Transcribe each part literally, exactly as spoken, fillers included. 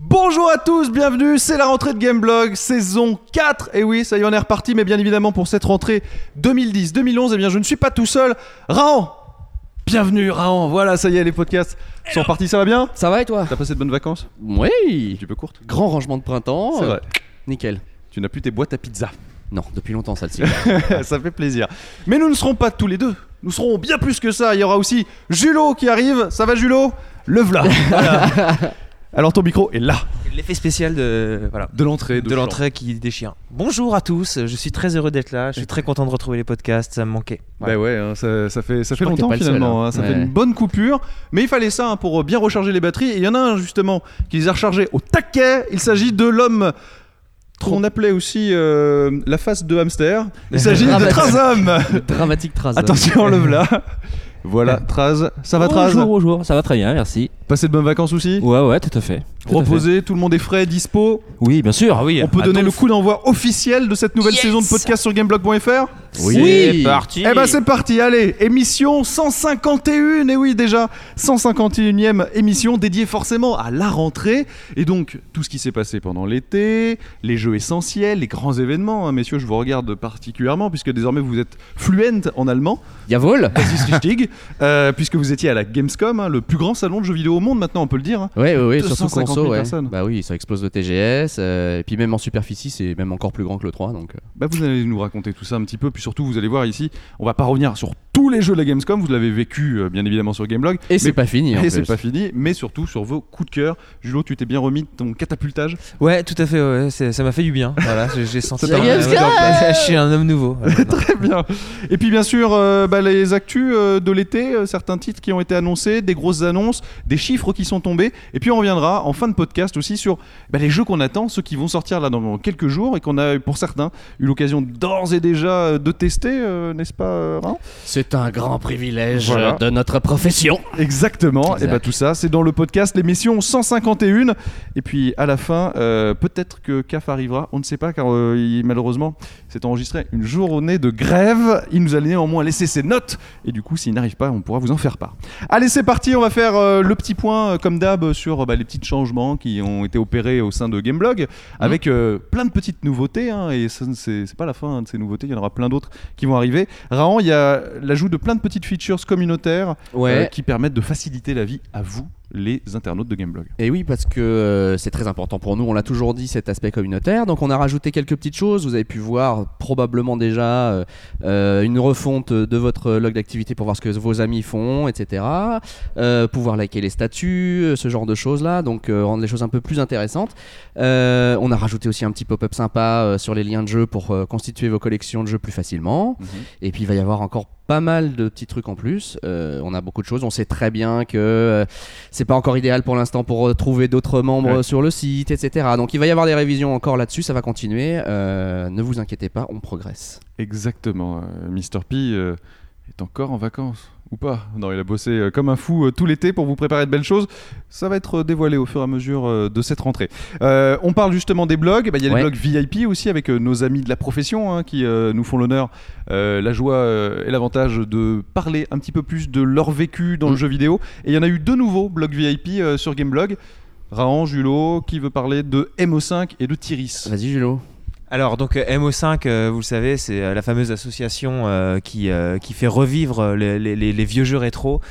Bonjour à tous, bienvenue, c'est la rentrée de Gameblog, saison quatre. Et oui, ça y est, on est reparti, mais bien évidemment pour cette rentrée deux mille dix deux mille onze, eh bien je ne suis pas tout seul. Raon, bienvenue Raon, voilà, ça y est, les podcasts sont repartis, ça va bien? Ça va et toi? T'as passé de bonnes vacances? Oui. Un petit peu courtes. Grand rangement de printemps. C'est euh, vrai. Nickel. Tu n'as plus tes boîtes à pizza. Non, depuis longtemps ça le Ça fait plaisir. Mais nous ne serons pas tous les deux. Nous serons bien plus que ça. Il y aura aussi Julo qui arrive. Ça va Julo? Le v'là. Voilà. Alors ton micro est là. L'effet spécial de voilà De l'entrée. De, de l'entrée qui déchire. Bonjour à tous. Je suis très heureux d'être là. Je suis très content de retrouver les podcasts. Ça me manquait. Voilà. Bah ouais, hein, ça, ça fait ça fait crois que longtemps t'es pas le finalement. seul, hein. hein, ça Ouais. fait une bonne coupure. Mais il fallait ça hein, pour bien recharger les batteries. Et il y en a un justement qui les a rechargés au taquet. Il s'agit de l'homme qu'on appelait aussi euh, la face de hamster. Il s'agit de Trazom. Dramatique Traz. Attention, le v'là. Voilà, Traz. Ça va Traz? Bonjour, bonjour, ça va très bien, merci. Passer de bonnes vacances aussi? Ouais, ouais, tout à fait. Tout à Reposer, tout le monde est frais, dispo. fait. Oui, bien sûr. Ah oui. On peut à donner ton le f- coup d'envoi officiel de cette nouvelle Yes. saison de podcast sur gameblog point f r. C'est parti. Eh ben c'est parti, allez, émission cent cinquante et un, et oui déjà, cent cinquante et unième émission dédiée forcément à la rentrée, et donc tout ce qui s'est passé pendant l'été, les jeux essentiels, les grands événements, hein, messieurs je vous regarde particulièrement, puisque désormais vous êtes fluent en allemand, Jawohl. das ist richtig, euh, puisque vous étiez à la Gamescom, hein, le plus grand salon de jeux vidéo au monde maintenant on peut le dire. Hein. Ouais, ouais, ouais, deux cent surtout cinquante conso, mille ouais. personnes. Bah oui, ça explose le T G S. euh, et puis même en superficie, c'est même encore plus grand que le trois. Donc. euh. Bah vous allez nous raconter tout ça un petit peu, puis surtout vous allez voir ici, on va pas revenir sur tous les jeux de la Gamescom, vous l'avez vécu euh, bien évidemment sur Gameblog. Et c'est mais- pas fini. en Et c'est plus. pas fini, mais surtout sur vos coups de cœur. Julo, tu t'es bien remis de ton catapultage? Ouais, tout à fait. Ouais, c'est- ça m'a fait du bien. Voilà, j'ai, j'ai senti. C'est pas euh, vrai. ouais, je suis un homme nouveau. Voilà. Très bien. Et puis bien sûr, euh, bah, les actus euh, de l'été, euh, certains titres qui ont été annoncés, des grosses annonces, des chiffres qui sont tombés. Et puis on reviendra en fin de podcast aussi sur bah, les jeux qu'on attend, ceux qui vont sortir là dans quelques jours et qu'on a pour certains eu l'occasion d'ores et déjà euh, de tester, euh, n'est-ce pas, euh, Raon? C'est un grand privilège Voilà. de notre profession. Exactement, Exact. et bah tout ça c'est dans le podcast, l'émission cent cinquante et un. Et puis à la fin, euh, peut-être que C A F arrivera, on ne sait pas car euh, il, malheureusement c'est enregistré une journée de grève. Il nous a néanmoins laissé ses notes et du coup s'il n'arrive pas on pourra vous en faire part. Allez c'est parti, on va faire euh, le petit point euh, comme d'hab sur euh, bah, les petits changements qui ont été opérés au sein de Gameblog avec euh, plein de petites nouveautés hein, et ça, c'est, c'est pas la fin hein, de ces nouveautés, il y en aura plein d'autres qui vont arriver. Raon, il y a l'ajout de plein de petites features communautaires Ouais. euh, qui permettent de faciliter la vie à vous, les internautes de Gameblog. Et oui, parce que euh, c'est très important pour nous, on l'a toujours dit, cet aspect communautaire. Donc on a rajouté quelques petites choses, vous avez pu voir probablement déjà euh, euh, une refonte de votre log d'activité pour voir ce que vos amis font, et cetera. Euh, pouvoir liker les statuts, euh, ce genre de choses-là, donc euh, rendre les choses un peu plus intéressantes. Euh, on a rajouté aussi un petit pop-up sympa euh, sur les liens de jeu pour euh, constituer vos collections de jeux plus facilement. Mhm. Et puis il va y avoir encore pas mal de petits trucs en plus. Euh, on a beaucoup de choses. On sait très bien que euh, c'est pas encore idéal pour l'instant pour trouver d'autres membres Ouais. sur le site, et cetera. Donc il va y avoir des révisions encore là-dessus. Ça va continuer. Euh, ne vous inquiétez pas, on progresse. Exactement. Euh, mister P euh, est encore en vacances. Ou pas? Non, il a bossé euh, comme un fou euh, tout l'été pour vous préparer de belles choses. Ça va être euh, dévoilé au fur et à mesure euh, de cette rentrée. Euh, on parle justement des blogs. Bah, il y a Ouais. les blogs V I P aussi avec euh, nos amis de la profession hein, qui euh, nous font l'honneur, euh, la joie euh, et l'avantage de parler un petit peu plus de leur vécu dans Mm. le jeu vidéo. Et il y en a eu deux nouveaux blogs V I P euh, sur Gameblog. Raon, Julo, qui veut parler de M O cinq et de Tyris. Vas-y, Julo. Alors donc euh, M O cinq, euh, vous le savez, c'est euh, la fameuse association euh, qui euh, qui fait revivre euh, les, les, les- les vieux jeux rétro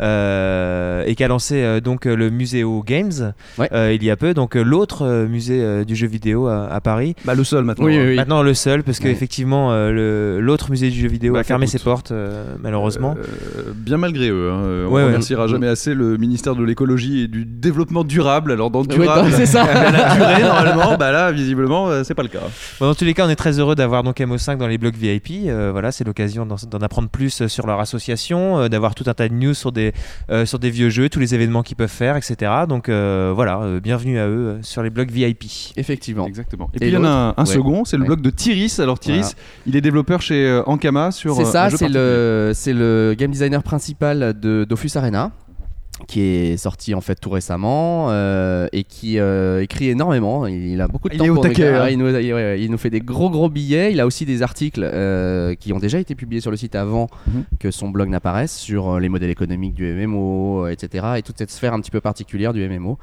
euh, et qui a lancé euh, donc euh, le Museo Games Ouais. euh, il y a peu. Donc euh, l'autre euh, musée euh, du jeu vidéo à, à Paris. Bah, le seul maintenant. Oui, oui, oui. Maintenant le seul parce que Ouais. effectivement euh, le, l'autre musée du jeu vidéo Bah, a fermé capote. ses portes euh, malheureusement. Euh, bien malgré eux. Hein. Euh, On Ouais, ouais. remerciera jamais assez le ministère de l'écologie et du développement durable. Alors dans Ouais, durable, c'est ça. la durée normalement, bah là visiblement euh, c'est pas le cas. Bon, dans tous les cas, on est très heureux d'avoir donc M O cinq dans les blogs V I P. Euh, voilà, c'est l'occasion d'en, d'en apprendre plus sur leur association, euh, d'avoir tout un tas de news sur des, euh, sur des vieux jeux, tous les événements qu'ils peuvent faire, et cetera. Donc euh, voilà, euh, bienvenue à eux euh, sur les blogs V I P. Effectivement. Exactement. Et, Et puis il y en a un, un l'autre, ouais. second, c'est le Ouais. blog de Tyris. Alors Tyris, Voilà. il est développeur chez euh, Ankama sur C'est euh, un ça, jeu c'est particulier. le, c'est le game designer principal de Dofus Arena, qui est sorti en fait tout récemment euh, et qui euh, écrit énormément. Il a beaucoup de Il temps est au pour taquet, écrire. hein. il, nous, il- ouais, il nous fait des gros gros billets. Il a aussi des articles euh, qui ont déjà été publiés sur le site avant Mhm. que son blog n'apparaisse sur euh, les modèles économiques du M M O, euh, et cetera. Et toute cette sphère un petit peu particulière du M M O.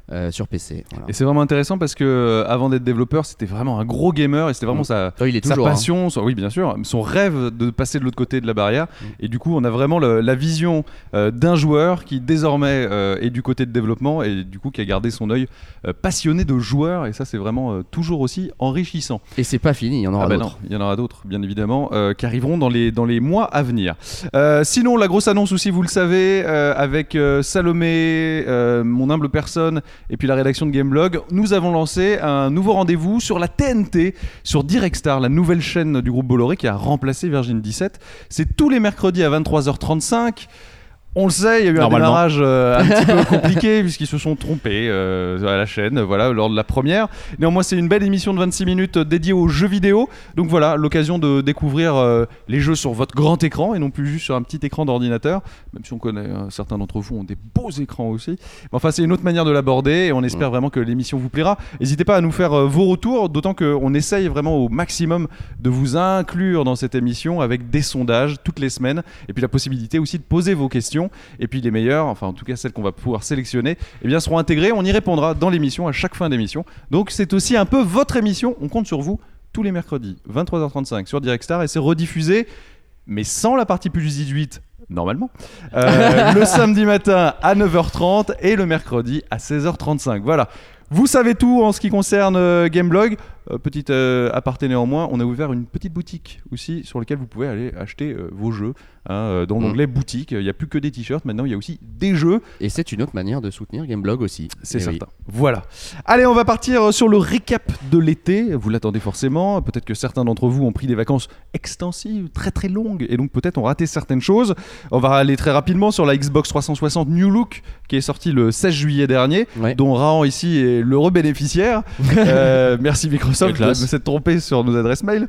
euh, sur P C. Voilà. Et c'est vraiment intéressant parce que euh, avant d'être développeur, c'était vraiment un gros gamer et c'était vraiment Mmh. sa, Oh, il est sa toujours, passion, son- oui bien sûr, son rêve de passer de l'autre côté de la barrière. Mmh. Et du coup, on a vraiment le- la vision euh, d'un joueur qui désormais euh, est du côté de développement et du coup qui a gardé son œil euh, passionné de joueur. Et ça, c'est vraiment euh, toujours aussi enrichissant. Et c'est pas fini, il y en aura Ah bah d'autres. non, il y en aura d'autres, bien évidemment, euh, qui arriveront dans les, dans les mois à venir. Euh, sinon, la grosse annonce aussi, vous le savez, euh, avec euh, Salomé, euh, mon humble personne, et puis la rédaction de Gameblog, nous avons lancé un nouveau rendez-vous sur la T N T, sur Directstar, la nouvelle chaîne du groupe Bolloré qui a remplacé Virgin dix-sept. C'est tous les mercredis à vingt-trois heures trente-cinq. On le sait, il y a eu un Normalement. démarrage euh, un petit peu compliqué puisqu'ils se sont trompés euh, à la chaîne, voilà, lors de la première. Néanmoins, c'est une belle émission de vingt-six minutes dédiée aux jeux vidéo. Donc voilà, l'occasion de découvrir euh, les jeux sur votre grand écran et non plus juste sur un petit écran d'ordinateur. Même si on connaît, euh, certains d'entre vous ont des beaux écrans aussi. Mais enfin, c'est une autre manière de l'aborder et on espère vraiment que l'émission vous plaira. N'hésitez pas à nous faire euh, vos retours, d'autant qu'on essaye vraiment au maximum de vous inclure dans cette émission avec des sondages toutes les semaines et puis la possibilité aussi de poser vos questions. Et puis les meilleures, enfin en tout cas celles qu'on va pouvoir sélectionner, eh bien seront intégrées. On y répondra dans l'émission à chaque fin d'émission. Donc c'est aussi un peu votre émission. On compte sur vous tous les mercredis, vingt-trois heures trente-cinq sur Directstar et c'est rediffusé, mais sans la partie plus dix-huit. Normalement, euh, le samedi matin à neuf heures trente et le mercredi à seize heures trente-cinq. Voilà. Vous savez tout en ce qui concerne euh, Gameblog. Euh, petite euh, aparté néanmoins, on a ouvert une petite boutique aussi sur laquelle vous pouvez aller acheter euh, vos jeux. Hein, euh, dans l'onglet boutique, il n'y a plus que des t-shirts, maintenant il y a aussi des jeux. Et c'est une autre manière de soutenir Gameblog aussi. C'est Eh oui. certain. Voilà. Allez, on va partir sur le récap de l'été. Vous l'attendez forcément. Peut-être que certains d'entre vous ont pris des vacances extensives, très très longues, et donc peut-être ont raté certaines choses. On va aller très rapidement sur la Xbox trois cent soixante New Look, qui est sortie le seize juillet dernier, Ouais. dont Rahan ici est l'heureux bénéficiaire. Euh, merci Microsoft de Quelle classe. s'être trompé sur nos adresses mail.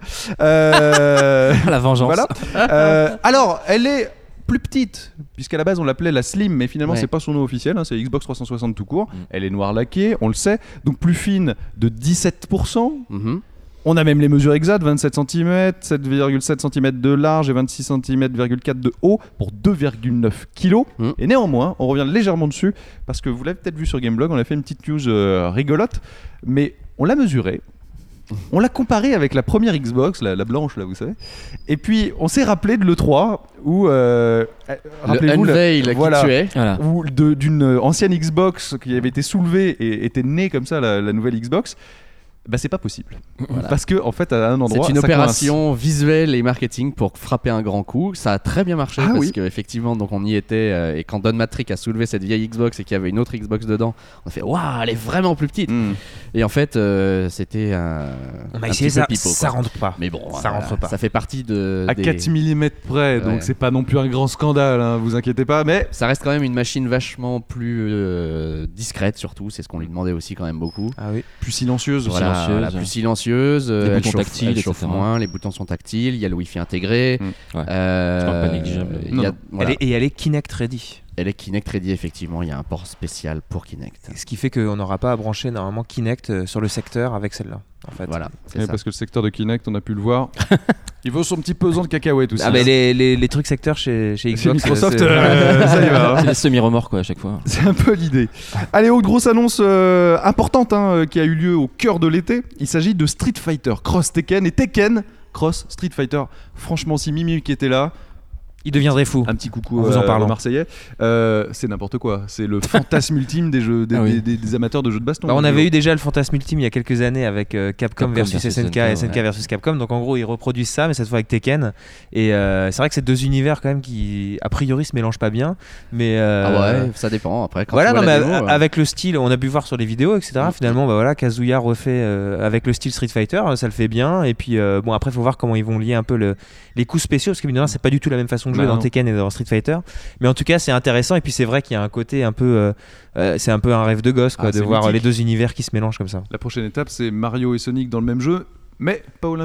Euh, La vengeance. voilà. Euh, alors, elle est plus petite, puisqu'à la base on l'appelait la Slim, mais finalement Ouais. c'est pas son nom officiel, hein, c'est Xbox trois cent soixante tout court. Mm. Elle est noire laquée, on le sait, donc plus fine de dix-sept pour cent. Mhm. On a même les mesures exactes, vingt-sept centimètres, sept virgule sept centimètres de large et vingt-six centimètres virgule quatre de haut pour deux virgule neuf kilos. Mm. Et néanmoins, on revient légèrement dessus, parce que vous l'avez peut-être vu sur Gameblog, on a fait une petite news euh, rigolote, mais on l'a mesuré. On l'a comparé avec la première Xbox, la, la blanche là, vous savez. Et puis on s'est rappelé de l'E trois où euh, euh, Le rappelez-vous, la- unveil qui voilà, tuait. Voilà. où de- d'une ancienne Xbox qui avait été soulevée et était née comme ça la, la nouvelle Xbox. Bah c'est pas possible. Voilà. Parce que en fait à un endroit C'est une ça opération visuelle et marketing pour frapper un grand coup. Ça a très bien marché Ah parce oui. qu'effectivement, donc on y était euh, et quand Don Matrick a soulevé cette vieille Xbox et qu'il y avait une autre Xbox dedans, on a fait waouh, elle est vraiment plus petite. coince. Mm. Et en fait, euh, c'était un. On a un essayé petit peu ça, pipeau, ça quoi. rentre pas. Mais bon, ça voilà, rentre pas. Ça fait partie de. À des- quatre millimètres près, donc Ouais. c'est pas non plus un grand scandale, hein, vous inquiétez pas, mais Ça reste quand même une machine vachement plus euh, discrète, surtout. C'est ce qu'on lui demandait aussi quand même beaucoup. Ah oui. plus silencieuse. Voilà, silencieuse. voilà, plus silencieuse, euh, Les elle boutons chauffe, tactiles, elle chauffe et cetera. moins, les boutons sont tactiles, il y a le Wi-Fi intégré. Mm. Ouais. euh, C'est pas négligeable. il y a- Non. voilà. Elle est, et elle est Kinect ready. Elle est Kinect ready, effectivement, il y a un port spécial pour Kinect. Ce qui fait qu'on n'aura pas à brancher normalement Kinect euh, sur le secteur avec celle-là. En fait. Voilà, c'est Ouais, ça. parce que le secteur de Kinect, on a pu le voir, il vaut son petit pesant de cacahuètes aussi. Ah bah les, les, les trucs secteurs chez, chez Chez Xbox. Microsoft, c'est- euh, ça y va. hein. C'est des semi-remords quoi à chaque fois. C'est un peu l'idée. Allez, autre grosse annonce euh, importante hein, euh, qui a eu lieu au cœur de l'été. Il s'agit de Street Fighter Cross Tekken et Tekken Cross Street Fighter. Franchement, si Mimi qui était là, Il deviendrait fou. un petit coucou En vous en euh, parlant. aux Marseillais. Euh, c'est n'importe quoi. C'est le fantasme ultime des jeux, des, Ah oui. des- des- des amateurs de jeux de baston. Bah, on avait eu déjà le fantasme ultime il y a quelques années avec euh, Capcom, Capcom versus, versus S N K, S N K, S N K ouais. versus Capcom. Donc en gros, ils reproduisent ça, mais cette fois avec Tekken. Et euh, c'est vrai que c'est deux univers quand même qui, a priori, se mélangent pas bien. Mais euh, Ah ouais, ça dépend. Après, quand voilà, tu non, vois mais la démo, a- euh, avec le style, on a pu voir sur les vidéos, et cetera. Mhm. Finalement, bah voilà, Kazuya refait euh, avec le style Street Fighter, ça le fait bien. Et puis euh, bon, après, faut voir comment ils vont lier un peu le, les coups spéciaux, parce que évidemment, c'est pas du tout la même façon de jouer Bah dans non. Tekken et dans Street Fighter. Mais en tout cas, c'est intéressant. Et puis c'est vrai qu'il y a un côté un peu, euh, euh, c'est un peu un rêve de gosse, quoi, Ah, de c'est voir mythique. les deux univers qui se mélangent comme ça. La prochaine étape, c'est Mario et Sonic dans le même jeu, mais pas olympique.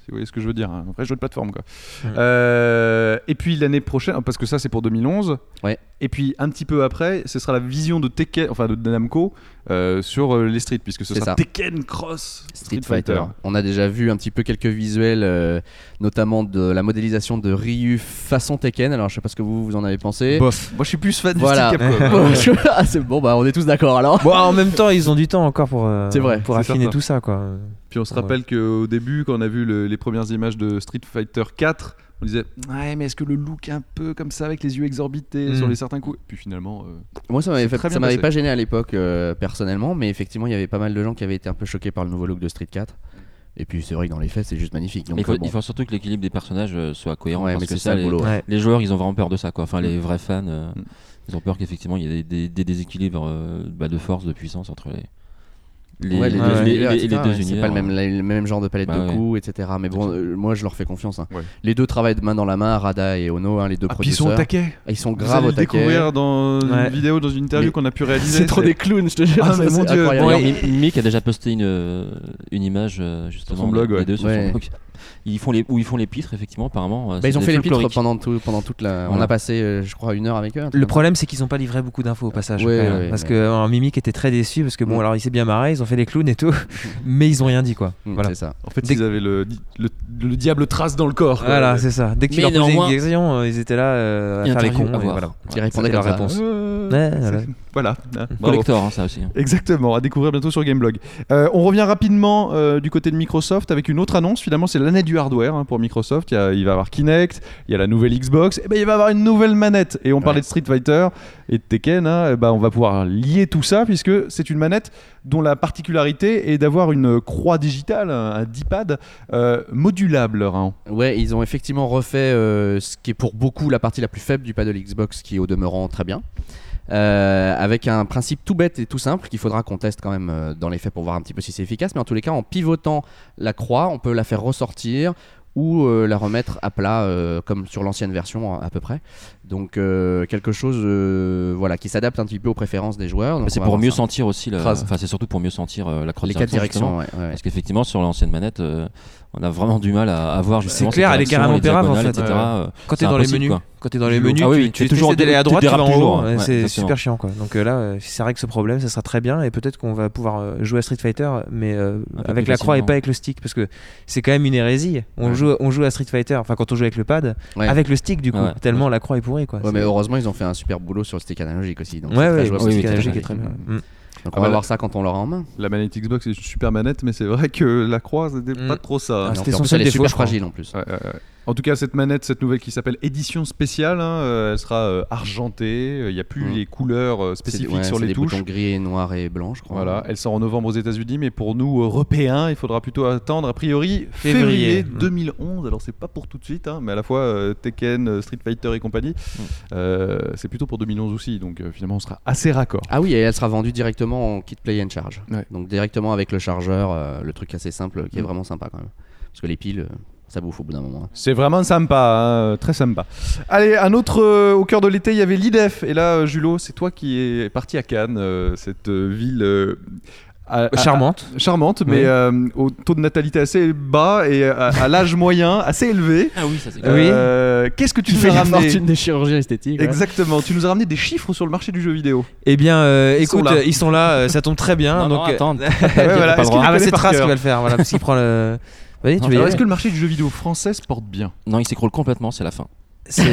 si vous voyez ce que je veux dire, un vrai jeu de plateforme quoi. Mm. Euh, et puis l'année prochaine, parce que ça c'est pour deux mille onze, Ouais. et puis un petit peu après, ce sera la vision de Tekken, enfin de Namco euh, sur euh, les Street, puisque ce C'est sera ça. Tekken Cross Street Fighter. On a déjà vu un petit peu quelques visuels, euh, notamment de la modélisation de Ryu façon Tekken. Alors je sais pas ce que vous, vous en avez pensé. Bof. Moi je suis plus fan Voilà. du style Capcom. Ah, c'est bon, bah on est tous d'accord alors. Bon, en même temps, ils ont du temps encore pour, euh, C'est vrai, pour c'est affiner certain. tout ça, quoi. Puis on se Ouais. rappelle qu'au début, quand on a vu le- les premières images de Street Fighter quatre, on disait ouais mais est-ce que le look un peu comme ça avec les yeux exorbités Mm. sur les certains coups, puis finalement euh, Moi ça m'avait, C'est fait- très bien ça m'avait passé. pas gêné à l'époque euh, personnellement, mais effectivement il y avait pas mal de gens qui avaient été un peu choqués par le nouveau look de Street quatre. Et puis c'est vrai que dans les faits c'est juste magnifique. Donc, il, faut, euh, bon. il faut surtout que l'équilibre des personnages euh, soit cohérent. Ouais, parce mais que c'est ça le les, boulot. Ouais. les joueurs, ils ont vraiment peur de ça. Quoi. Enfin, les vrais fans, euh, Mm. ils ont peur qu'effectivement il y ait des, des- des déséquilibres euh, bah, de force, de puissance entre les, les, Ouais, les, les- deux les- univers, les- et cetera, les deux ouais, c'est univers. pas le même, le même genre de palette Bah de ouais. coups, et cetera. Mais bon, euh, moi je leur fais confiance. hein. Ouais. Les deux travaillent de main dans la main, Rada et Ono, hein, les deux ah, puis ils sont producteurs. au taquet. Ah, ils sont Vous grave allez au le taquet. découvrir dans Ouais. une vidéo, dans une interview Mais qu'on a pu réaliser. C'est trop des clowns, je te jure. Ah, ça, mais c'est mon Dieu. incroyable. D'ailleurs, Ouais. Mi- Mick a déjà posté une, euh, une image euh, justement son blog, les ouais. deux sur Ouais. son blog. Ils font les, où ils font les pitres effectivement apparemment. euh, Bah, ils c'est ont des fait les pitres folkloriques. pendant, tout, pendant toute la. On Voilà. a passé, euh, je crois, une heure avec eux. un truc Le comme problème, c'est qu'ils n'ont pas livré beaucoup d'infos au passage. Ouais, quand même. ouais, parce ouais. que euh, Mimic était très déçu parce que bon, Mm. alors il s'est bien marré, ils ont fait les clowns et tout, mais ils ont rien dit quoi. ça. Mm, Voilà. C'est ça. En fait, Dès ils avaient le, le, le diable trace dans le corps. quoi. Voilà, c'est ça. Dès que tu Mais leur posais néanmoins- une question, euh, ils étaient là euh, à faire les Interview cons. à et voir. voilà. Ils répondaient C'était leur comme ça. réponse. Euh, Ouais, voilà. c'est- Voilà. Ah, bravo. Collector, hein, ça aussi. Exactement, à découvrir bientôt sur Gameblog. Euh, on revient rapidement euh, du côté de Microsoft avec une autre annonce. Finalement, c'est l'année du hardware hein, pour Microsoft. Il, y a- il va y avoir Kinect, il y a la nouvelle Xbox, et ben il va y avoir une nouvelle manette. Et on parlait de Street Fighter et de Tekken. Hein, et ben, on va pouvoir lier tout ça puisque c'est une manette dont la particularité est d'avoir une croix digitale, un, un D-pad euh, modulable. Hein. Ouais, ils ont effectivement refait euh, ce qui est pour beaucoup la partie la plus faible du pad de l'Xbox, qui est au demeurant très bien. Euh, avec un principe tout bête et tout simple qu'il faudra qu'on teste quand même euh, dans les faits pour voir un petit peu si c'est efficace, mais en tous les cas en pivotant la croix on peut la faire ressortir ou euh, la remettre à plat euh, comme sur l'ancienne version à peu près, donc euh, quelque chose euh, voilà, qui s'adapte un petit peu aux préférences des joueurs. Donc Mais c'est on va pour voir mieux ça. sentir aussi, le- Phrase. enfin c'est surtout pour mieux sentir euh, la croix les de quatre direction, directions, ouais, ouais. parce qu'effectivement sur l'ancienne manette euh, on a vraiment du mal à, à voir justement clair, ces elle est directions, carrément les pérave, en diagonales, fait. et cetera. euh, Quand c'est t'es dans les impossible, menus, quoi. quand t'es dans les Toujours. menus, Ah oui, tu, oui, tu t'es toujours- essaies d'aller à tu droite, tu vas dérapes en toujours, haut. ouais, Ouais, c'est exactement. super chiant quoi. Donc euh, là, euh, si c'est vrai que ce problème, ça sera très bien et peut-être qu'on va pouvoir euh, jouer à Street Fighter, mais euh, Un peu avec plus la croix et facilement. pas avec le stick, parce que c'est quand même une hérésie. On Ouais. joue, on joue à Street Fighter, enfin quand on joue avec le pad, Ouais. avec le stick du coup, Ouais, ouais. tellement la croix est pourrie quoi. Ouais, mais C'est- heureusement ils ont fait un super boulot sur le stick analogique aussi, donc Ouais, c'est très ouais, jouable. le oui, stick oui, analogique tout à est très bien. fait. Mm. Donc Ah on va bah, voir ça quand on l'aura en main. La manette Xbox c'est une super manette, mais c'est vrai que la croix c'était Mm. pas trop ça. Ah, hein. c'était Et en son plus, seul elle est défaut, super je crois. fragile en plus. Ouais, ouais, ouais. En tout cas, cette manette, cette nouvelle qui s'appelle édition spéciale, hein, euh, elle sera euh, argentée. Il n'y a plus Mm. les couleurs euh, C'est- spécifiques ouais, sur c'est les des touches. boutons gris et noirs et blancs, je crois. Voilà, elle sort en novembre aux États-Unis, mais pour nous Européens, il faudra plutôt attendre a priori février, Février. deux mille onze. Alors c'est pas pour tout de suite, hein, mais à la fois euh, Tekken, euh, Street Fighter et compagnie, euh, c'est plutôt pour deux mille onze aussi. Donc euh, finalement, on sera assez raccord. Ah oui, et elle sera vendue directement en kit play and charge. Ouais. Donc directement avec le chargeur, euh, le truc assez simple qui est Mm. vraiment sympa quand même. Parce que les piles, euh, ça bouffe au bout d'un moment. hein. C'est vraiment sympa, hein, très sympa. Allez, un autre euh, au cœur de l'été, il y avait l'I D E F. Et là, euh, Julo, c'est toi qui es parti à Cannes, euh, cette euh, ville. euh, à- à- Charmante. à- charmante, mais Oui. euh, au taux de natalité assez bas et à, à l'âge moyen assez élevé. Ah oui, ça c'est Ah oui. Euh, Qu'est-ce que tu Tu nous fais as la ramené fortune des chirurgiens esthétiques. ouais. Exactement, tu nous as ramené des chiffres sur le marché du jeu vidéo. Eh bien, euh, Ils sont écoute, là. euh, ils sont là, euh, ça tombe très bien. Non, donc, non, euh, attends. Ouais, voilà. pas Est-ce le qu'il ah bah connaît c'est par Trace qui cœur va le faire, voilà, parce qu'il prend le. Vas-y, tu vas y Alors, aller. est-ce que le marché du jeu vidéo français se porte bien? Non, il s'écroule complètement, c'est la fin. C'est-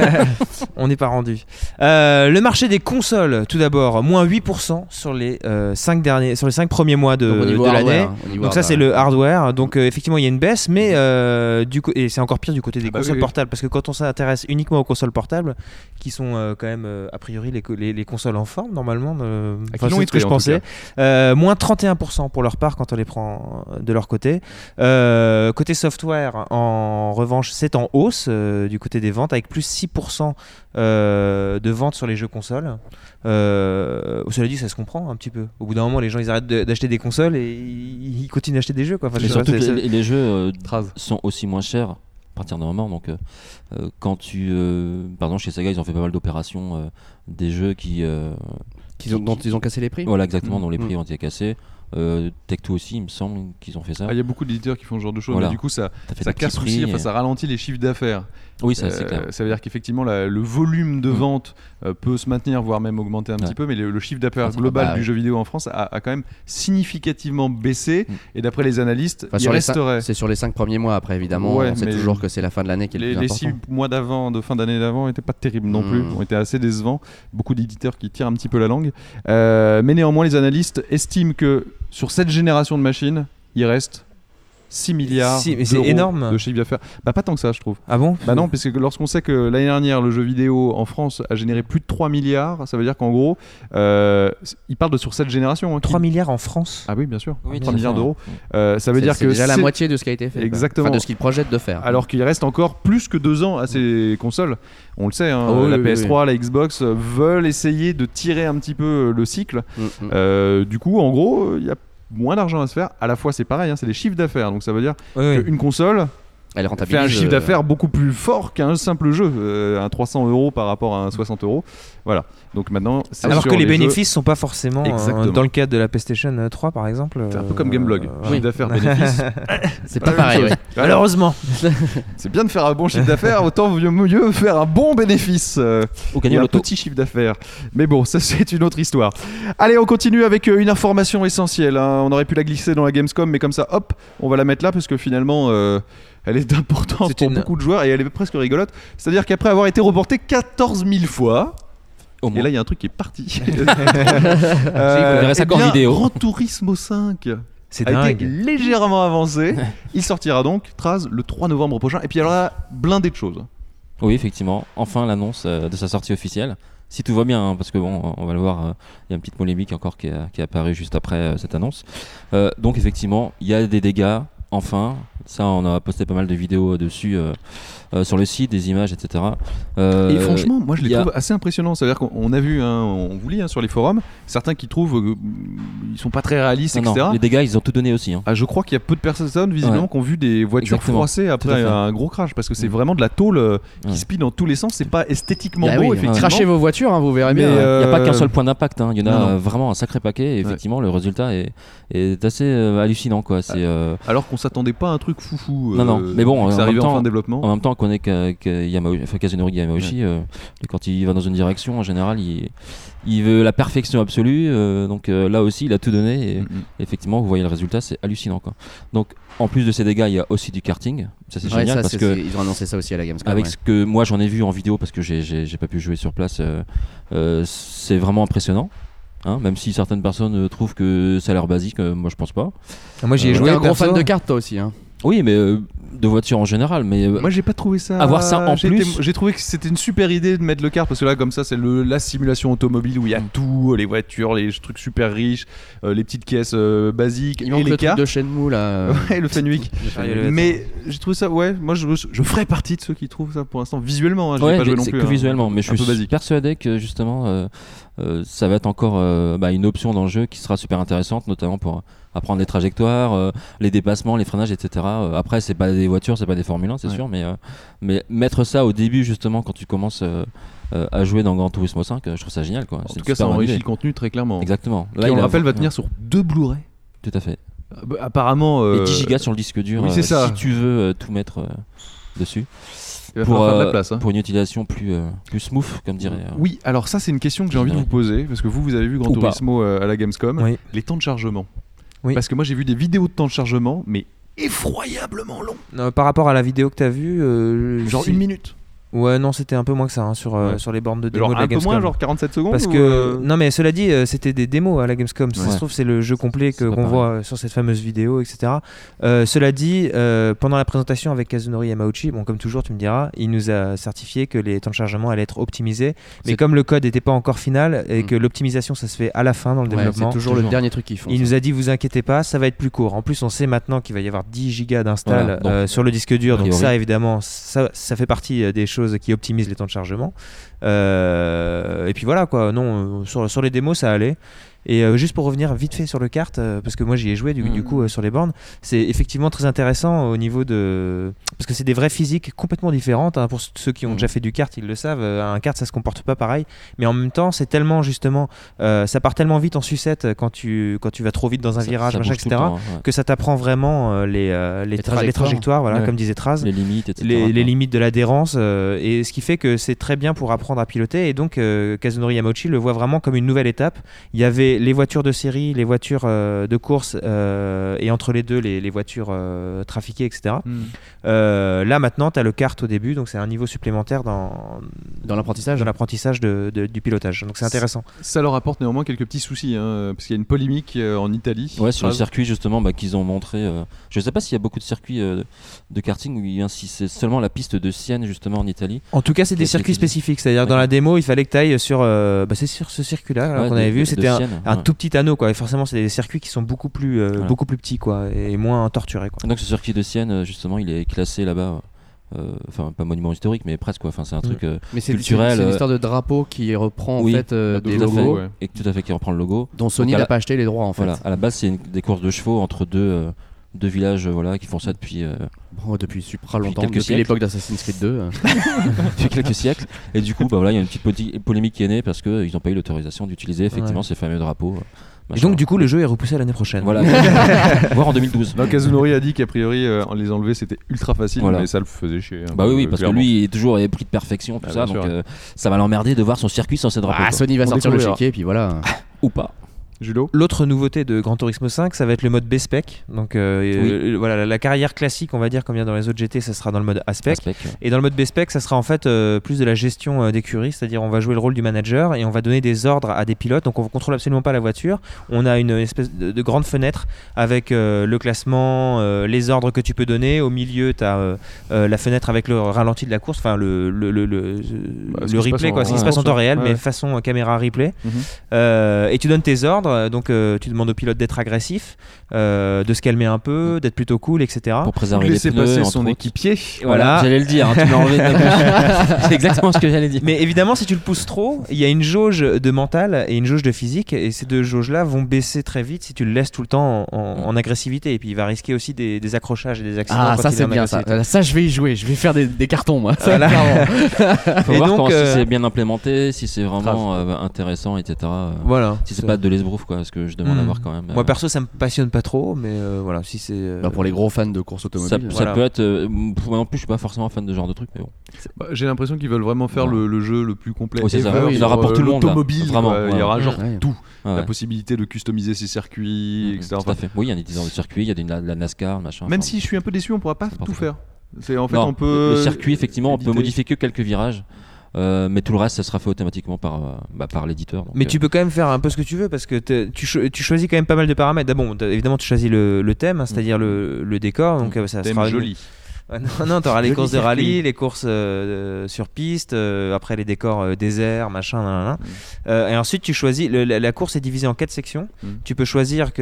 On n'est pas rendu. Euh, le marché des consoles, tout d'abord, moins huit pour cent sur les euh, cinq derniers, sur les cinq premiers mois de, Donc, au niveau de hardware, l'année. hein, au niveau Donc ça c'est hardware. le hardware. Donc euh, effectivement il y a une baisse, mais euh, du coup et c'est encore pire du côté des Ah bah consoles oui, oui. portables, parce que quand on s'intéresse uniquement aux consoles portables, qui sont euh, quand même euh, a priori les, co- les, les consoles en forme normalement, euh, Ah, qui enfin, l'ont c'est ce que été, je en tout pensais. Euh, moins trente et un pour cent pour leur part quand on les prend euh, de leur côté. Euh, côté software, en revanche, c'est en hausse euh, du côté des ventes, avec plus six pour cent euh, de ventes sur les jeux consoles. Euh, cela dit, ça se comprend un petit peu. Au bout d'un moment, les gens ils arrêtent de- d'acheter des consoles et ils, ils continuent d'acheter des jeux. Quoi. Enfin, je Et sais pas, surtout c'est- que c'est- les, les jeux euh, Traz. sont aussi moins chers à partir d'un moment. Donc, euh, euh, quand tu. Euh, par exemple, chez Sega, ils ont fait pas mal d'opérations, euh, des jeux qui. euh, Qu'ils ont- dont ils ont cassé les prix. Voilà, exactement, Mm. dont les Mm. prix ont été cassés. Euh, Tech deux aussi, il me semble qu'ils ont fait ça. Il ah, y a beaucoup d'éditeurs qui font ce genre de choses, voilà. mais du coup ça, ça casse aussi, aussi, enfin, ça ralentit les chiffres d'affaires. Oui, ça, euh, c'est clair. Ça veut dire qu'effectivement la, le volume de mmh. vente euh, peut se maintenir, voire même augmenter un ouais. petit peu, mais le, le chiffre d'affaires ah, global bah, du ouais. jeu vidéo en France a, a quand même significativement baissé, mmh. et d'après les analystes, enfin, il resterait. C'est sur les cinq premiers mois après, évidemment, ouais, on sait toujours que c'est la fin de l'année qui est le les, plus important. Les six mois d'avant, de fin d'année d'avant, n'étaient pas terribles non mmh. plus, ont été assez décevants. Beaucoup d'éditeurs qui tirent un petit peu la langue. Euh, mais néanmoins, les analystes estiment que sur cette génération de machines, il reste six milliards si, mais d'euros c'est énorme. de chiffre d'affaires. Bah pas tant que ça, je trouve. Ah bon ? Bah non, parce que lorsqu'on sait que l'année dernière, le jeu vidéo en France a généré plus de trois milliards, ça veut dire qu'en gros, euh, il parle de sur cette génération. Hein, trois qui... milliards en France ? Ah oui, bien sûr. Oui, trois milliards d'euros. Euh, ça veut c'est, dire c'est que déjà c'est la moitié de ce qui a été fait. Exactement. Enfin, de ce qu'ils projettent de faire. Alors qu'il reste encore plus que deux ans à ces consoles. On le sait, hein, oh, la oui, P S trois, oui. la Xbox veulent essayer de tirer un petit peu le cycle. Mm-hmm. Euh, du coup, en gros, il y a moins d'argent à se faire. À la fois, c'est pareil, hein, c'est des chiffres d'affaires. Donc ça veut dire oui, qu'une console elle fait un chiffre d'affaires beaucoup plus fort qu'un simple jeu, euh, un trois cents euros par rapport à un soixante euros. Voilà. Donc maintenant, c'est alors sur que les, les bénéfices jeux... sont pas forcément euh, dans le cadre de la PlayStation trois par exemple. C'est un peu comme Gameblog. Euh, chiffre d'affaires bénéfices. C'est pas pareil. Oui. Malheureusement. C'est bien de faire un bon chiffre d'affaires, autant mieux, mieux faire un bon bénéfice. Euh, Ou gagner un l'auto. petit chiffre d'affaires. Mais bon, ça c'est une autre histoire. Allez, on continue avec une information essentielle. Hein. On aurait pu la glisser dans la Gamescom, mais comme ça, hop, on va la mettre là parce que finalement. Euh, Elle est d'importance c'est pour une... beaucoup de joueurs et elle est presque rigolote. C'est-à-dire qu'après avoir été reportée quatorze mille fois, et là il y a un truc qui est parti. euh, Vous verrez ça eh bien, en vidéo. Gran Turismo cinq c'est a dingue. été légèrement avancé. Il sortira donc, Traz, le trois novembre prochain. Et puis alors là, blindé de choses. Oui, effectivement. Enfin l'annonce euh, de sa sortie officielle. Si tout va bien, hein, parce que bon, on va le voir, il euh, y a une petite polémique encore qui est, qui est apparue juste après euh, cette annonce. Euh, donc effectivement, il y a des dégâts. Enfin, ça on a posté pas mal de vidéos dessus euh, euh, sur le site, des images, et cetera. Euh, et franchement, moi je les a... trouve assez impressionnants. C'est-à-dire qu'on a vu, hein, on vous lit hein, sur les forums, certains qui trouvent euh, ils sont pas très réalistes, non, et cetera. Non, les dégâts, ils ont tout donné aussi. Hein. Ah, je crois qu'il y a peu de personnes visiblement ouais. qui ont vu des voitures Exactement. froissées après un gros crash, parce que c'est mmh. vraiment de la tôle euh, qui ouais. speed dans tous les sens. C'est pas esthétiquement bah beau, oui, effectivement. Crachez vos voitures, hein, vous verrez bien. Il n'y euh... a pas qu'un seul point d'impact. Hein. Il y en a non, non. vraiment un sacré paquet. Et effectivement, ouais. le résultat est, est assez euh, hallucinant, quoi. C'est, euh... alors qu'on s'attendait pas à un truc foufou. Euh, non, non. Mais bon, c'est arrivé en fin de développement. En même temps, on connaît que, que Yamauchi, enfin, Kazunori Yamauchi. Ouais. Euh, et quand il va dans une direction, en général, il, il veut la perfection absolue. Euh, donc euh, là aussi, il a tout donné. Et mm-hmm. effectivement, vous voyez le résultat, c'est hallucinant, quoi. Donc, en plus de ces dégâts, il y a aussi du karting. Ça, c'est ouais, génial ça, parce c'est, que c'est, ils ont annoncé ça aussi à la Gamescom. Avec ouais. ce que moi j'en ai vu en vidéo, parce que j'ai, j'ai, j'ai pas pu jouer sur place, euh, euh, c'est vraiment impressionnant. Hein, même si certaines personnes euh, trouvent que ça a l'air basique, euh, moi je pense pas. Moi j'y ai euh, joué. T'es un gros perso. fan de cartes toi aussi. Hein. Oui, mais euh, de voitures en général. Mais euh, moi j'ai pas trouvé ça. Avoir ça en j'ai plus. Été, j'ai trouvé que c'était une super idée de mettre le kart parce que là comme ça c'est le, la simulation automobile où il y a mm. tout, les voitures, les trucs super riches, euh, les petites caisses euh, basiques il et manque les le cartes. truc de Shenmue là. Ouais, le Fenwick. Mais j'ai trouvé ça, ouais, moi je, je ferais partie de ceux qui trouvent ça pour l'instant visuellement. Hein, je ouais, l'ai pas joué non c'est plus. que hein, visuellement, mais je suis basique. persuadé que justement euh, euh, ça va être encore euh, bah, une option dans le jeu qui sera super intéressante, notamment pour apprendre les trajectoires, euh, les dépassements, les freinages, et cetera. Euh, après, c'est pas des voitures, c'est pas des Formule un, c'est ouais. sûr, mais, euh, mais mettre ça au début, justement, quand tu commences euh, euh, à jouer dans Gran Turismo cinq, je trouve ça génial, quoi. En c'est tout cas, ça enrichit le contenu très clairement. Exactement. Là, qui, on le rappelle, va tenir ouais. sur deux Blu-ray. Tout à fait. Euh, bah, apparemment. Euh... Et dix gigas sur le disque dur, oui, c'est euh, ça. si tu veux euh, tout mettre euh, dessus. Pour, euh, faire de la place, hein. pour une utilisation plus, euh, plus smooth, comme dirait. Euh, oui, alors ça, c'est une question que j'ai envie de vous poser, parce que vous, vous avez vu Gran Turismo euh, à la Gamescom. Oui. Les temps de chargement. Oui. Parce que moi j'ai vu des vidéos de temps de chargement, mais effroyablement longs. Non, par rapport à la vidéo que t'as vue, euh, genre c'est... une minute. Ouais, non, c'était un peu moins que ça hein, sur, euh, ouais. sur les bornes de démo genre de la un Gamescom. peu moins, genre quarante-sept secondes. Parce que euh... non, mais cela dit, euh, c'était des démos à la Gamescom. Si ouais. ça se trouve, c'est le jeu complet que, qu'on voit euh, sur cette fameuse vidéo, et cetera. Euh, cela dit, euh, pendant la présentation avec Kazunori Yamauchi, bon, comme toujours, tu me diras, il nous a certifié que les temps de chargement allaient être optimisés. Mais c'est... comme le code n'était pas encore final et mmh. que l'optimisation, ça se fait à la fin dans le ouais, développement. C'est toujours, toujours le dernier truc qu'ils font. Il ça. nous a dit, vous inquiétez pas, ça va être plus court. En plus, on sait maintenant qu'il va y avoir dix gigas d'install voilà, euh, sur le disque dur. Donc ça, évidemment, ça, ça fait partie des choses qui optimisent les temps de chargement. Euh, et puis voilà quoi, non, sur, sur les démos ça allait. Et euh, juste pour revenir vite fait sur le kart, euh, parce que moi j'y ai joué du, Mmh. du coup euh, sur les bornes, c'est effectivement très intéressant au niveau de... Parce que c'est des vraies physiques complètement différentes, hein. Pour ceux qui ont Mmh. déjà fait du kart, ils le savent, euh, un kart ça se comporte pas pareil, mais en même temps c'est tellement justement, euh, ça part tellement vite en sucette quand tu, quand tu vas trop vite dans un Ça- virage, ça machin, bouge tout le et cetera, temps, hein, ouais. que ça t'apprend vraiment euh, les, euh, les, Les tra- les trajectoires. trajectoires, voilà, Ouais. comme disait Traz. Les limites, et cetera. Les, les quoi. limites de l'adhérence, euh, et ce qui fait que c'est très bien pour apprendre à piloter. Et donc euh, Kazunori Yamauchi le voit vraiment comme une nouvelle étape. Il y avait les voitures de série, les voitures euh, de course, euh, et entre les deux les, les voitures euh, trafiquées, et cetera. Mm. Euh, là maintenant tu as le kart au début, donc c'est un niveau supplémentaire dans, Dans l'apprentissage. dans l'apprentissage de, de- du pilotage, donc c'est intéressant. Ça leur apporte néanmoins quelques petits soucis, hein, parce qu'il y a une polémique euh, en Italie. Ouais, sur le Ah, circuit justement bah, qu'ils ont montré. euh, Je sais pas s'il y a beaucoup de circuits euh, de karting ou bien si c'est seulement la piste de Sienne justement en Italie. En tout cas c'est des Qui a été circuits utilisé. spécifiques, c'est-à-dire dans D'accord. la démo il fallait que tu ailles sur, euh, bah, c'est sur ce circuit là Ouais, qu'on de- avait vu, de- c'était de un, Sienne, un ouais. tout petit anneau quoi, et forcément c'est des circuits qui sont beaucoup plus, euh, Voilà. beaucoup plus petits quoi, et moins torturés quoi. Donc ce circuit de Sienne euh, justement il est classé là-bas. euh, Enfin pas monument historique mais presque quoi. Enfin c'est un truc euh, Mais c'est culturel, c'est- c'est euh, l'histoire de drapeau qui reprend en oui, fait euh, de des tout à fait, logos ouais. et tout à fait qui reprend le logo. dont Sony Donc, à n'a la- pas acheté les droits en fait. Voilà, à la base c'est une- des courses de chevaux entre deux, euh, deux villages euh, voilà, qui font ça depuis, euh, Bon, depuis supra Depuis longtemps, quelques depuis siècles. l'époque d'Assassin's Creed deux. euh. depuis quelques siècles. Et du coup bah, voilà, il y a une petite poti- polémique qui est née parce qu'ils n'ont pas eu l'autorisation d'utiliser effectivement Ouais. ces fameux drapeaux. euh, Et machin. donc du coup le jeu est repoussé à l'année prochaine. Voilà, voire en deux mille douze. Non, Kazunori a dit qu'a priori, euh, les enlever c'était ultra facile, Voilà. mais ça le faisait chier. hein, Bah oui, oui, euh, parce clairement. que lui il est toujours épris de perfection, tout Ah, ça, bien donc sûr. euh, ça va l'emmerder de voir son circuit sans ses drapeaux. Ah, quoi. Sony va On sortir le découvrira. chéquier et puis voilà. Ou pas. Julo. L'autre nouveauté de Gran Turismo cinq, ça va être le mode B-Spec. Donc euh, euh, voilà, la, la carrière classique, on va dire, comme il y a dans les autres G T, ça sera dans le mode A-Spec. Aspect, ouais. Et dans le mode B-Spec, ça sera en fait euh, plus de la gestion euh, d'écurie, c'est-à-dire on va jouer le rôle du manager et on va donner des ordres à des pilotes. Donc on ne contrôle absolument pas la voiture. On a une espèce de, de grande fenêtre avec euh, le classement, euh, les ordres que tu peux donner. Au milieu, tu as euh, euh, la fenêtre avec le ralenti de la course, enfin le, le, le, le, Bah, ce le qui se passe replay, en- quoi, ce qui ouais, se passe en temps réel, ouais. mais façon euh, caméra replay. Mhm. Euh, et tu donnes tes ordres, donc euh, tu demandes au pilote d'être agressif, euh, de se calmer un peu, d'être plutôt cool, et cetera. Pour préserver les Laisser pneus, passer entre son autres. équipier. Voilà. J'allais le dire, hein, tu m'as enlevé de la bouche. C'est exactement ce que j'allais dire. Mais évidemment, si tu le pousses trop, il y a une jauge de mental et une jauge de physique, et ces deux jauges-là vont baisser très vite si tu le laisses tout le temps en, en- en agressivité. Et puis il va risquer aussi des, des accrochages et des accidents. Ah, quand ça il est c'est en bien ça. agressivité. Euh, Ça je vais y jouer, je vais faire des, des cartons moi. Ça, Voilà. clairement. Faut Et voir donc, comment, euh, si c'est bien implémenté, si c'est vraiment euh, intéressant, et cetera. euh, Voilà. Si c'est pas de l'esbrouf, quoi, parce que je demande Hmm. à voir quand même. euh, Moi perso, ça me passionne pas trop, mais euh, voilà, si c'est. euh, Bah, pour les gros fans de course ça, automobile. ça Voilà. peut être. euh, moi non plus, je suis pas forcément fan de ce genre de truc, mais bon. Bah, j'ai l'impression qu'ils veulent vraiment faire Ouais. le, le jeu le plus complet. Oui, c'est ça. ever Oui, il pour, y en aura pour euh, tout le monde, là. l'automobile, Vraiment, quoi. Il y ouais. aura genre Ouais. tout. Ouais, La ouais. possibilité de customiser ses circuits, Mmh, et cetera. tout à fait. Oui, il y a des designs de circuit, il y a de la, de la NASCAR, machin. Même enfin, si je suis un peu déçu, on pourra pas N'importe tout quoi. faire. C'est en fait non, on peut. le circuit, effectivement, on peut éditer. modifier que quelques virages. Euh, mais tout le reste, ça sera fait automatiquement par, euh, bah, par l'éditeur. donc, Mais euh, tu peux quand même faire un peu ce que tu veux parce que t'es- tu, cho- tu choisis quand même pas mal de paramètres. D'abord, bon, t'as- évidemment, tu choisis le, le thème, hein, c'est-à-dire le, le décor. Donc, euh, ça Thème sera joli. Ouais, non, non, t'auras les Joli courses de circuit. rallye, les courses euh, sur piste, euh, après les décors euh, désert, machin, nan, nan, nan. Mm. Euh, et ensuite tu choisis. Le- la, la course est divisée en quatre sections. Mm. Tu peux choisir que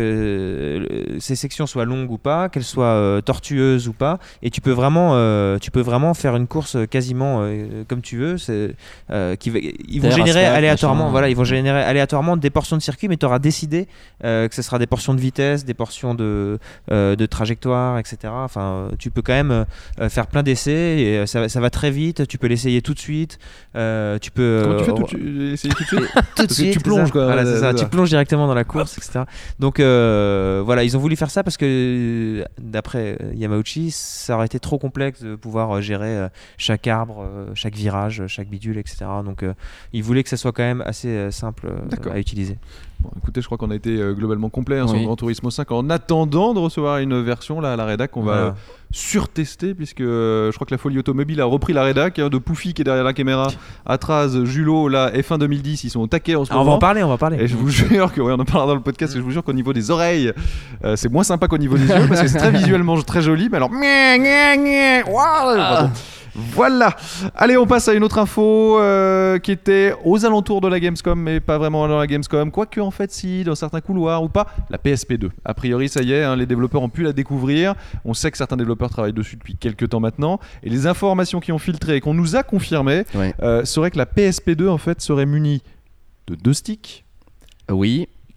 euh, ces sections soient longues ou pas, qu'elles soient euh, tortueuses ou pas, et tu peux vraiment, euh, tu peux vraiment faire une course quasiment euh, comme tu veux. C'est, euh, qui va- ils vont Terre, générer asphalte, aléatoirement, machin. voilà, ils vont générer aléatoirement des portions de circuit, mais tu auras décidé euh, que ce sera des portions de vitesse, des portions de, euh, de trajectoire, et cetera. Enfin, euh, tu peux quand même euh, faire plein d'essais et euh, ça, va- ça va très vite. Tu peux l'essayer tout de suite. Euh, tu peux. Comment tu fais euh, tout de suite Essayer tout de suite tout de Parce que suite, tu c'est plonges, ça. quoi. Voilà, c'est Ouais, ça. c'est Tu ça. plonges directement dans la course, et cetera. Donc euh, voilà, ils ont voulu faire ça parce que euh, d'après euh, Yamauchi, ça aurait été trop complexe de pouvoir euh, gérer euh, chaque arbre, euh, chaque virage, chaque bidule, et cetera. Donc euh, ils voulaient que ça soit quand même assez euh, simple euh, D'accord. à utiliser. Bon, écoutez, je crois qu'on a été euh, globalement complet hein, sur Oui. Gran Turismo cinq en attendant de recevoir une version là à la rédac qu'on va Voilà. euh, surtester puisque euh, je crois que la folie automobile a repris la rédac hein, de Poufi qui est derrière la caméra, Atraz, Julo, là F un deux mille dix, ils sont au taquet en ce Ah, on va moment. en parler, on va en parler. Et je vous jure que, ouais, on en parlera dans le podcast, et je vous jure qu'au niveau des oreilles, euh, c'est moins sympa qu'au niveau des yeux, parce que c'est très visuellement très joli, mais alors... gna, gna, gna, waouh, pardon. Voilà. Allez, on passe à une autre info euh, qui était aux alentours de la Gamescom, mais pas vraiment dans la Gamescom. Quoique, en fait, si, dans certains couloirs ou pas, la P S P deux. A priori, ça y est, hein, les développeurs ont pu la découvrir. On sait que certains développeurs travaillent dessus depuis quelques temps maintenant. Et les informations qui ont filtré et qu'on nous a confirmées Ouais. euh, seraient que la P S P deux, en fait, serait munie de deux sticks, Oui.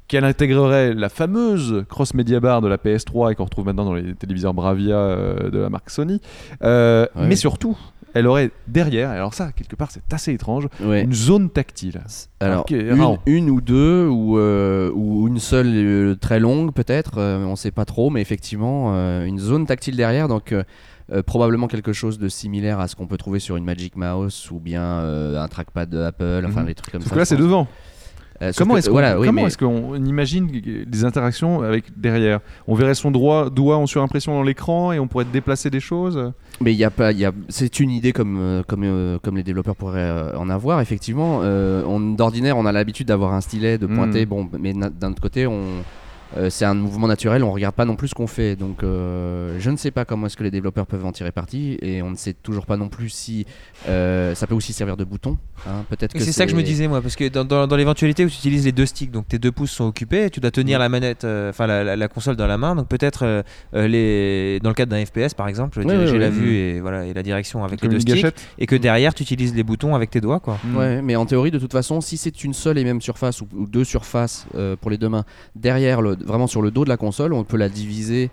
qu'elle intégrerait la fameuse cross-media bar de la P S trois et qu'on retrouve maintenant dans les téléviseurs Bravia euh, de la marque Sony. Euh, Ouais. Mais surtout, elle aurait derrière, et alors ça, quelque part, c'est assez étrange, Ouais. une zone tactile. Alors, Ok, une, rare. une ou deux, ou, euh, ou une seule euh, très longue peut-être, euh, on sait pas trop, mais effectivement, euh, une zone tactile derrière, donc euh, euh, probablement quelque chose de similaire à ce qu'on peut trouver sur une Magic Mouse ou bien euh, un trackpad de Apple, enfin Mhm. des trucs comme Sauf ça. que là, je c'est pense. devant. Euh, sauf Comment que- est-ce qu'on voilà, oui, comment mais- est-ce qu'on imagine des interactions avec derrière? On verrait son droit, doigt en surimpression dans l'écran et on pourrait déplacer des choses. Mais il y a pas, il y a, c'est une idée comme euh, comme euh, comme les développeurs pourraient euh, en avoir. Effectivement, euh, on, d'ordinaire, on a l'habitude d'avoir un stylet, de pointer. Mm. Bon, mais na- d'un autre côté, on euh, c'est un mouvement naturel. On regarde pas non plus ce qu'on fait. Donc, euh, je ne sais pas comment est-ce que les développeurs peuvent en tirer parti, et on ne sait toujours pas non plus si euh, ça peut aussi servir de bouton. Hein. Peut-être Et que c'est ça que je me disais moi, parce que dans, dans, dans l'éventualité où tu utilises les deux sticks, donc tes deux pouces sont occupés, tu dois tenir Mm. la manette, euh, enfin la, la, la console dans la main, donc peut-être euh, euh, les, dans le cadre d'un F P S par exemple, Ouais, diriger ouais, la ouais. vue et voilà et la direction avec Comme les deux une sticks, gâchette. et que derrière tu utilises les boutons avec tes doigts quoi. Mm. Ouais, mais en théorie, de toute façon, si c'est une seule et même surface ou, ou deux surfaces euh, pour les deux mains, derrière, le, vraiment sur le dos de la console, on peut la diviser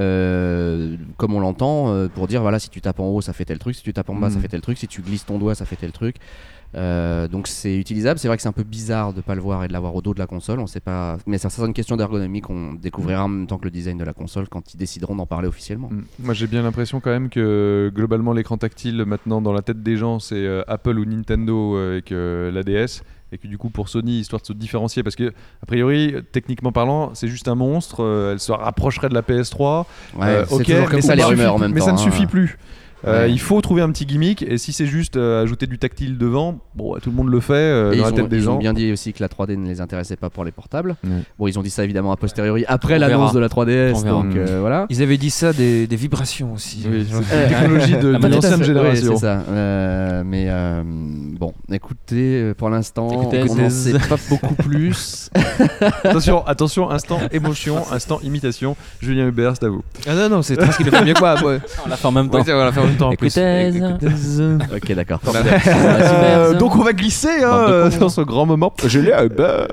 euh, comme on l'entend euh, pour dire voilà, si tu tapes en haut, ça fait tel truc, si tu tapes en bas, Mm. ça fait tel truc, si tu glisses ton doigt, ça fait tel truc. Euh, donc c'est utilisable. C'est vrai que c'est un peu bizarre de pas le voir et de l'avoir au dos de la console. On sait pas, mais ça, c'est une question d'ergonomie qu'on découvrira en même temps que le design de la console quand ils décideront d'en parler officiellement. Mm. Moi j'ai bien l'impression quand même que globalement l'écran tactile maintenant dans la tête des gens c'est euh, Apple ou Nintendo euh, avec euh, la D S, et que du coup pour Sony, histoire de se différencier, parce que a priori techniquement parlant c'est juste un monstre, euh, elle se rapprocherait de la P S trois. Ouais, Euh, c'est ok, toujours comme mais ça les ça rumeurs suffit- en même mais temps. ça ne hein. suffit plus. Euh, Ouais. il faut trouver un petit gimmick, et si c'est juste euh, ajouter du tactile devant, bon, tout le monde le fait euh, Et dans ils, la tête ont, des ils gens. ont bien dit aussi que la trois D ne les intéressait pas pour les portables. Ouais. Bon, ils ont dit ça évidemment a posteriori après On l'annonce verra. de la trois D S. On verra. Donc euh, voilà. Ils avaient dit ça des, des vibrations aussi. Oui, Genre- c'est une technologie de, Ah, de bah, tout à l'ancienne Oui, génération. c'est ça. Euh, mais euh, bon, écoutez, euh, pour l'instant, Écoutez, on n'en c'est- sait pas beaucoup plus. attention, attention, instant émotion, instant imitation. Julien Hubert, c'est à vous. Ah non non, c'est très ce qu'il le fait mieux que moi. moi. On l'a fait en même temps. Ouais, c'est- on va la faire en même temps en plus. Écoutez, Ok, d'accord. Euh, super. donc on va glisser hein, Bande de euh, cons. dans ce grand moment. Julien Hubert.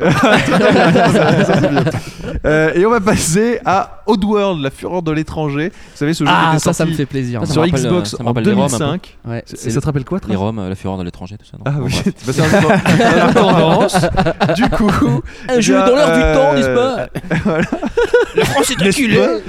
Ça, ça, c'est bien. Euh, et on va passer à Oddworld, la fureur de l'étranger. Vous savez, ce jeu qui Ah, était ça, ça me sorti fait plaisir. Ça me sur rappelle, Xbox euh, ça me en rappelle les ROM un peu. deux mille cinq. Ouais, C'est- c'est Ça te rappelle quoi, Trace? Les Roms, la fureur de l'étranger, tout ça. non Ah Bon, oui, bref. bah, c'est un jeu dans la tendance. Du coup, Un jeu il y a, dans l'air du euh, temps, n'est-ce pas? La France est N'est-ce pas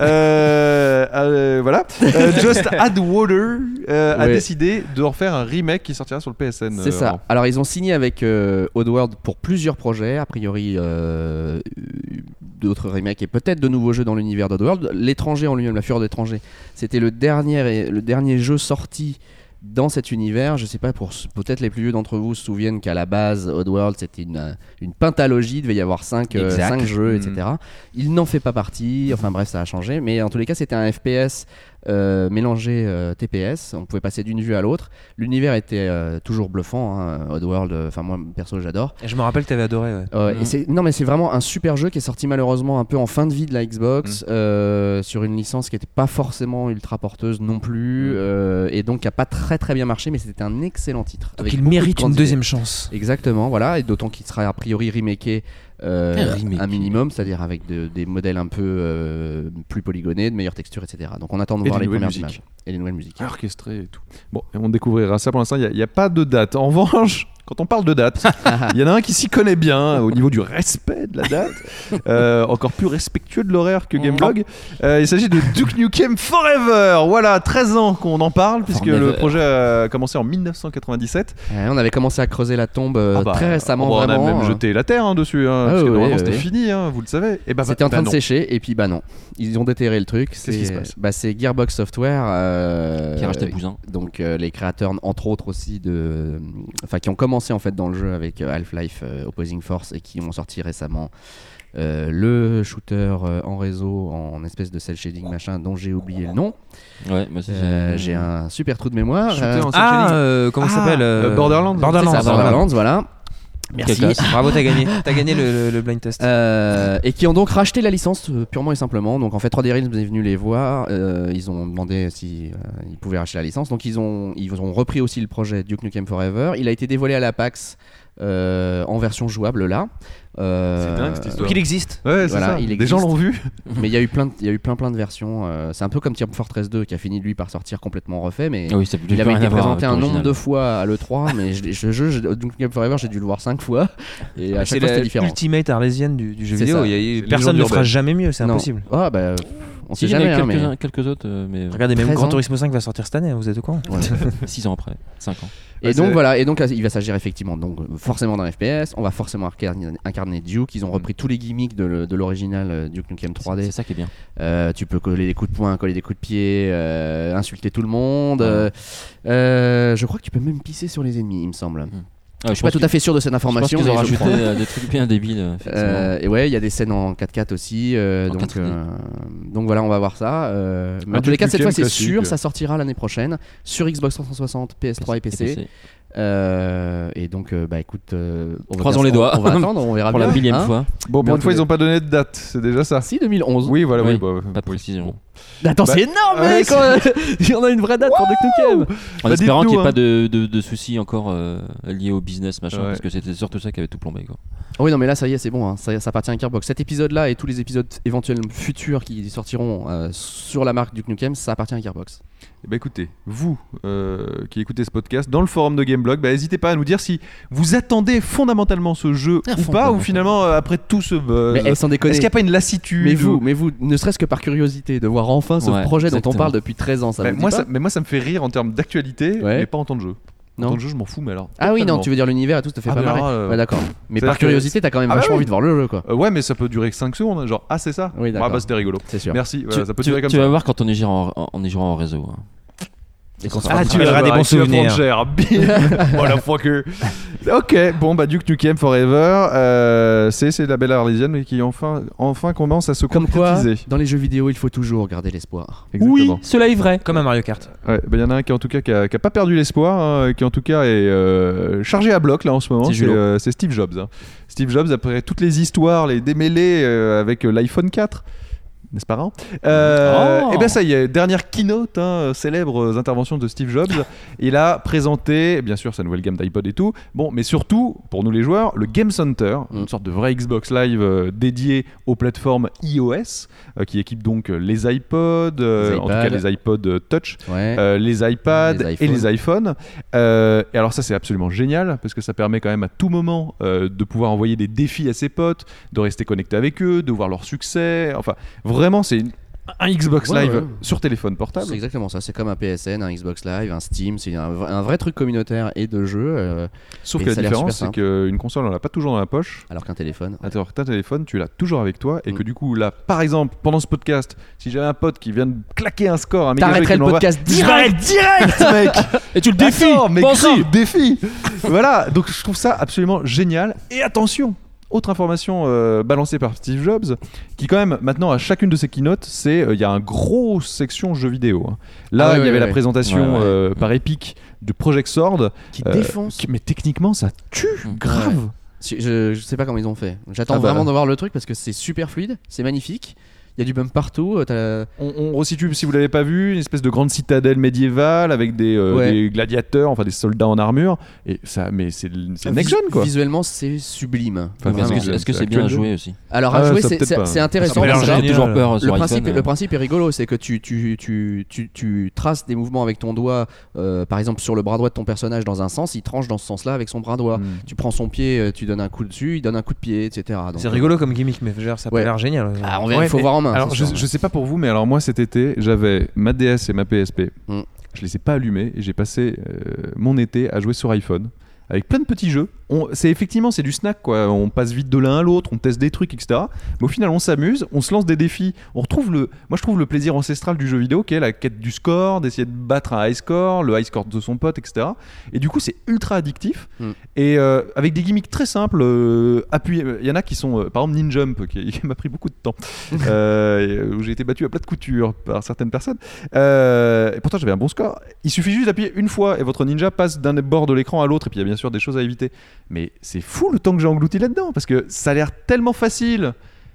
Euh, euh, voilà. Euh, Just Add Water euh, a Ouais. décidé de refaire un remake qui sortira sur le P S N. C'est euh, ça. Laurent. Alors ils ont signé avec euh, Oddworld pour plusieurs projets, a priori euh, d'autres remakes et peut-être de nouveaux jeux dans l'univers d'Oddworld. L'étranger en lui-même, la fureur de l'étranger, c'était le dernier, le dernier jeu sorti dans cet univers. Je sais pas, pour peut-être les plus vieux d'entre vous se souviennent qu'à la base Oddworld c'était une, une pentalogie, il devait y avoir cinq Exact. jeux, Mm. et cetera. Il n'en fait pas partie, enfin bref ça a changé, mais en tous les cas c'était un F P S euh, mélangé euh, T P S, on pouvait passer d'une vue à l'autre. L'univers était euh, toujours bluffant, hein, Oddworld, enfin moi perso j'adore. Et je me rappelle que t'avais adoré. Ouais. Ouais, Mhm. et c'est- non mais c'est vraiment un super jeu qui est sorti malheureusement un peu en fin de vie de la Xbox, euh, sur une licence qui n'était pas forcément ultra porteuse non plus, Mhm. euh, et donc qui a pas très très bien marché, mais c'était un excellent titre. Donc avec il beaucoup de mérite une grandes deuxième chance. idées. Exactement, voilà, et d'autant qu'il sera a priori remaké. euh, Un remake. un minimum, c'est-à-dire avec de- des modèles un peu euh, plus polygonés, de meilleures textures, et cetera. Donc on attend de Et voir des les nouvelles premières musiques. images et les nouvelles musiques. Orchestré et tout. Bon, et on découvrira ça. Pour l'instant, il n'y a, a pas de date. En revanche, quand on parle de date, il y en a un qui s'y connaît bien au niveau du respect de la date, euh, encore plus respectueux de l'horaire que Gameblog. Euh, il s'agit de Duke Nukem Forever. Voilà, treize ans qu'on en parle, puisque Forever. le projet a commencé en mille neuf cent quatre-vingt-dix-sept. Ouais, on avait commencé à creuser la tombe euh, Ah bah, très récemment, bon, on vraiment. a même euh, jeté la terre hein, dessus, hein, Ah parce que ouais, normalement ouais, c'était ouais. fini, hein, vous le savez. Et bah, C'était en bah train non. de sécher et puis bah non, ils ont déterré le truc. Qu'est-ce qui se C'est passe bah, c'est Gearbox Software euh, Qui a racheté Bousin. donc euh, les créateurs entre autres aussi de, enfin qui ont commencé en fait dans le jeu avec euh, Half-Life euh, Opposing Force et qui ont sorti récemment euh, le shooter euh, en réseau en espèce de cel shading machin dont j'ai oublié le nom. Ouais, moi aussi. Euh, j'ai un super trou de mémoire. Shooter Euh, en Ah, cel-shading. euh, comment ça Ah, s'appelle euh, Borderlands. Borderlands. c'est ça, voilà. Borderlands, voilà. Merci. Quelle classe. Bravo, t'as gagné. T'as gagné le, le- le blind test. Euh, et qui ont donc racheté la licence euh, purement et simplement. Donc en fait trois D Realms est venu les voir, euh, ils ont demandé si euh, ils pouvaient racheter la licence. Donc ils ont ils ont repris aussi le projet Duke Nukem Forever. Il a été dévoilé à la PAX euh, en version jouable là. Euh, C'est dingue, cette histoire. Donc il existe. Ouais, c'est Voilà, ça. il Des existe. gens l'ont vu. Mais il y a eu plein, de- il y a eu plein plein de versions. euh, c'est un peu comme Team Fortress deux qui a fini lui par sortir complètement refait, mais Ah oui, ça peut il avait rien été à voir présenté avec un nombre l'original. de fois à l'E trois, mais je, je, je, je, Duke Nukem Forever, j'ai dû le voir cinq fois et à C'est chaque fois c'était la différent. ultimate arlésienne du, du jeu C'est vidéo. ça. Il y a- C'est personne légende ne fera urbaine. jamais mieux, c'est Non. impossible. Ah bah, on Si, sait il y en a jamais. eu hein, mais- quelques-uns- quelques autres, euh, mais Regardez, même treize Gran ans. Turismo cinq va sortir cette année, hein, vous êtes au courant? six ans après, cinq ans. Et Ouais, donc c'est- voilà, et donc il va s'agir effectivement donc forcément d'un F P S. On va forcément incarner, incarner Duke. Ils ont repris tous les gimmicks de, le- de l'original euh, Duke Nukem trois D. C'est ça qui est bien. Euh, tu peux coller des coups de poing, coller des coups de pied, euh, insulter tout le monde. Ouais. euh, euh, je crois que tu peux même pisser sur les ennemis, il me semble. Ah, Je suis pas tout à fait sûr de cette Je pense information. qu'ils ont mais je rajouté crois. euh, des trucs bien débiles. euh, effectivement. Euh, et ouais, il y a des scènes en quatre quatre aussi. euh, En donc, quatre D. euh, donc voilà, on va voir ça. euh, mais Un en tous les cas, Duke cette Nukem fois, c'est classique. sûr, ça sortira l'année prochaine sur Xbox trois cent soixante, P S trois et P C. Euh, et donc, euh, bah écoute, euh, on va Croisons bien- les doigts. On, on va attendre, on verra Pour bien. la millième hein. fois. Bon, Mais pour en une fois, tout ils n'ont pas donné de date. C'est déjà ça. Si, deux mille onze. Oui, voilà, oui. Oui, bah, pas de oui, précision. bon. Attends, Bah, c'est énorme, ouais, mec. Il y en a une vraie date pour Duke Nukem. En Bah, espérant dites-nous, qu'il n'y ait hein. pas de, de, de soucis encore euh, liés au business, machin, Ouais. parce que c'était surtout ça qui avait tout plombé. Quoi. Oui, non, mais là, ça y est, c'est bon. hein. Ça, ça appartient à Gearbox. Cet épisode-là et tous les épisodes éventuels futurs qui sortiront euh, sur la marque Duke Nukem, ça appartient à Gearbox. Eh ben écoutez, vous euh, qui écoutez ce podcast, dans le forum de Gameblog, bah, n'hésitez pas à nous dire si vous attendez fondamentalement ce jeu Ah, ou pas, ou fondamentalement. finalement, euh, après tout ce buzz, Mais eh, sans déconner. est-ce qu'il n'y a pas une lassitude Mais vous, ou- mais vous, ne serait-ce que par curiosité, de voir enfin ce Ouais, projet dont on exactement. parle depuis treize ans, ça Bah, vous dit moi, pas ça, mais moi, ça me fait rire en termes d'actualité, Ouais. mais pas en temps de jeu. En Non. temps de jeu, je m'en fous, mais alors. Ah oui, non, totalement. tu veux dire l'univers et tout, ça te fait Ah, pas mais marrer. alors, euh, Ouais, d'accord. Mais c'est-à-dire par que- curiosité, t'as quand même Ah, bah vachement oui. envie de voir le jeu, quoi. Euh, ouais, mais ça peut durer que cinq secondes, genre, ah, c'est ça. Oui, Ah, d'accord. bah, c'était rigolo. C'est sûr. Merci, voilà, tu ça peut tu- durer comme tu ça. vas voir quand on y jouera en, on y jouera en réseau. hein. Et qu'on se Ah, fera- tu verras des bons Tu vas prendre souvenirs. cher. Bim. Voilà, fois que. Ok, bon, bah, Duke Nukem Forever, euh, c'est c'est la belle arlésienne qui enfin, enfin commence à se Comme quoi, concrétiser. dans les jeux vidéo, il faut toujours garder l'espoir. Exactement. cela est vrai. Comme un Mario Kart. Ouais, bah, y en a un qui en tout cas qui a, qui a pas perdu l'espoir, hein, qui en tout cas est euh, chargé à bloc là en ce moment. C'est C'est Julot. euh, c'est Steve Jobs. hein. Steve Jobs après toutes les histoires, les démêlés euh, avec euh, l'iPhone quatre. N'est-ce pas, Ran euh, Oh. Et bien ça y est, dernière keynote, hein, célèbres interventions de Steve Jobs. Il a présenté, bien sûr, sa nouvelle gamme d'iPod et tout. Bon, mais surtout, pour nous les joueurs, le Game Center, Mm. une sorte de vrai Xbox Live euh, dédié aux plateformes iOS, euh, qui équipe donc euh, les iPods, euh, Les en tout cas iPads. les iPods euh, Touch, Ouais. euh, les iPads Les et les iPhones. Euh, et alors ça c'est absolument génial parce que ça permet quand même à tout moment euh, de pouvoir envoyer des défis à ses potes, de rester connecté avec eux, de voir leur succès. Enfin vraiment c'est une- un Xbox Ouais, Live ouais. sur téléphone portable. C'est exactement ça, c'est comme un P S N, un Xbox Live, un Steam, c'est un, v- un vrai truc communautaire et de jeu, euh, Sauf Et que la ça a l'air différence super c'est qu'une console on l'a pas toujours dans la poche. alors qu'un téléphone. Alors que ta téléphone, tu l'as toujours avec toi et que Mm. du coup là, par exemple, pendant ce podcast, si j'avais un pote qui vient de claquer un score, un méga jeu T'arrêterais qui le m'envoie- podcast Je m'arrête direct, mec. Et tu le D'accord, mais Pense-y. grave, défi. Voilà, donc je trouve ça absolument génial. Et attention, autre information euh, balancée par Steve Jobs, qui quand même maintenant à chacune de ses keynotes, c'est euh, il y a un gros section jeux vidéo. hein. Là, Ah ouais, il y ouais, avait ouais, la ouais. présentation Ouais, ouais. euh, par Epic de Project Sword, Qui euh, défonce. qui- mais techniquement ça tue Mm. grave. Si- Je, je sais pas comment ils ont fait. J'attends Ah bah. vraiment de voir le truc parce que c'est super fluide, c'est magnifique. Il y a du bump partout. euh, t'as- On, on resitue, si vous l'avez pas vu, une espèce de grande citadelle médiévale avec des, euh, Ouais. des gladiateurs, enfin des soldats en armure. Et ça, mais c'est c'est next vis- gen quoi. Visuellement, c'est sublime. Enfin, Est-ce Vraiment. parce que, est-ce que c'est c'est bien à actuel jouer aussi Alors Ah, à jouer, ça, c'est- peut-être c'est pas. c'est intéressant. Ça m'a l'air parce que génial. J'ai toujours peur sur Le principe, iPhone. le principe est rigolo, c'est que tu, tu, tu, tu, tu traces des mouvements avec ton doigt, euh, par exemple sur le bras droit de ton personnage dans un sens, il tranche dans ce sens-là avec son bras droit. Mm. Tu prends son pied, euh, tu donnes un coup dessus, il donne un coup de pied, et cetera. Donc, C'est euh, rigolo comme gimmick, mais genre, ça a Ouais. pas l'air génial. Ah, on verra, Ouais, il faut mais- voir en main. Alors, c'est je, sûr. je sais pas pour vous, mais alors moi cet été, j'avais ma D S et ma P S P. Mm. Je les ai pas allumés et j'ai passé euh, mon été à jouer sur iPhone avec plein de petits jeux. On, c'est effectivement c'est du snack quoi. On passe vite de l'un à l'autre, on teste des trucs, et cetera. Mais au final, on s'amuse, on se lance des défis. On retrouve le, moi je trouve le plaisir ancestral du jeu vidéo, qui est la quête du score, d'essayer de battre un high score, le high score de son pote, et cetera. Et du coup, c'est ultra addictif. Mm. Et euh, avec des gimmicks très simples, euh, appuyés. Il y en a qui sont, euh, par exemple, Ninjump, qui, qui m'a pris beaucoup de temps, euh, où j'ai été battu à plat de couture par certaines personnes. Euh, et pourtant, j'avais un bon score. Il suffit juste d'appuyer une fois et votre ninja passe d'un bord de l'écran à l'autre. Et puis, il y a bien sûr des choses à éviter. Mais c'est fou le temps que j'ai englouti là-dedans parce que ça a l'air tellement facile.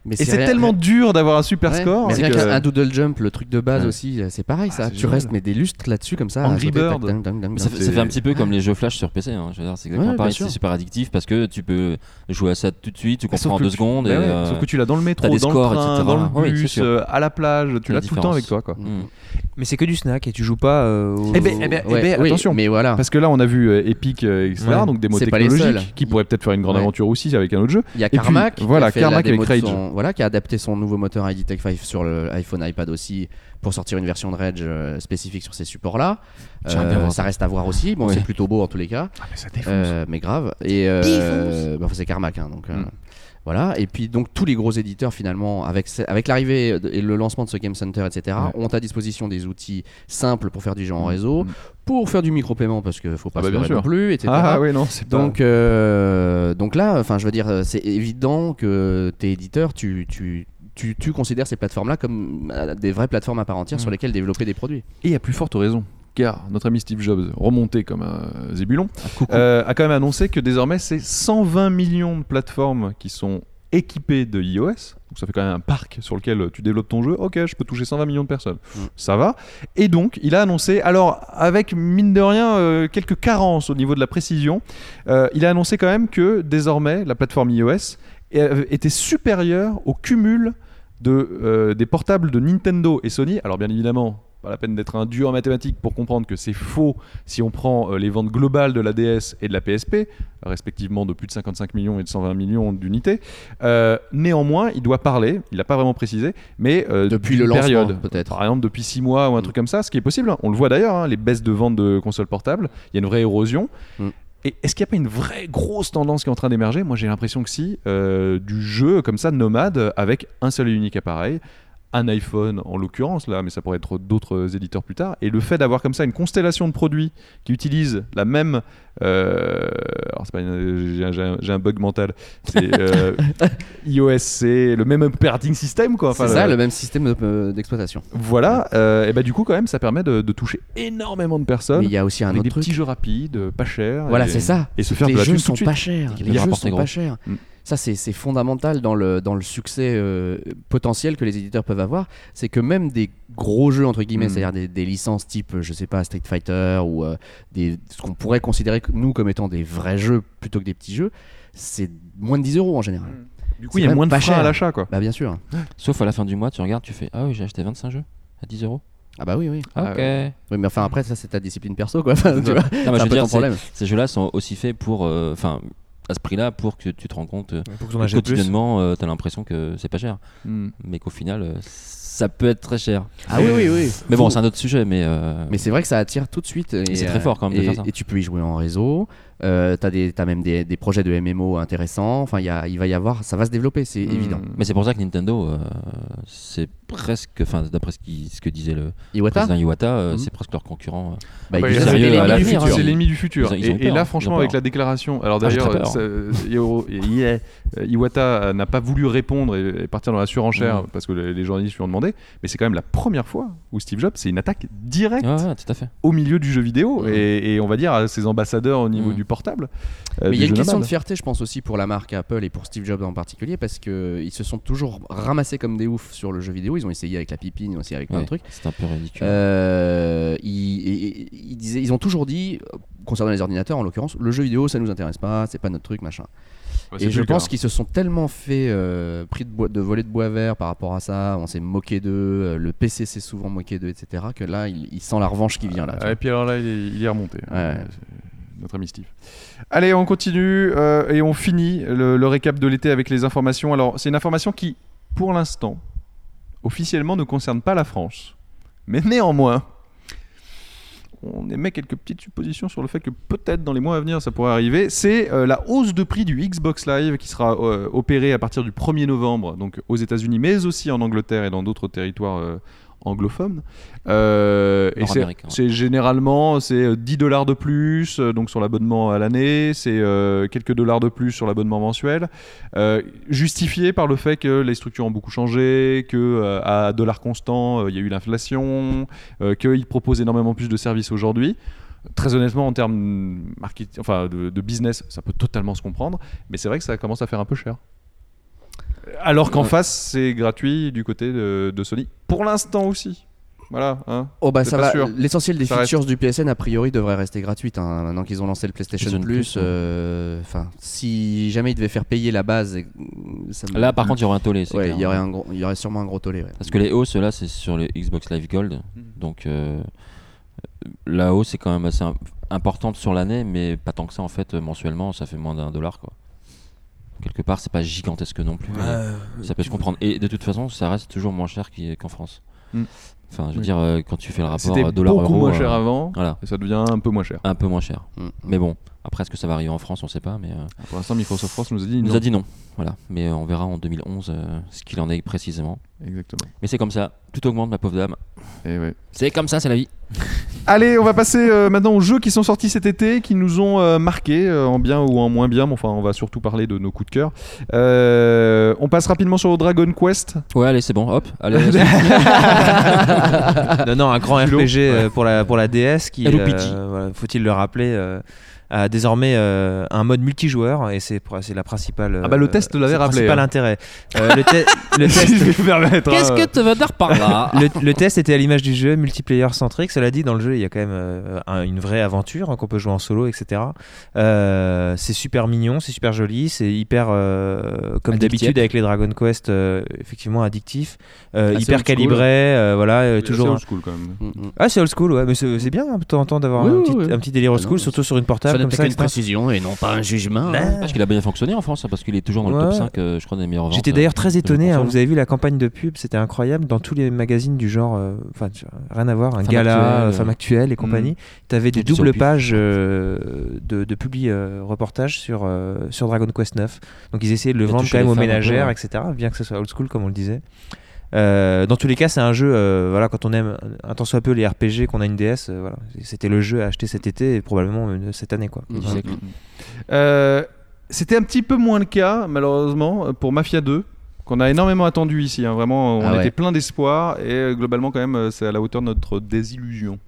Mais Et c'est rien- tellement dur d'avoir un super Ouais, score. mais c'est rien que- qu'un un doodle jump, le truc de base Ouais. aussi, c'est pareil ça. Ah, c'est tu génial. restes mais des lustres là-dessus comme ça. à Angry sauter, tac, Bird. ding, ding, ding, Mais ça, ding. fait, ça fait un petit peu comme les jeux flash sur P C. Hein. Je veux dire, c'est exactement Ouais, pareil. bien sûr. C'est super addictif parce que tu peux jouer à ça tout de suite, tu Sauf comprends en que deux tu- secondes. bah et, ouais, euh, Sauf que tu l'as dans le métro, t'as des dans scores, le train, et cetera. dans le Oui, c'est bus, sûr. euh, à la plage, tu C'est l'as la tout le temps avec différence. toi, quoi. Mm. Mais c'est que du snack et tu joues pas. euh, au- Eh ben, eh ben, Ouais, eh ben, oui, attention. mais voilà. Parce que là, on a vu euh, Epic, euh, et cetera. Ouais. Donc des mots C'est pas les technologiques seuls. qui pourraient peut-être faire une grande Ouais. aventure aussi avec un autre jeu. Il y a puis, Carmack, qui voilà, a fait Carmack la démo avec de Rage. son- voilà, qui a adapté son nouveau moteur I D Tech cinq sur le iPhone, iPad aussi, pour sortir une version de Rage euh, spécifique sur ces supports-là. J'aimerais bien voir ça ça. reste à voir aussi. Bon, Ouais. c'est plutôt beau en tous les cas, Ah, mais ça défonce. euh, mais grave. Et euh, bah, enfin, c'est Carmack, hein, donc. euh, Mm. Voilà, et puis donc tous les gros éditeurs finalement, avec, ce- avec l'arrivée de- et le lancement de ce Game Center, et cetera, Ouais. ont à disposition des outils simples pour faire du jeu en réseau, Mm. pour faire du micro-paiement parce qu'il faut pas Ah bah se bien leurrer sûr. non plus, et cetera. Ah oui, non, c'est pas... Donc, euh, donc là, enfin, je veux dire, c'est évident que tes éditeurs, tu, tu, tu, tu considères ces plateformes-là comme euh, des vraies plateformes à part entière Mm. sur lesquelles développer des produits. Et à plus forte raison, car notre ami Steve Jobs, remonté comme un zébulon, euh, a quand même annoncé que désormais c'est cent vingt millions de plateformes qui sont équipées de iOS. Donc ça fait quand même un parc sur lequel tu développes ton jeu. Ok, je peux toucher cent vingt millions de personnes. Mm. Ça va. Et donc, il a annoncé, alors avec mine de rien euh, quelques carences au niveau de la précision, euh, il a annoncé quand même que désormais la plateforme iOS euh, était supérieure au cumul de, euh, des portables de Nintendo et Sony. Alors bien évidemment, pas la peine d'être un dieu en mathématiques pour comprendre que c'est faux si on prend euh, les ventes globales de la D S et de la P S P, respectivement de plus de cinquante-cinq millions et de cent vingt millions d'unités. Euh, néanmoins, il doit parler, il n'a pas vraiment précisé, mais euh, Depuis d'une le lancement, période, peut-être. par exemple depuis six mois ou un Mm. truc comme ça, ce qui est possible, hein. On le voit d'ailleurs, hein, les baisses de ventes de consoles portables, il y a une vraie érosion. Mm. Et est-ce qu'il n'y a pas une vraie grosse tendance qui est en train d'émerger ? Moi j'ai l'impression que si, euh, du jeu comme ça, nomade, avec un seul et unique appareil, un iPhone en l'occurrence là, mais ça pourrait être d'autres éditeurs plus tard, et le fait d'avoir comme ça une constellation de produits qui utilisent la même euh, alors c'est pas une- j'ai, un- j'ai un, j'ai un bug mental, c'est euh, iOS, c'est le même operating system quoi. Enfin, c'est ça, le- le même système de- euh, d'exploitation. voilà, euh, et bah du coup quand même ça permet de, de toucher énormément de personnes Mais il y a aussi un avec autre des truc. petits jeux rapides, pas chers. Voilà, et- c'est ça. Et se C'est faire que de les la jeux thune tout sont de suite. pas chers. qui Les peuvent jeux rapporter sont gros. pas chers. Mm. Ça, c'est c'est fondamental dans le, dans le succès euh, potentiel que les éditeurs peuvent avoir. C'est que même des gros jeux, entre guillemets, Mm. c'est-à-dire des, des licences type, je sais pas, Street Fighter ou euh, des, ce qu'on pourrait considérer que- nous comme étant des vrais jeux plutôt que des petits jeux, c'est moins de dix euros en général. Du coup C'est il y a même moins de pas freins à cher. l'achat quoi. Bah, bien sûr. Sauf à la fin du mois, tu regardes, tu fais ah oui, j'ai acheté vingt-cinq jeux à dix euros. Ah, bah oui, oui. Ah, ok. ouais. Oui, mais enfin, après, ça, c'est ta discipline perso, quoi. Enfin, tu vois, Non, c'est mais je un veux peu dire, ton c'est- problème. ces jeux-là sont aussi faits pour, euh, enfin, à ce prix-là, pour que tu te rends compte euh, Pour que t'en que achètes plus. quotidiennement, euh, t'as l'impression que c'est pas cher, Mm. mais qu'au final, euh, ça peut être très cher. Ah oui, oui, oui. Mais bon, Faut- c'est un autre sujet, mais. euh, Mais c'est vrai que ça attire tout de suite. Et c'est très euh, fort, quand même, de et, faire ça. et tu peux y jouer en réseau. Euh, t'as, des, t'as même des, des projets de M M O intéressants. Enfin, il y a- il va y avoir, ça va se développer, c'est Mm. évident. Mais c'est pour ça que Nintendo, euh, c'est presque, enfin, d'après ce, qui- ce que disait le Iwata, président Iwata, euh, Mhm. c'est presque leur concurrent. euh. bah, Ouais, il disait c'est que c'était sérieux, l'ennemi à du l'avenir, futur. C'est l'ennemi du futur. Ils ont- ils ont et, et peur, là, ils ont franchement, peur. avec la déclaration, alors Ah, j'ai d'ailleurs, très peur. euh, ça- Io- Ie- euh, Iwata n'a pas voulu répondre et, et partir dans la surenchère Mhm. parce que les, les journalistes lui ont demandé, mais c'est quand même la première fois où Steve Jobs, c'est une attaque directe Ouais, ouais, tout à fait. au milieu du jeu vidéo Mhm. et, et on va dire à ses ambassadeurs au niveau Mhm. du portable. euh, Mais il du y a une jeu question nomade. de fierté, je pense aussi pour la marque Apple et pour Steve Jobs en particulier, parce que ils se sont toujours ramassés comme des oufs sur le jeu vidéo. Ils ont essayé avec la pipine, ils ont essayé avec plein Ouais, de trucs. c'est un peu ridicule. Euh, ils, ils- ils disaient, ils ont toujours dit, euh, concernant les ordinateurs en l'occurrence, le jeu vidéo ça nous intéresse pas, c'est pas notre truc, machin. Ouais, c'est Et plus je le pense cas. qu'ils se sont tellement fait euh, pris de, bois- de volets de bois vert par rapport à ça, on s'est moqué d'eux, euh, le P C s'est souvent moqué d'eux, et cetera. Que là, il, il sent la revanche qui vient là. tu Ah, vois. et puis alors là, il est, il est remonté. Ouais. C'est notre ami Steve. Allez, on continue euh, et on finit le, le récap de l'été avec les informations. Alors, c'est une information qui, pour l'instant, officiellement ne concerne pas la France. Mais néanmoins, on émet quelques petites suppositions sur le fait que peut-être dans les mois à venir ça pourrait arriver. C'est euh, la hausse de prix du Xbox Live qui sera euh, opérée à partir du premier novembre, donc aux États-Unis, mais aussi en Angleterre et dans d'autres territoires euh, anglophones. Euh, et c'est, Nord-américain. c'est généralement c'est euh, dix dollars de plus euh, donc sur l'abonnement à l'année, c'est euh, quelques dollars de plus sur l'abonnement mensuel, euh, justifié par le fait que les structures ont beaucoup changé, que euh, à dollar constant euh, il y a eu l'inflation, euh, qu'ils proposent énormément plus de services aujourd'hui. Très honnêtement, en termes market... enfin, de, de business, ça peut totalement se comprendre, mais c'est vrai que ça commence à faire un peu cher. Alors qu'en Ouais. face, c'est gratuit du côté de, de Sony. Pour l'instant aussi. Voilà. Hein. Oh bah C'est ça pas va. sûr. L'essentiel des Ça features du P S N a priori devrait rester gratuite. Hein. Maintenant qu'ils ont lancé le PlayStation PlayStation Plus, Plus, ouais. euh, enfin, si jamais ils devaient faire payer la base, et- ça me- Là, par contre, il y aurait un tollé. c'est ouais, clair. il y aurait un gros, il y aurait sûrement un gros tollé. Ouais. Parce que les hausses, là, c'est sur le Xbox Live Gold. Donc, euh, la hausse est quand même assez im- importante sur l'année, mais pas tant que ça, en fait, euh, mensuellement, ça fait moins d'un dollar, quoi. Quelque part, c'est pas gigantesque non plus. mais ça peut se comprendre. Et de toute façon, ça reste toujours moins cher qu'y- qu'en France. Mm. Enfin, je veux Oui. dire, euh, quand tu fais le rapport C'était euh, dollar-euro. beaucoup moins euh, cher avant. Voilà, Et ça devient un peu moins cher. un peu moins cher. Mm. Mais bon, après, est-ce que ça va arriver en France, on sait pas. Mais euh, Pour l'instant, Microsoft France nous a dit il non. nous a dit non. Voilà. Mais euh, on verra en deux mille onze euh, ce qu'il en est précisément. Exactement. Mais c'est comme ça. Tout augmente, ma pauvre dame. Et ouais. C'est comme ça, c'est la vie. Allez, on va passer euh, maintenant aux jeux qui sont sortis cet été, qui nous ont euh, marqués, euh, en bien ou en moins bien. Mais enfin, on va surtout parler de nos coups de cœur. Euh, on passe rapidement sur Dragon Quest. Ouais, allez, c'est bon. Hop. Allez. Non, non, un grand Culot. R P G euh, pour, la, pour la D S qui, R P G. euh, voilà, faut-il le rappeler, euh, a désormais euh, un mode multijoueur et c'est, c'est la principale. Ah bah, le test euh, l'avait c'est le rappelé, principal hein. intérêt. Euh, le, te- le Si test. je vais me permettre. Qu'est-ce hein. que tu veux dire par là? Le, le test était à l'image du jeu, multiplayer centrique. Cela dit, dans le jeu, il y a quand même euh, un- une vraie aventure hein, qu'on peut jouer en solo, et cetera. Euh, c'est super mignon, c'est super joli, c'est hyper, euh, comme Addictif. d'habitude avec les Dragon Quest, euh, effectivement addictif, euh, Assez hyper old school. calibré, euh, voilà, euh, C'est toujours. assez un- old school quand même. Mm, mm. Ah, c'est old school, ouais, mais c'est, c'est bien hein, de temps en temps d'avoir Oui, un, oui, petit, oui. un petit délire old Ah school, non, surtout sur une portable Ça comme n'était ça. qu'une et cetera. précision et non pas un jugement. Ouais. Parce qu'il a bien fonctionné en France, hein, parce qu'il est toujours dans le Ouais. top cinq, euh, je crois, des meilleures ventes. J'étais euh, d'ailleurs très de jeux étonné, hein, console. vous avez vu la campagne de pub, c'était incroyable, dans tous les magazines du genre, euh, enfin tu vois, rien à voir, un Femme gala, Actuelle, euh, Femme Actuelle et compagnie, t'avais des Et du doubles Soapy. pages euh, de, de publi euh, reportages sur, euh, sur Dragon Quest neuf, donc ils essayaient de le Et vendre toucher quand même les aux femmes un peu, ménagères, ouais. et cetera, bien que ce soit old school comme on le disait. Euh, dans tous les cas, c'est un jeu, euh, voilà, quand on aime un tant soit peu les R P G, qu'on a une D S, euh, voilà, c'était le jeu à acheter cet été et probablement euh, cette année, quoi. Mm. Du siècle. Euh, C'était un petit peu moins le cas, malheureusement, pour Mafia deux, qu'on a énormément attendu ici. Hein. Vraiment, on Ah ouais. était plein d'espoir et euh, globalement, quand même, euh, c'est à la hauteur de notre désillusion.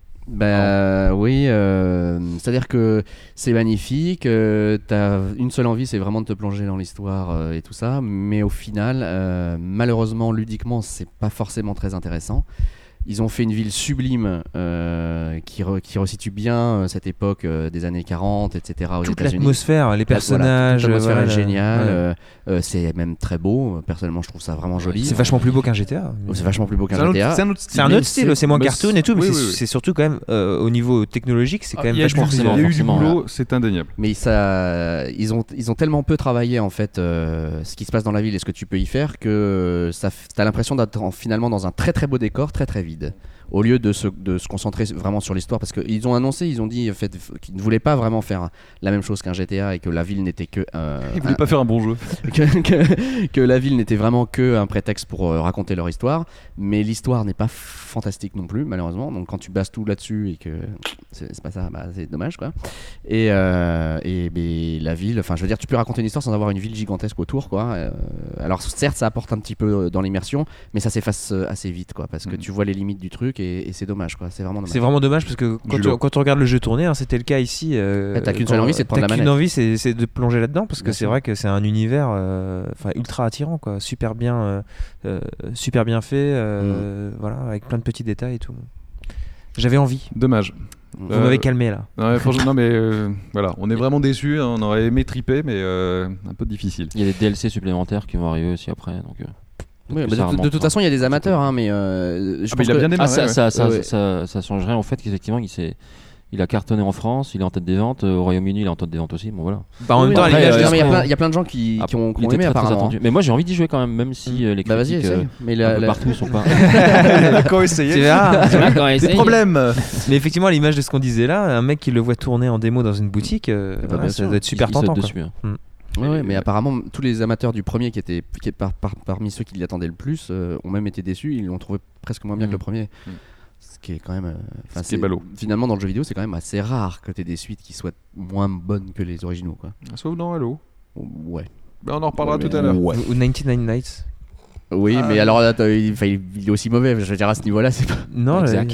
Bah oui, euh, c'est-à-dire que c'est magnifique, euh, t'as une seule envie, c'est vraiment de te plonger dans l'histoire euh, et tout ça, mais au final, euh, malheureusement, ludiquement, c'est pas forcément très intéressant. Ils ont fait une ville sublime euh, qui, re- qui resitue bien euh, cette époque euh, des années quarante, et cetera aux Toute États-Unis. l'atmosphère, les La- personnages, voilà, toute l'atmosphère voilà, est géniale, ouais. euh, euh, c'est même très beau. Personnellement, je trouve ça vraiment joli. C'est vachement plus beau qu'un G T A. Oh, c'est vachement plus beau qu'un C'est un, G T autre, A. c'est un autre style. C'est un Mais autre style, c'est- c'est moins mais cartoon c'est- et tout, mais oui, c'est, oui, oui. c'est surtout quand même euh, au niveau technologique, c'est quand même Il y a du- vachement plus il y a bien. eu du forcément, boulot, c'est indéniable. Mais ça, ils ont, ils ont tellement peu travaillé en fait euh, ce qui se passe dans la ville et ce que tu peux y faire que euh, ça, f- t'as l'impression d'être en- finalement dans un très très beau décor, très très vide. Au lieu de se, de se concentrer vraiment sur l'histoire, parce qu'ils ont annoncé, ils ont dit en fait, qu'ils ne voulaient pas vraiment faire la même chose qu'un G T A et que la ville n'était que euh, Ils voulaient pas faire un bon jeu. que, que- que la ville n'était vraiment que un prétexte pour euh, raconter leur histoire, mais l'histoire n'est pas fantastique non plus malheureusement. Donc quand tu bases tout là-dessus et que c'est, c'est pas ça, bah, c'est dommage quoi. Et, euh, et mais la ville, enfin je veux dire, tu peux raconter une histoire sans avoir une ville gigantesque autour quoi. Euh, alors certes ça apporte un petit peu dans l'immersion, mais ça s'efface euh, assez vite quoi, parce que Mhm. tu vois les limites du truc et, et c'est dommage quoi. C'est vraiment dommage. C'est vraiment dommage parce que quand, Julo. tu, quand on regarde le jeu tourner, hein, c'était le cas ici. euh, Ouais, t'as qu'une quand- seule envie, c'est de prendre t'as la qu'une manette. envie, c'est, c'est de plonger là-dedans parce que Bien c'est sûr. vrai que c'est un univers euh, enfin, ultra attirant, quoi, super bien, euh, euh, super bien fait, euh, voilà, avec plein de petits détails et tout. J'avais envie. Dommage. Vous Euh, m'avez calmé là. Ouais, franchement, non, mais euh, voilà, on est vraiment déçus. On aurait aimé triper, mais euh, un peu difficile. Il y a des D L C supplémentaires qui vont arriver aussi après. Donc, euh, Ouais, que bah, ça de, de remonte, toute hein. façon, il y a des amateurs, hein, mais euh, je Ah, pense mais il a que- bien démarré. Ah, ça, ouais. ça, ça, Ouais, ouais. ça, ça changerait en fait qu'effectivement il s'est. Il a cartonné en France, il est en tête des ventes. euh, Au Royaume-Uni, il est en tête des ventes aussi. Bon voilà. Bah, en Oui, même temps, à après, l'image euh, de non, ce mais il y a qu'on- plein- il y a plein de gens qui, qui ont, qui il ont était aimé très, très apparemment. attendu. Mais moi j'ai envie d'y jouer quand même, même si euh, les Bah vas-y, critiques essaye. euh, Mais un la, peu la- partout sont pas. Quand essayer. Tu verras. Des problèmes. Mais effectivement, à l'image de ce qu'on disait là, un mec qui le voit tourner en démo dans une boutique, euh, bah, voilà, bien ça sûr. doit être super il saute tentant, quoi. dessus. hein. Ouais, ouais, mais apparemment, tous les amateurs du premier qui étaient qui, par, par- parmi ceux qui l'attendaient le plus euh, ont même été déçus. Ils l'ont trouvé presque moins bien Mm. que le premier. Mm. Ce qui est quand même. euh, enfin, Ce qui est c'est- ballot. Finalement, dans le jeu vidéo, c'est quand même assez rare que tu aies des suites qui soient moins bonnes que les originaux. Quoi. Sauf dans Halo. Ouais. Ben, on en reparlera Ouais, tout à l'heure. ouais. Ou quatre-vingt-dix-neuf Nights. Oui, Ah, mais oui. alors là, t'as- il, enfin, il- il est aussi mauvais. Je veux dire, à ce niveau-là, c'est pas. Non, Exact. le-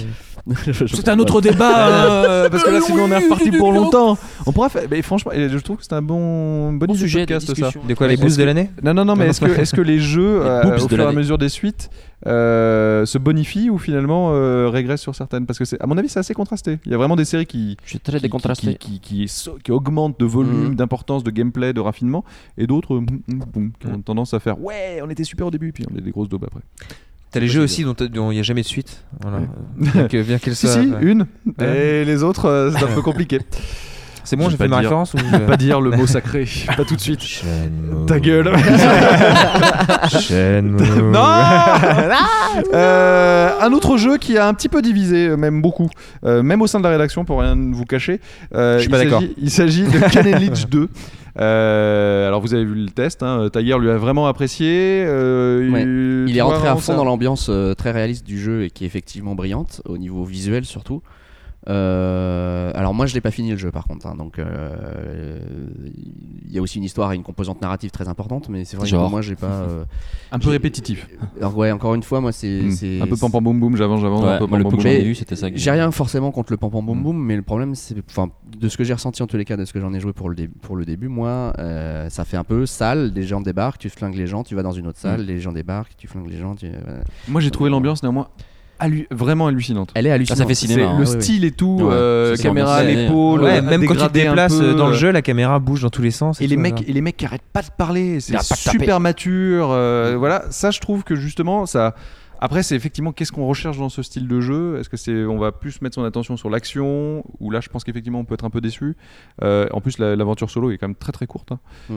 C'est un autre débat, euh, parce que là sinon on est reparti pour longtemps. On pourra faire. Mais franchement, je trouve que c'est un bon, bon, Bon idée de sujet de podcast, ça. discussion. De quoi, les boosts de l'année? Non, non, non, mais Non, est-ce que, est-ce que les jeux, Les euh, boobs au de fur et à l'année. mesure des suites, euh, se bonifient ou finalement euh, régressent sur certaines? Parce que, c'est, à mon avis, c'est assez contrasté. Il y a vraiment des séries qui, Je suis très qui, décontrasté. qui, qui, qui, qui, qui augmentent de volume, Mhm. d'importance, de gameplay, de raffinement, et d'autres mm, mm, boum, qui ont tendance à faire ouais, on était super au début, puis on est des grosses daubes après. T'as les jeux aussi dont dont il n'y a jamais de suite. Voilà. Ouais. Bien que- bien qu'elles Si, soient. si, ouais. une, Ouais. et les autres, euh, c'est un peu compliqué. C'est bon, Je j'ai vais fait pas ma dire. référence ou Pas dire le mot sacré, pas tout de suite. Shenmue. Ta gueule. Shenmue. Non. Euh, un autre jeu qui a un petit peu divisé, euh, même beaucoup, euh, même au sein de la rédaction, pour rien vous cacher. Euh, Je suis il pas d'accord. s'agit- Il s'agit de Ken Lich deux. Euh, alors vous avez vu le test, hein, Tiger lui a vraiment apprécié. euh, Ouais. il, Il est rentré à vraiment, fond ça- dans l'ambiance euh, très réaliste du jeu et qui est effectivement brillante au niveau visuel surtout. Euh, alors moi je l'ai pas fini le jeu par contre, hein, donc euh, il y a aussi une histoire et une composante narrative très importante, mais c'est vrai Genre. que moi j'ai pas. euh, un peu j'ai- répétitif. Alors ouais, encore une fois moi c'est Mm. c'est- Un peu pam pam boum boum, j'avance, j'avance. Ouais, un peu moi, le pam, peu pam, que j'en boum. ai Mais vu, c'était ça. que- J'ai rien forcément contre le pam pam boum Mm. boum, mais le problème c'est, enfin, de ce que j'ai ressenti en tous les cas, de ce que j'en ai joué pour le, dé- pour le début, moi, euh, ça fait un peu sale. Des gens débarquent, tu flingues les gens, tu vas dans une autre salle, les gens débarquent, tu flingues les gens. Tu... euh, Moi j'ai trouvé l'ambiance néanmoins hallu- vraiment hallucinante. Elle est hallucinante. Ça fait cinéma, C'est hein. le Ah, oui, oui. style et tout, Ouais, euh, c'est caméra à l'ambiance. l'épaule, Ouais, euh, même quand tu te dégradé un déplaces peu, dans le euh, jeu, la caméra bouge dans tous les sens. Et les tout, mecs, genre. et les mecs qui arrêtent pas de parler, c'est Il arrête pas de taper. super mature. euh, voilà, ça je trouve que justement ça. Après, c'est effectivement qu'est-ce qu'on recherche dans ce style de jeu. Est-ce que c'est, on va plus mettre son attention sur l'action, ou là, je pense qu'effectivement, on peut être un peu déçu. Euh, en plus, la- l'aventure solo est quand même très très courte. hein. Mm.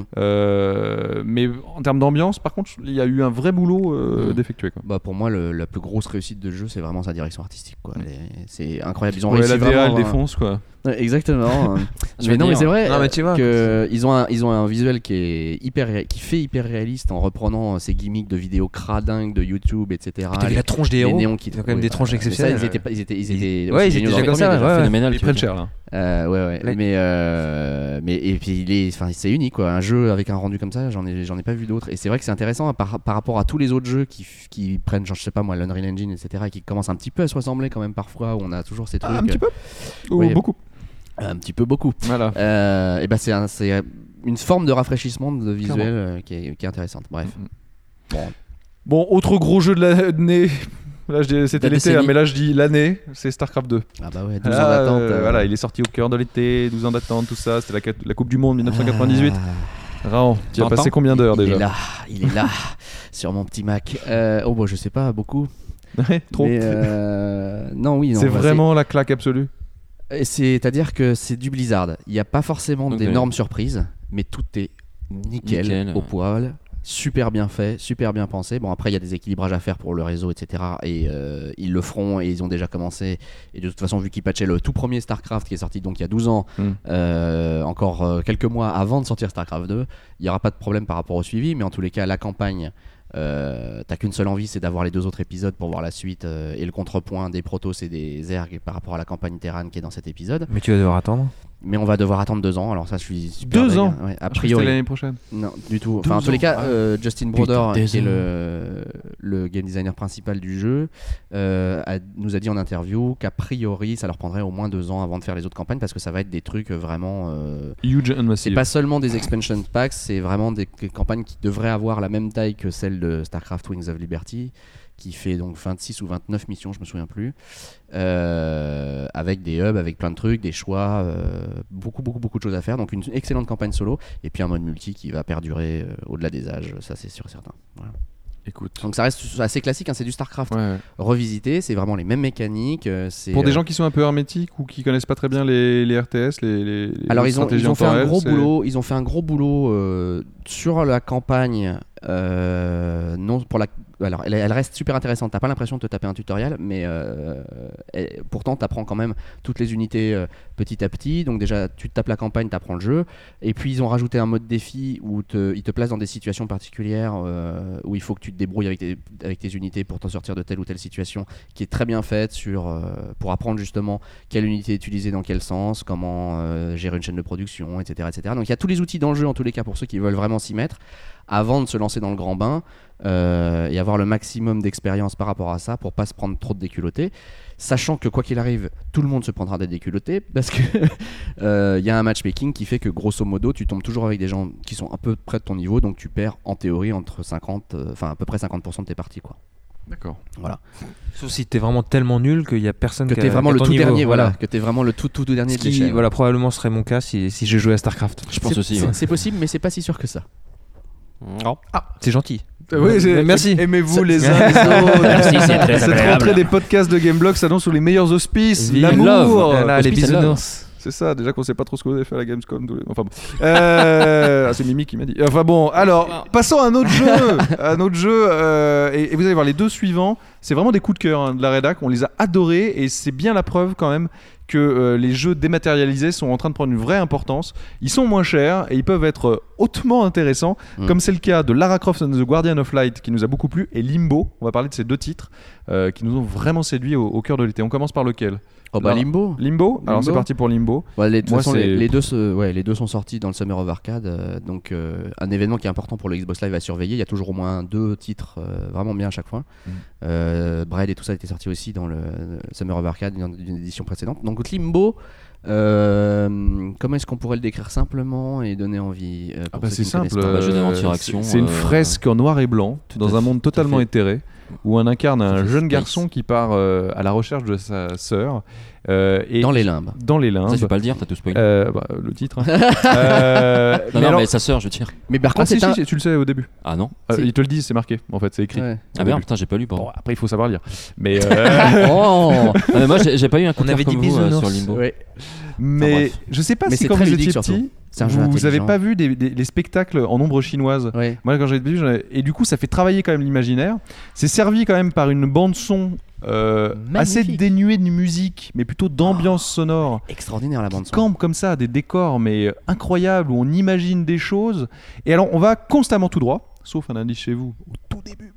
Euh, mais en termes d'ambiance, par contre, il y a eu un vrai boulot euh, Mm. d'effectuer. Quoi. Bah pour moi, le- la plus grosse réussite de jeu, c'est vraiment sa direction artistique. Quoi. Mm. Les- c'est incroyable. Ils ont Ouais, réussi la D A, vraiment. elle à- défonce quoi. Ouais, exactement. hein. Je mais veux non, mais dire. c'est vrai. Non, mais tu vois, que ils ont un, ils ont un visuel qui est hyper, ré- qui fait hyper réaliste en reprenant ces gimmicks de vidéos cradingues de YouTube, et cetera. T'as vu Les- la tronche des les héros. néons qui Ils ont quand même oui, des tronches bah, mais ça, exceptionnelles. ils étaient, pas- ils étaient, ils étaient. Ouais, aussi ils étaient géniaux déjà dans comme les ça, premiers, ouais, déjà. ouais. Phénoménal. Ils tu prennent veux cher dire. là. Euh, ouais, ouais. Ouais. Mais, euh, mais et puis il est, enfin, c'est unique quoi. Un jeu avec un rendu comme ça, j'en ai, j'en ai pas vu d'autres. Et c'est vrai que c'est intéressant par, par rapport à tous les autres jeux qui, f- qui prennent, genre, je sais pas moi, l'Unreal Engine, et cetera, et qui commencent un petit peu à se ressembler quand même parfois. Où on a toujours ces trucs. Ah, un petit peu Ou oui. beaucoup. euh, un petit peu beaucoup. Voilà. Euh, et ben c'est, un- c'est une forme de rafraîchissement de visuel Clairement. euh, qui, est, qui est intéressante. Bref. Bon. Bon, autre gros jeu de l'année. Là, je dis- c'était La l'été, hein, décennie. mais là je dis l'année, c'est StarCraft deux. Ah bah ouais, douze Là, ans d'attente. euh, euh, Voilà, il est sorti au cœur de l'été, douze ans d'attente, tout ça. C'était la, ca- la Coupe du Monde dix-neuf cent quatre-vingt-dix-huit. Ah. Raon, tu as Vingt passé ans combien d'heures il déjà est là, il est là, sur mon petit Mac. Euh, oh, bon, je sais pas, beaucoup. Ouais, trop. Mais, euh, non, oui, non, C'est bah, vraiment la claque absolue. c'est- C'est-à-dire que c'est du Blizzard. Il n'y a pas forcément Ok. d'énormes surprises, mais tout est nickel, Nickel, au ouais. poil. Super bien fait, super bien pensé. Bon, après, il y a des équilibrages à faire pour le réseau, et cetera. Et euh, ils le feront et ils ont déjà commencé. Et de toute façon, vu qu'ils patchaient le tout premier StarCraft qui est sorti donc il y a douze ans, Mm. euh, encore euh, quelques mois avant de sortir StarCraft deux, il n'y aura pas de problème par rapport au suivi. Mais en tous les cas, la campagne, euh, t'as qu'une seule envie, c'est d'avoir les deux autres épisodes pour voir la suite euh, et le contrepoint des Protoss et des Zerg par rapport à la campagne Terran qui est dans cet épisode. Mais tu vas devoir attendre. Mais on va devoir attendre deux ans. Alors ça, je suis super Deux deg, ans hein. Ouais, a Ah, je croyais que c'était priori. l'année prochaine. Non, du tout. Enfin, en douze tous les ans. cas, Ah. euh, Justin Putain, Broder, des qui est ans. le, le game designer principal du jeu, euh, a- nous a dit en interview qu'a priori, ça leur prendrait au moins deux ans avant de faire les autres campagnes parce que ça va être des trucs vraiment. euh, Huge and c'est massive. pas seulement des expansion packs, c'est vraiment des, des campagnes qui devraient avoir la même taille que celle de StarCraft Wings of Liberty, qui fait donc vingt-six ou vingt-neuf missions, je me souviens plus, euh, avec des hubs, avec plein de trucs, des choix, euh, beaucoup, beaucoup, beaucoup de choses à faire. Donc une excellente campagne solo, et puis un mode multi qui va perdurer euh, au-delà des âges, ça c'est sûr et certain. Voilà. Écoute. Donc ça reste assez classique, hein, c'est du StarCraft Ouais, ouais. revisité, c'est vraiment les mêmes mécaniques. euh, c'est, Pour des euh, gens qui sont un peu hermétiques ou qui connaissent pas très bien les, les R T S, les, les, les Alors ils ont, stratégies ils ont en fait temps un réel, gros c'est- boulot. Ils ont fait un gros boulot euh, sur la campagne. euh, non pour la. Alors elle, elle reste super intéressante. T'as pas l'impression de te taper un tutoriel, mais euh, elle- pourtant t'apprends quand même toutes les unités euh, petit à petit. Donc déjà tu te tapes la campagne, t'apprends le jeu. Et puis ils ont rajouté un mode défi où te, ils te placent dans des situations particulières euh, où il faut que tu te débrouilles avec tes, avec tes unités pour t'en sortir de telle ou telle situation, qui est très bien faite sur euh, pour apprendre justement quelle unité utiliser dans quel sens, comment euh, gérer une chaîne de production, et cetera, et cetera. Donc il y a tous les outils dans le jeu en tous les cas pour ceux qui veulent vraiment s'y mettre. avant de se lancer dans le grand bain euh, et avoir le maximum d'expérience par rapport à ça pour pas se prendre trop de déculottés. Sachant que quoi qu'il arrive, tout le monde se prendra des déculottés parce que il euh, y a un matchmaking qui fait que grosso modo, tu tombes toujours avec des gens qui sont un peu près de ton niveau, donc tu perds en théorie entre cinquante, enfin euh, à peu près cinquante pour cent de tes parties, quoi. D'accord. Voilà. Sauf si t'es vraiment tellement nul qu'il y a personne Que qui a- t'es vraiment qui a le ton tout niveau, dernier, voilà. Que t'es vraiment le tout tout, tout dernier Ce de qui, l'échelle. voilà, probablement serait mon cas si, si je jouais à StarCraft. Je pense C'est- aussi. c'est- ouais. C'est possible, mais c'est pas si sûr que ça. Non. C'est gentil. Oui, c'est- Merci. Aimez-vous les uns les autres. Merci, c'est très Cette agréable. rentrée des podcasts de Gameblog s'annonce sous les meilleurs auspices. Vive L'amour. love. Voilà, les Hospice and bisounours. C'est ça, déjà qu'on sait pas trop ce qu'on avait fait à la Gamescom. tous les- Enfin bon. Euh, ah, c'est Mimi qui m'a dit. Enfin bon, alors, passons à un autre jeu. Un autre jeu. euh, et, et vous allez voir, les deux suivants, c'est vraiment des coups de cœur hein, de la rédac. On les a adorés et c'est bien la preuve quand même que euh, les jeux dématérialisés sont en train de prendre une vraie importance. Ils sont moins chers et ils peuvent être euh, hautement intéressants, Mm. comme c'est le cas de Lara Croft and the Guardian of Light qui nous a beaucoup plu et Limbo. On va parler de ces deux titres euh, qui nous ont vraiment séduits au, au cœur de l'été. On commence par lequel? Oh bah Alors, Limbo. Limbo. Alors Limbo. c'est parti pour Limbo. Ouais, les, de toute Moi, façon, c'est- les, les deux se- ouais, les deux sont sortis dans le Summer of Arcade, euh, donc euh, un événement qui est important pour le Xbox Live à surveiller. Il y a toujours au moins deux titres euh, vraiment bien à chaque fois. Mm. Euh, Braid et tout ça était sorti aussi dans le, le Summer of Arcade d'une d'une édition précédente. Donc Limbo, euh, comment est-ce qu'on pourrait le décrire simplement et donner envie euh, Ah pour bah ceux c'est qui ne connaissent simple. pas. Bah, jeu euh, d'aventure c'est- action, C'est une euh, fresque en noir et blanc tout dans à un fait, monde tout à totalement fait. éthéré où on incarne un Tout à fait jeune space. garçon qui part euh, à la recherche de sa sœur euh, et Dans les limbes. dans les limbes. Ça, tu peux pas le dire, t'as tout spoilé. Euh, bah, le titre. hein. Euh, non, mais non, alors- mais sa sœur, je veux dire. Mais par Ah contre, si, c'est un... si, tu le sais au début. Ah non. Euh, Si. ils te le disent, c'est marqué. En fait, c'est écrit. Ouais. Ah au merde, début. putain, j'ai pas lu, Bon, pardon. après, il faut savoir lire. Mais, euh, Oh Ah, mais moi, j'ai j'ai pas eu un coup On de avait cœur dit comme vous, euh, bisounours. sur Limbo. Ouais. mais bref. je sais pas Mais si c'est quand très vous ludique, étiez surtout. petit, C'est un jeu vous, vous avez intelligent. pas vu des, des- les spectacles en ombre chinoise. Ouais. Moi, quand j'ai vu, j'en avais- et du coup, ça fait travailler quand même l'imaginaire. C'est servi quand même par une bande son euh, assez Magnifique. dénuée de musique, mais plutôt d'ambiance sonore. Extraordinaire la bande Qui son. campe comme ça, des décors mais incroyables où on imagine des choses. Et alors, on va constamment tout droit, sauf un indice chez vous au tout début.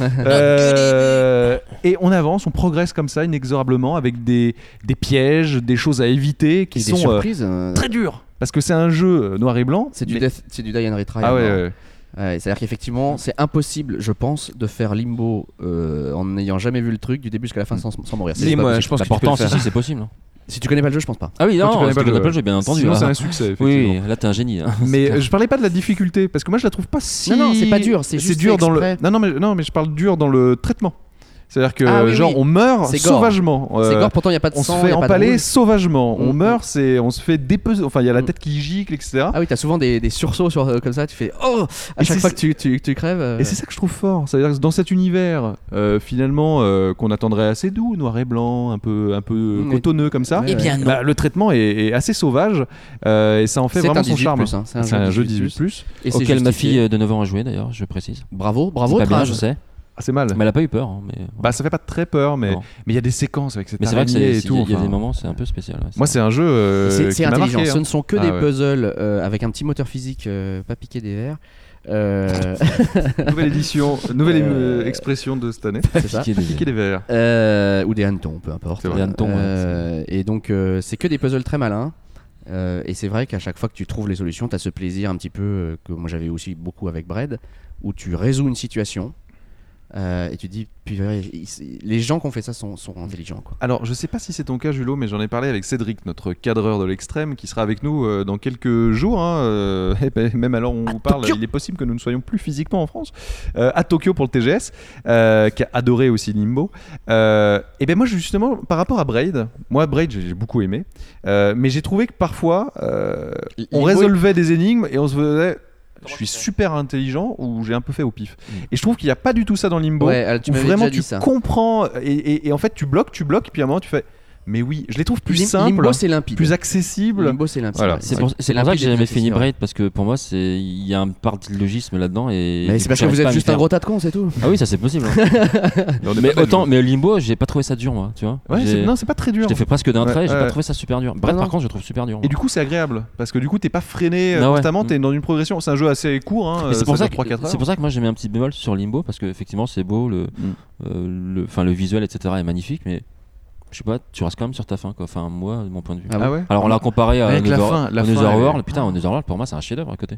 Euh, et on avance, on progresse comme ça inexorablement avec des, des pièges, des choses à éviter qui Et des sont euh, surprises. euh, très dures. Parce que c'est un jeu euh, noir et blanc. C'est du, mais- death- c'est du die and retry. Ah ouais, alors. ouais, ouais. Ouais, c'est-à-dire qu'effectivement, c'est impossible, je pense, de faire Limbo euh, en n'ayant jamais vu le truc du début jusqu'à la fin sans, sans mourir. C'est Si, pas moi, possible. je pense Bah, que tu peux pourtant, le si, faire. si, c'est possible. hein. Si tu connais pas le jeu, je pense pas. Ah oui, Toi, non, tu connais si pas tu connais le- pas le jeu, bien entendu. Sinon, là. c'est un succès. Oui, effectivement. là, t'es un génie. hein. Mais euh, je parlais pas de la difficulté parce que moi je la trouve pas si. Non, non, c'est pas dur, c'est juste dur fait dans le. exprès. Non, non, mais non, mais je parle dur dans le traitement. C'est-à-dire que Ah oui, genre oui. on meurt C'est gore. sauvagement. C'est Euh, gore, pourtant il n'y a pas de On se sang. fait y a pas de empaler rouge. sauvagement. On Mm, meurt, c'est, on se fait dépeser. Enfin, il y a la Mm. tête qui gicle, et cetera. Ah oui, t'as souvent des, des sursauts sur, euh, comme ça, tu fais oh à Et chaque c'est- fois que tu, tu, tu crèves. euh, Et c'est ça que je trouve fort. C'est-à-dire que dans cet univers, euh, finalement, euh, qu'on attendrait assez doux, noir et blanc, un peu, un peu Mm. cotonneux comme ça. Eh bien, non. Bah, le traitement est, est assez sauvage euh, et ça en fait c'est vraiment un son dix-huit charme. plus, hein, c'est un C'est un jeu dix-huit dix-huit plus. Et c'est Auquel ma justifié. fille de neuf ans a joué d'ailleurs, je précise. Bravo, bravo, C'est pas bien, Trage. je sais. Ah, c'est mal. Mais elle a pas eu peur. hein, mais... Bah ça fait pas très peur, mais Non. mais il y a des séquences avec cette Mais c'est vrai que araignée c'est- et il tout. y a- il y a enfin. des moments, c'est un peu spécial. ouais, Moi, c'est un jeu euh, C'est qui c'est m'a intelligent. marqué, Ce hein. ne sont que Ah des ouais. puzzles euh, avec un petit moteur physique, euh, pas piqué des verres. Euh, Nouvelle édition, nouvelle Euh, euh, expression de cette année. c'est ça. Piqué des- Piquer les verres. Euh, ou des hannetons, peu importe. C'est vrai. Des hannetons, ouais, Euh, et donc, euh, c'est que des puzzles très malins. Euh, et c'est vrai qu'à chaque fois que tu trouves les solutions, tu as ce plaisir un petit peu euh, que moi j'avais aussi beaucoup avec Bread, où tu résous une situation euh, et tu te dis, purée, ils- les gens qui ont fait ça sont, sont intelligents. Quoi. Alors, je sais pas si c'est ton cas, Julot, mais j'en ai parlé avec Cédric, notre cadreur de l'extrême, qui sera avec nous euh, dans quelques jours. Hein, euh, et ben, même alors on vous parle, Tokyo. il est possible que nous ne soyons plus physiquement en France, euh, à Tokyo pour le T G S, euh, qui a adoré aussi Limbo. Euh, et ben moi, justement, par rapport à Braid, moi, Braid, j'ai j'ai beaucoup aimé, euh, mais j'ai trouvé que parfois, euh, on Limbo, résolvait des énigmes et on se faisait. Je suis super intelligent ou j'ai un peu fait au pif. Et je trouve qu'il n'y a pas du tout ça dans Limbo. Ouais, alors, tu où m'avais vraiment déjà tu dit ça. comprends et, et- et en fait tu bloques, tu bloques, et puis à un moment tu fais. Mais oui, je les trouve plus Lim- simples, Limbo, c'est limpide. plus accessibles. Limbo, c'est limpide. Voilà. ouais. C'est pour, c'est pour ça limpide que j'ai et jamais accessible, fini ouais. Braid parce que pour moi c'est il y a une part d'illogisme là-dedans et Mais du c'est coup, parce que j'arrive vous pas à êtes m'y juste un faire. gros tas de cons, c'est tout. Ah oui, ça c'est possible. hein. Mais on est mais pas autant mal. mais Limbo, j'ai pas trouvé ça dur moi, tu vois. Ouais, J'ai- c'est- non, c'est pas très dur. je t'ai fait presque d'un Ouais, trait, j'ai ouais. pas trouvé ça super dur. Braid Non, par non. contre, je trouve super dur. Et du coup, c'est agréable parce que du coup, t'es pas freiné euh, Ah ouais. constamment, Mm. t'es dans une progression. C'est un jeu assez court, hein, Mais c'est ça pour ça dure que trois quatre heures. c'est pour ça que moi j'ai mis un petit bémol sur Limbo parce que effectivement c'est beau, le euh, le enfin le visuel etc est magnifique, mais je sais pas, tu restes quand même sur ta fin quoi. Enfin moi de mon point de vue. Ah Ah ouais. Alors on l'a comparé à Avec la Another- fin, la fin, Another elle est- World, putain Another World pour moi c'est un chef-d'œuvre à côté.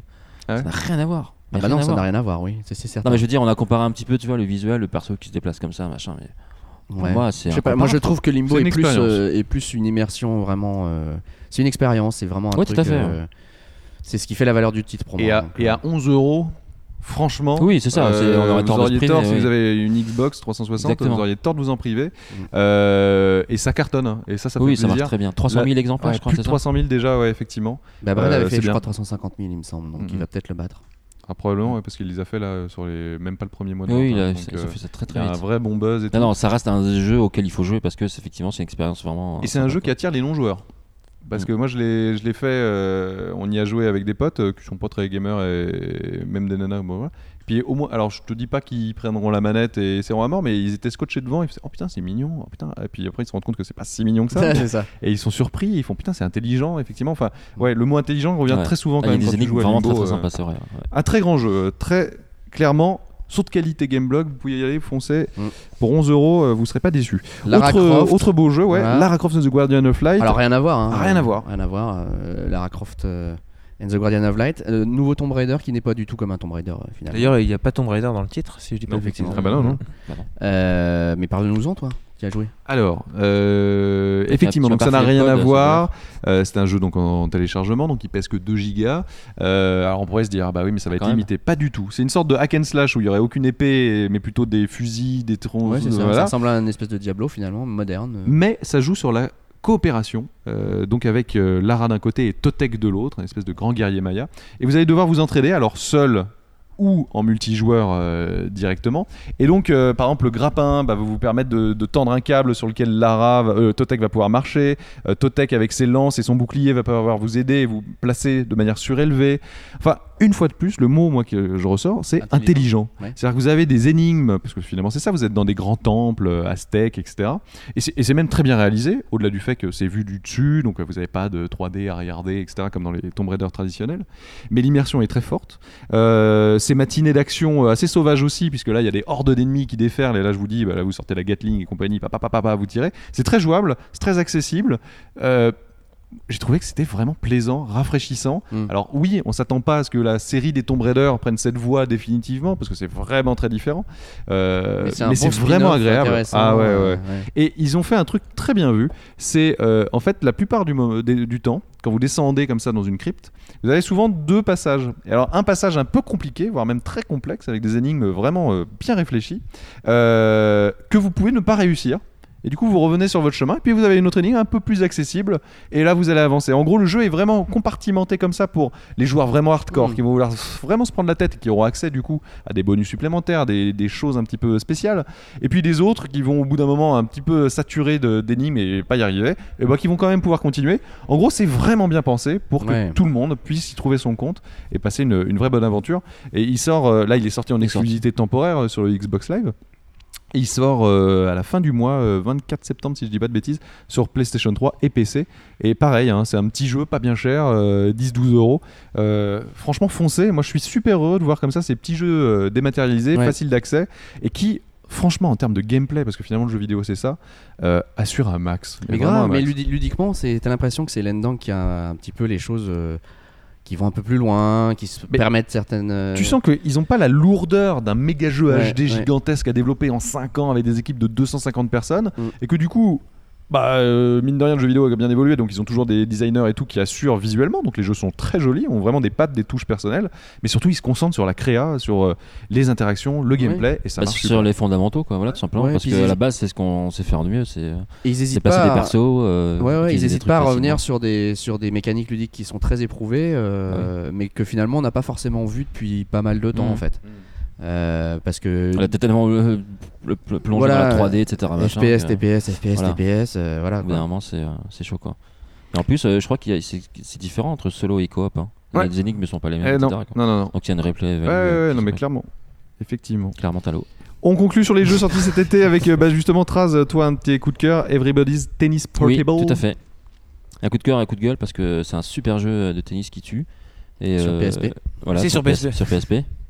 Ah ouais Ça n'a rien à voir. Ah bah Rien non, à ça voir. n'a rien à voir, oui, c'est c'est certain. Non mais je veux dire, on a comparé un petit peu, tu vois, le visuel, le perso qui se déplace comme ça, machin. Mais pour Ouais. moi, c'est. Je sais pas, moi je incomparable, trouve que Limbo C'est est, une plus, expérience. euh, est plus une immersion vraiment. euh, c'est une expérience, c'est vraiment un Ouais, truc. tout à fait, euh, c'est ce qui fait la valeur du titre pour Et moi. à, donc, et euh, à onze euros, franchement, Oui, c'est ça, c'est- on aurait vous tort de se auriez priver, tort si oui. vous avez une Xbox trois cent soixante, Exactement. vous auriez tort de vous en priver. Mm. Euh, et ça cartonne, hein. Et ça, ça Oui, fait ça marche plaisir. très bien. trois cent mille exemplaires, Ouais, je crois, plus c'est de ça. trois cent mille déjà, ouais, effectivement. Bah, Brad Euh, avait fait, c'est je bien. crois, trois cent cinquante mille, il me semble, donc Mhm. il va peut-être le battre. Ah, probablement, ouais, parce qu'il les a fait là sur les même pas le premier mois de Oui, vente, il hein. a- Donc, ça, euh, ça fait ça très il y très a un vite. vrai bon buzz et tout. Non, non, ça reste un jeu auquel il faut jouer parce que c'est- effectivement, c'est une expérience vraiment. Et c'est un jeu qui attire les non-joueurs. Parce Mm. que moi, je l'ai, je l'ai fait, euh, on y a joué avec des potes euh, qui sont pas très gamers et même des nanas. Bon, voilà. Puis au moins, alors je te dis pas qu'ils prendront la manette et essaieront à mort, mais ils étaient scotchés devant. Ils faisaient oh putain, c'est mignon. Oh, putain. Et puis après, ils se rendent compte que c'est pas si mignon que ça. c'est ça. Et ils sont surpris. Ils font putain, c'est intelligent, effectivement. Enfin, ouais, le mot intelligent revient Ouais. très souvent Ah, quand il y a même quand des tu énigmes joues à vraiment Limbo, très très euh, sympas, c'est vrai. ouais. Un très grand jeu, euh, très clairement. Saut de qualité Gameblog, vous pouvez y aller, foncez. Mm. Pour onze euros, euh, vous serez pas déçus. Lara autre, Croft. autre beau jeu, ouais. Voilà. Lara Croft and the Guardian of Light. Alors rien à voir. Hein. Rien à voir. Rien à voir. euh, Lara Croft euh, and the Guardian of Light. Euh, nouveau Tomb Raider qui n'est pas du tout comme un Tomb Raider euh, finalement. D'ailleurs, il n'y a pas Tomb Raider dans le titre, si je dis pas Non, de bêtises. effectivement. Ah bah non, non. Euh, mais parle-nous-en toi, qui as joué. Alors, euh, Tu effectivement, m'as donc ça n'a pas fait le rien à code, voir. Euh, c'est un jeu donc en téléchargement, donc il pèse que deux gigas. Euh, alors on pourrait se dire, ah bah oui, mais ça va être Quand même. limité. Pas du tout. C'est une sorte de hack and slash où il y aurait aucune épée, mais plutôt des fusils, des troncs. Ouais, c'est ça. Ça voilà. ressemble à une espèce de Diablo finalement, moderne. euh. Mais ça joue sur la coopération, euh, donc avec euh, Lara d'un côté et Totek de l'autre, une espèce de grand guerrier maya. Et vous allez devoir vous entraider, alors seul ou en multijoueur euh, directement. Et donc, euh, par exemple, le grappin bah, va vous permettre de, de tendre un câble sur lequel Lara, va- euh, Totek va pouvoir marcher. Euh, Totek, avec ses lances et son bouclier, va pouvoir vous aider et vous placer de manière surélevée. Enfin, une fois de plus, le mot moi que je ressors, c'est Intelligent. intelligent. Ouais. C'est-à-dire que vous avez des énigmes, parce que finalement c'est ça, vous êtes dans des grands temples euh, aztèques, et cetera. Et c'est, et c'est même très bien réalisé, au-delà du fait que c'est vu du dessus, donc euh, vous n'avez pas de trois D à regarder, et cetera, comme dans les Tomb Raider traditionnels. Mais l'immersion est très forte. Euh, c'est matinées d'action euh, assez sauvages aussi, puisque là il y a des hordes d'ennemis qui déferlent, et là je vous dis, bah, là vous sortez la Gatling et compagnie, papa, papa, papa, vous tirez. C'est très jouable, c'est très accessible. Euh, j'ai trouvé que c'était vraiment plaisant, rafraîchissant. Mm. Alors oui, on s'attend pas à ce que la série des Tomb Raider prenne cette voie définitivement, parce que c'est vraiment très différent. Euh, mais c'est, un bon vraiment spin-off agréable. intéressant, Ah ouais, ouais. euh, ouais. Et ils ont fait un truc très bien vu. C'est euh, en fait la plupart du, mo- des- du temps, quand vous descendez comme ça dans une crypte, vous avez souvent deux passages. Et alors un passage un peu compliqué, voire même très complexe, avec des énigmes vraiment euh, bien réfléchies, euh, que vous pouvez ne pas réussir. Et du coup, vous revenez sur votre chemin, et puis vous avez une autre énigme un peu plus accessible, et là, vous allez avancer. En gros, le jeu est vraiment compartimenté comme ça pour les joueurs vraiment hardcore, Mm. qui vont vouloir vraiment se prendre la tête, et qui auront accès du coup à des bonus supplémentaires, des, des choses un petit peu spéciales. Et puis des autres qui vont au bout d'un moment un petit peu saturer de, d'énigmes et pas y arriver, et bah qui vont quand même pouvoir continuer. En gros, c'est vraiment bien pensé pour que Ouais. tout le monde puisse y trouver son compte et passer une, une vraie bonne aventure. Et il sort, euh, là, il est sorti en Il est exclusivité temporaire euh, sur le Xbox Live. Et il sort euh, à la fin du mois, euh, vingt-quatre septembre si je dis pas de bêtises, sur PlayStation trois et P C. Et pareil, hein, c'est un petit jeu pas bien cher, euh, dix douze euros. Euh, franchement, foncez. Moi, je suis super heureux de voir comme ça ces petits jeux euh, dématérialisés, Ouais. faciles d'accès et qui, franchement, en termes de gameplay, parce que finalement le jeu vidéo c'est ça, euh, assure un max. Mais vraiment grave, un mais max. ludi- ludiquement, c'est, t'as l'impression que c'est Lendang qui a un petit peu les choses euh, qui vont un peu plus loin, qui se Mais permettent certaines. euh, Tu sens qu'ils n'ont pas la lourdeur d'un méga jeu Ouais, H D ouais. gigantesque à développer en cinq ans avec des équipes de deux cent cinquante personnes Mm. et que du coup, bah, euh, mine de rien, le jeu vidéo a bien évolué, donc ils ont toujours des designers et tout qui assurent visuellement, donc les jeux sont très jolis, ont vraiment des pattes, des touches personnelles, mais surtout ils se concentrent sur la créa, sur euh, les interactions, le gameplay et ça Bah, marche sur super. les fondamentaux, quoi, voilà, tout simplement. Ouais, parce puis que ils- à la base, c'est ce qu'on sait faire de mieux, c'est, Et ils c'est hésitent passer pas. des à- persos. euh, Ouais, ouais, ils utiliser des n'hésitent trucs pas à facilement. revenir sur des, sur des mécaniques ludiques qui sont très éprouvées, euh, mais que finalement on n'a pas forcément vu depuis pas mal de temps Mm. en fait. Euh, parce que Elle a tellement euh, le, le plongé Voilà, dans la trois D, et cetera. F machin, P S, que- T P S, F P S, voilà. T P S, euh, voilà. Au bout d'un Quoi. moment, c'est, euh, c'est chaud, quoi. Et en plus, euh, je crois qu'il y a, c'est, c'est différent entre solo et coop. Hein. Ouais. Les énigmes ne sont pas les Eh mêmes, non, et cetera, quoi. non, non, non. Donc il y a une replay. Ouais, ouais, ouais, non mais clairement, effectivement. Clairement, t'as l'eau. On conclut sur les jeux sortis cet été avec euh, bah, justement Traz, toi un de tes coups de cœur, Everybody's Tennis Oui, Portable. tout à fait. Un coup de cœur, un coup de gueule parce que c'est un super jeu de tennis qui tue. Et, Sur P S P. Voilà, C'est sur P S P. Sur P S P.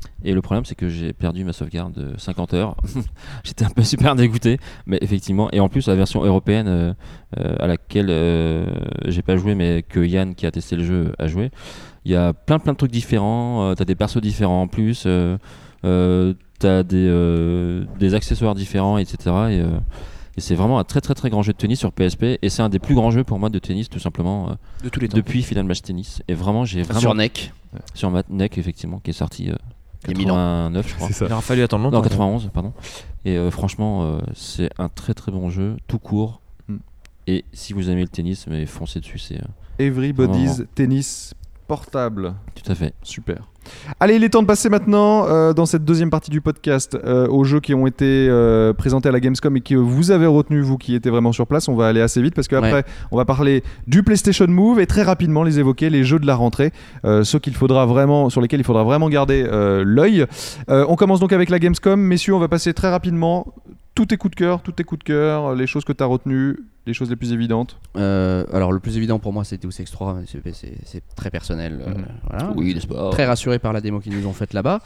Et le problème, c'est que j'ai perdu ma sauvegarde de cinquante heures. J'étais un peu super dégoûté, mais effectivement. Et en plus, la version européenne euh, euh, à laquelle euh, j'ai pas joué, mais que Yann, qui a testé le jeu, a joué, il y a plein plein de trucs différents. Euh, t'as des persos différents en plus. Euh, euh, t'as des, euh, des accessoires différents, et cetera. Et, euh, et c'est vraiment un très très très grand jeu de tennis sur P S P. Et c'est un des plus grands jeux pour moi de tennis, tout simplement. Euh, De tous les temps. depuis Final Match Tennis. Et vraiment, j'ai vraiment. Sur N E C. Sur ma N E C, effectivement, qui est sorti. Euh, Il y a mille ans. quatre-vingt-neuf, je crois. C'est ça. Il aura fallu attendre longtemps. Non, quatre-vingt-onze, pardon. Et euh, franchement, euh, c'est un très très bon jeu, tout court. Mm. Et si vous aimez le tennis, mais foncez dessus, c'est euh, Everybody's Vraiment. Tennis portable. tout à fait. Super. Allez, il est temps de passer maintenant euh, dans cette deuxième partie du podcast euh, aux jeux qui ont été euh, présentés à la Gamescom et que vous avez retenu, vous qui étiez vraiment sur place. On va aller assez vite parce qu'après, Ouais. on va parler du PlayStation Move et très rapidement les évoquer, les jeux de la rentrée, euh, ceux qu'il faudra vraiment, sur lesquels il faudra vraiment garder euh, l'œil. Euh, on commence donc avec la Gamescom. Messieurs, on va passer très rapidement. Tous tes coups de cœur, tous tes coups de cœur, les choses que tu as retenues, les choses les plus évidentes. Euh, alors le plus évident pour moi c'est Deus Ex trois, mais c'est, c'est, c'est très personnel. euh, Mhm. voilà. Oui, n'est-ce pas? Très rassuré par la démo qu'ils nous ont faite là-bas.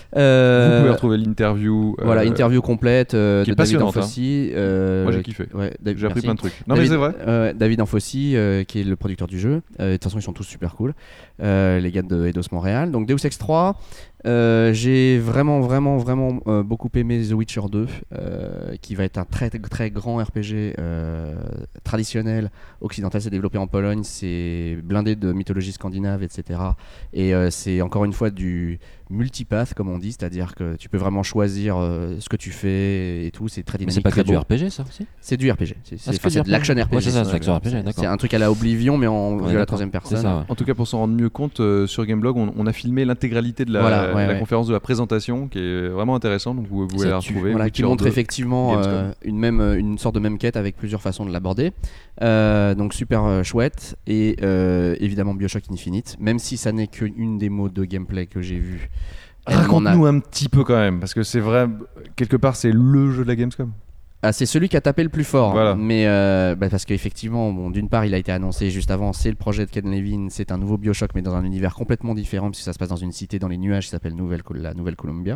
Euh, Vous pouvez retrouver l'interview. euh, Voilà, interview complète euh, qui est de David passionnante, Anfossi. euh, Moi, j'ai kiffé. Ouais, David- J'ai appris merci. plein de trucs. Non, David, mais c'est vrai. euh, David Anfossi, euh, qui est le producteur du jeu. Euh, De toute façon, ils sont tous super cool. Euh, les gars de Eidos Montréal. Donc Deus Ex trois. Euh, j'ai vraiment, vraiment, vraiment euh, beaucoup aimé The Witcher deux, euh, qui va être un très, très grand R P G euh, traditionnel occidental. C'est développé en Pologne, c'est blindé de mythologie scandinave, et cetera. Et euh, c'est encore une fois du multipath, comme on dit, c'est-à-dire que tu peux vraiment choisir euh, ce que tu fais et tout. C'est très Mais dynamique. c'est pas que très du beau. R P G, ça aussi? C'est du R P G. C'est, c'est, Ah, c'est enfin, que c'est du de l'action R P G. Ouais, c'est ça, ça, c'est l'action R P G, d'accord. C'est un truc à la Oblivion, mais en vue à la d'accord. troisième personne. C'est ça, ouais. En tout cas, pour s'en rendre mieux compte, euh, sur Gameblog, on, on a filmé l'intégralité de la, Voilà, ouais, la ouais. conférence de la présentation, qui est vraiment intéressante. Donc vous pouvez Ça la tue. retrouver. Voilà, Witcher qui montre deux. effectivement Gamescom. euh, une, même, une sorte de même quête avec plusieurs façons de l'aborder. Euh, donc super euh, chouette. Et euh, évidemment Bioshock Infinite, même si ça n'est qu'une démo de gameplay que j'ai vue. elle m'en a- Raconte-nous un petit peu quand même, parce que c'est vrai, quelque part, c'est le jeu de la Gamescom. Ah, c'est celui qui a tapé le plus fort. Voilà. Mais euh, bah, parce qu'effectivement, bon, d'une part, il a été annoncé juste avant. C'est le projet de Ken Levine. C'est un nouveau Bioshock, mais dans un univers complètement différent, puisque ça se passe dans une cité dans les nuages qui s'appelle Nouvelle, la Nouvelle-Columbia.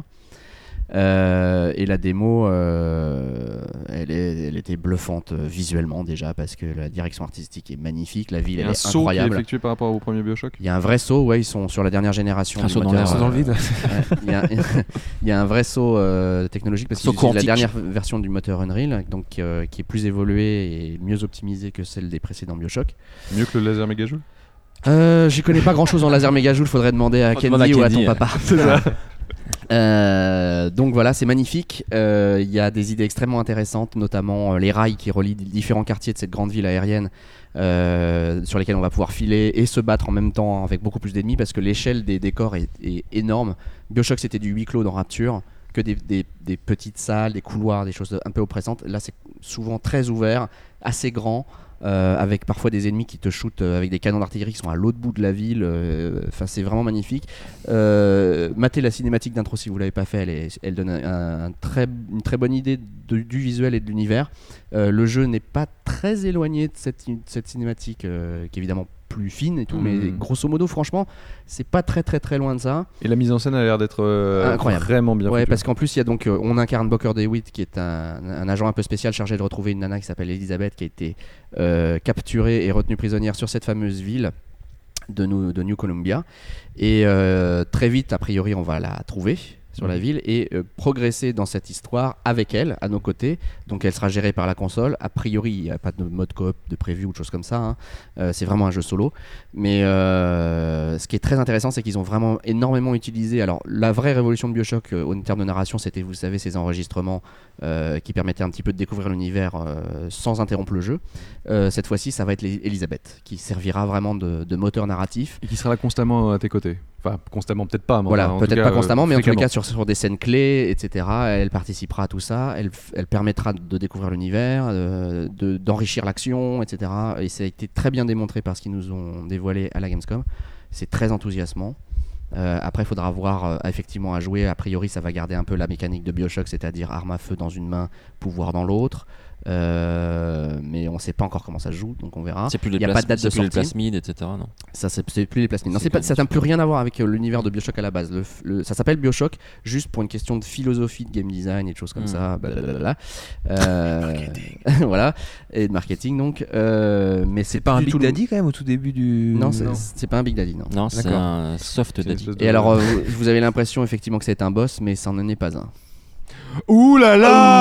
Euh, et la démo, euh, elle, est, elle était bluffante euh, visuellement déjà, parce que la direction artistique est magnifique, la ville Il y a elle un est saut qui est incroyable. effectué par rapport au premier Bioshock. Il y a un vrai saut, ouais, ils sont sur la dernière génération. Un du saut dans moteur, l'air, Ils sont dans le vide. Ouais, il, y a, il y a un vrai saut euh, technologique parce Saut qu'ils utilisent la quantique. dernière version du moteur Unreal, donc euh, qui est plus évolué et mieux optimisé que celle des précédents Bioshock. Mieux que le laser méga joule. Euh, J'y connais pas grand chose en laser méga joule, faudrait demander à Faut Kenny demander à ou à Kenny, ton ouais. papa. Euh, donc voilà, c'est magnifique. Euh, Il y a des idées extrêmement intéressantes, notamment euh, les rails qui relient les différents quartiers de cette grande ville aérienne, euh, sur lesquels on va pouvoir filer et se battre en même temps avec beaucoup plus d'ennemis, parce que l'échelle des décors est, est énorme. Bioshock, c'était du huis clos dans Rapture, que des, des- des petites salles, des couloirs, des choses un peu oppressantes. Là, c'est souvent très ouvert, assez grand. Euh, avec parfois des ennemis qui te shootent euh, avec des canons d'artillerie qui sont à l'autre bout de la ville. euh, Enfin, c'est vraiment magnifique. Euh, matez la cinématique d'intro si vous l'avez pas fait. Elle, est- elle donne un, un très, une très bonne idée de- du visuel et de l'univers. Euh, le jeu n'est pas très éloigné de cette, de cette cinématique, euh, qui est évidemment plus fine et tout, Mhm. mais grosso modo, franchement, c'est pas très très très loin de ça. Et la mise en scène a l'air d'être euh, Incroyable. vraiment bien Ouais, foutue. parce qu'en plus, il y a donc, euh, on incarne Booker DeWitt, qui est un, un agent un peu spécial chargé de retrouver une nana qui s'appelle Elizabeth, qui a été euh, capturée et retenue prisonnière sur cette fameuse ville de New, de New Columbia. Et euh, très vite, a priori, on va la trouver sur la ville et euh, progresser dans cette histoire avec elle, à nos côtés. Donc elle sera gérée par la console. A priori, il n'y a pas de mode coop de prévu ou de choses comme ça, hein. Euh, c'est vraiment un jeu solo. Mais euh, ce qui est très intéressant, c'est qu'ils ont vraiment énormément utilisé. Alors la vraie révolution de Bioshock euh, en termes de narration, c'était, vous savez, ces enregistrements euh, qui permettaient un petit peu de découvrir l'univers euh, sans interrompre le jeu. Euh, cette fois-ci, ça va être les- Elisabeth, qui servira vraiment de, de moteur narratif. Et qui sera là constamment à tes côtés. Enfin, constamment, peut-être pas. Mais Voilà, enfin, en tout peut-être cas, pas euh, constamment, mais en tous les fréquemment. cas sur, sur des scènes clés, et cetera. Elle participera à tout ça, elle, f- elle permettra de découvrir l'univers, euh, de- d'enrichir l'action, et cetera. Et ça a été très bien démontré par ce qu'ils nous ont dévoilé à la Gamescom. C'est très enthousiasmant. Euh, après, il faudra voir euh, effectivement à jouer. A priori, ça va garder un peu la mécanique de Bioshock, c'est-à-dire arme à feu dans une main, pouvoir dans l'autre. Euh, mais on sait pas encore comment ça se joue, donc on verra. C'est plus les Il y a place- pas de date c'est de plus les sortie. plasmides, et cetera. Non. Ça c'est, c'est plus les plasmides. Non, C'est c'est pas, comme ça n'a ça. plus rien à voir avec euh, l'univers de BioShock à la base. Le, f- le- ça s'appelle BioShock juste pour une question de philosophie de game design et de choses comme Mm. ça. Blablabla. Euh, voilà, et de marketing donc. Euh, mais c'est, C'est pas un du Big tout le- Daddy quand même au tout début du. Non, c'est, Non. c'est pas un Big Daddy, non. Non, c'est D'accord. un soft C'est une daddy. espèce de- Et alors, euh, vous, vous avez l'impression effectivement que c'est un boss, mais ça n'en est pas un. Ouh là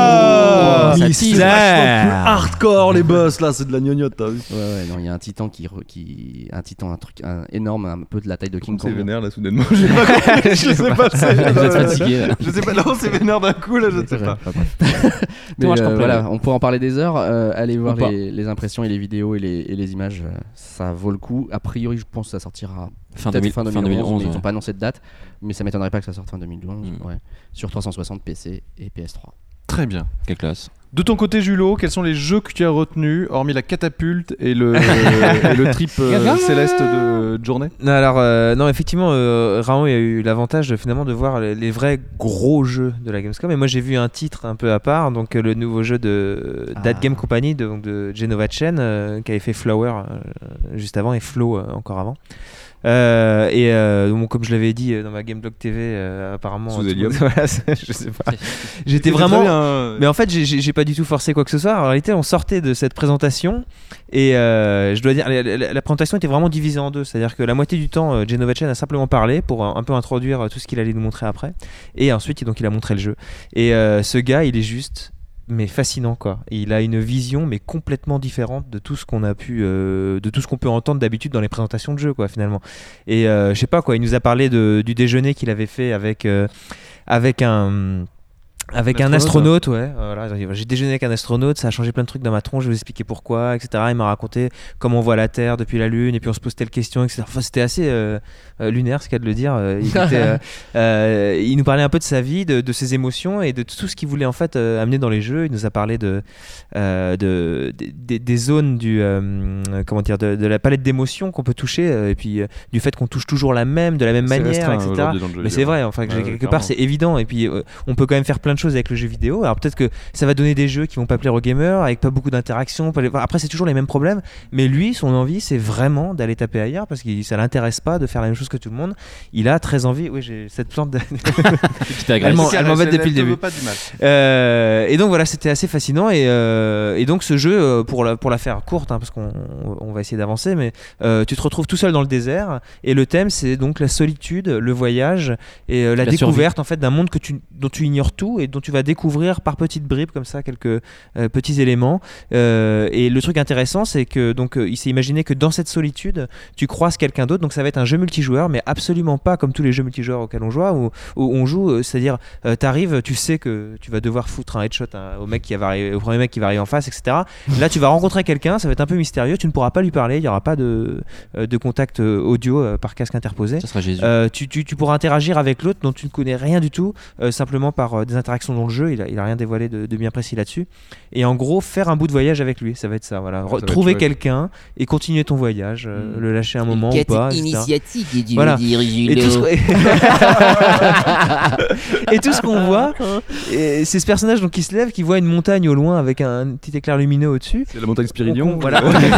là Oh, ça C'est tease. vachement plus hardcore les boss là, c'est de la gnognotte, t'as vu? Ouais, ouais, non, il y a un titan qui, re- qui, un titan, un truc un énorme, un peu de la taille de King C'est Kong. vénère là soudainement. J'ai pas compris. Je sais pas. c'est- Vous êtes fatigué là. Je sais pas. Non, c'est vénère d'un coup là, je ne sais pas. Enfin, bref. Mais Dommage euh, complet. voilà, on pourrait en parler des heures. Euh, allez voir Ou pas. les, les impressions et les vidéos et les, et les images. euh, ça vaut le coup. A priori, je pense que ça sortira Fin, peut-être deux mille- fin fin deux mille onze. deux mille onze. mais ils ouais. n'ont pas annoncé de date. Mais ça m'étonnerait pas que ça sorte fin deux mille onze. Mm. Ouais. Sur trois cent soixante P C et P S trois. Très bien. Quelle classe. De ton côté, Julo, quels sont les jeux que tu as retenus, hormis la catapulte et le, et le trip euh, céleste de de journée? Non, alors, euh, non, effectivement, euh, Raon a eu l'avantage de, finalement de voir les, les vrais gros jeux de la Gamescom. Et moi, j'ai vu un titre un peu à part, donc euh, le nouveau jeu de Ah. That Game Company, de, donc de Genova Chen, euh, qui avait fait Flower euh, juste avant et Flow euh, encore avant. Euh, et euh, donc, comme je l'avais dit euh, dans ma Gameblog T V, euh, apparemment, Sous tout le Helium. monde- voilà, c'est- je sais pas. J'étais C'était vraiment. très bien, hein. Mais en fait, j'ai- j'ai j'ai pas du tout forcé quoi que ce soit. En réalité, on sortait de cette présentation et euh, je dois dire, la, la- la présentation était vraiment divisée en deux. C'est-à-dire que la moitié du temps, euh, Genova Chen a simplement parlé pour un, un peu introduire euh, tout ce qu'il allait nous montrer après. Et ensuite, il- donc, il a montré le jeu. Et euh, ce gars, il est juste mais fascinant quoi. Et il a une vision mais complètement différente de tout ce qu'on a pu euh, de tout ce qu'on peut entendre d'habitude dans les présentations de jeux quoi finalement. Et euh, je sais pas quoi, il nous a parlé de, du déjeuner qu'il avait fait avec euh, avec un avec Un un astronaute, astronaute, ouais. Euh, Voilà, j'ai déjeuné avec un astronaute, ça a changé plein de trucs dans ma tronche, je vais vous expliquer pourquoi, et cetera. Il m'a raconté comment on voit la Terre depuis la Lune, et puis on se pose telle question, et cetera. Enfin, c'était assez euh, euh, lunaire, ce qu'il y a de le dire. Euh, il, était, euh, euh, il nous parlait un peu de sa vie, de, de ses émotions, et de tout ce qu'il voulait en fait euh, amener dans les jeux. Il nous a parlé de, euh, de, de- des- des zones du, euh, comment dire, de, de la palette d'émotions qu'on peut toucher, euh, et puis euh, du fait qu'on touche toujours la même, de la même C'est manière, restreint, et cetera. aujourd'hui, dans le jeu Mais vidéo. c'est vrai, enfin, que Ouais, quelque clairement. part c'est évident. Et puis euh, on peut quand même faire plein de choses avec le jeu vidéo. Alors peut-être que ça va donner des jeux qui vont pas plaire aux gamers, avec pas beaucoup d'interaction. pas les- Après c'est toujours les mêmes problèmes. Mais lui, son envie, c'est vraiment d'aller taper ailleurs parce que ça l'intéresse pas de faire la même chose que tout le monde. Il a très envie. Oui, j'ai cette plante. De... Qui t'agresse. Elle m'en- C'est elle carré, m'embête elle- depuis elle le te début. veut pas du mal. Euh, et donc voilà, c'était assez fascinant. Et, euh, et donc ce jeu, euh, pour la, pour la faire courte, hein, parce qu'on on va essayer d'avancer, mais euh, tu te retrouves tout seul dans le désert. Et le thème, c'est donc la solitude, le voyage et euh, la, La découverte en fait d'un monde que tu, dont tu ignores tout et dont tu vas découvrir par petites bribes comme ça quelques euh, petits éléments. Euh, et le truc intéressant, c'est que donc euh, il s'est imaginé que dans cette solitude, tu croises quelqu'un d'autre. Donc ça va être un jeu multijoueur, mais absolument pas comme tous les jeux multijoueurs auxquels on joue, où, où on joue. euh, C'est-à-dire, euh, t'arrives, tu sais que tu vas devoir foutre un headshot hein, au mec qui va arriver, au premier mec qui va arriver en face, et cetera. Là, tu vas rencontrer quelqu'un, ça va être un peu mystérieux. Tu ne pourras pas lui parler, il n'y aura pas de, euh, de contact euh, audio euh, par casque interposé. Ça sera Jésus. Euh, tu, tu, tu pourras interagir avec l'autre dont tu ne connais rien du tout, euh, simplement par euh, des interactions dans le jeu. Il a, il a rien dévoilé de, de bien précis là-dessus. Et en gros, faire un bout de voyage avec lui, ça va être ça. Voilà. va être Trouver chouette. quelqu'un et continuer ton voyage, euh, Mm. le lâcher un moment ou Quête pas. et cetera. initiatique, tu Voilà. veux dire, Et tout, Julo. ce... et tout ce qu'on voit, et c'est ce personnage donc, qui se lève, qui voit une montagne au loin avec un petit éclair lumineux au-dessus. C'est la montagne On, Spiridion. voilà.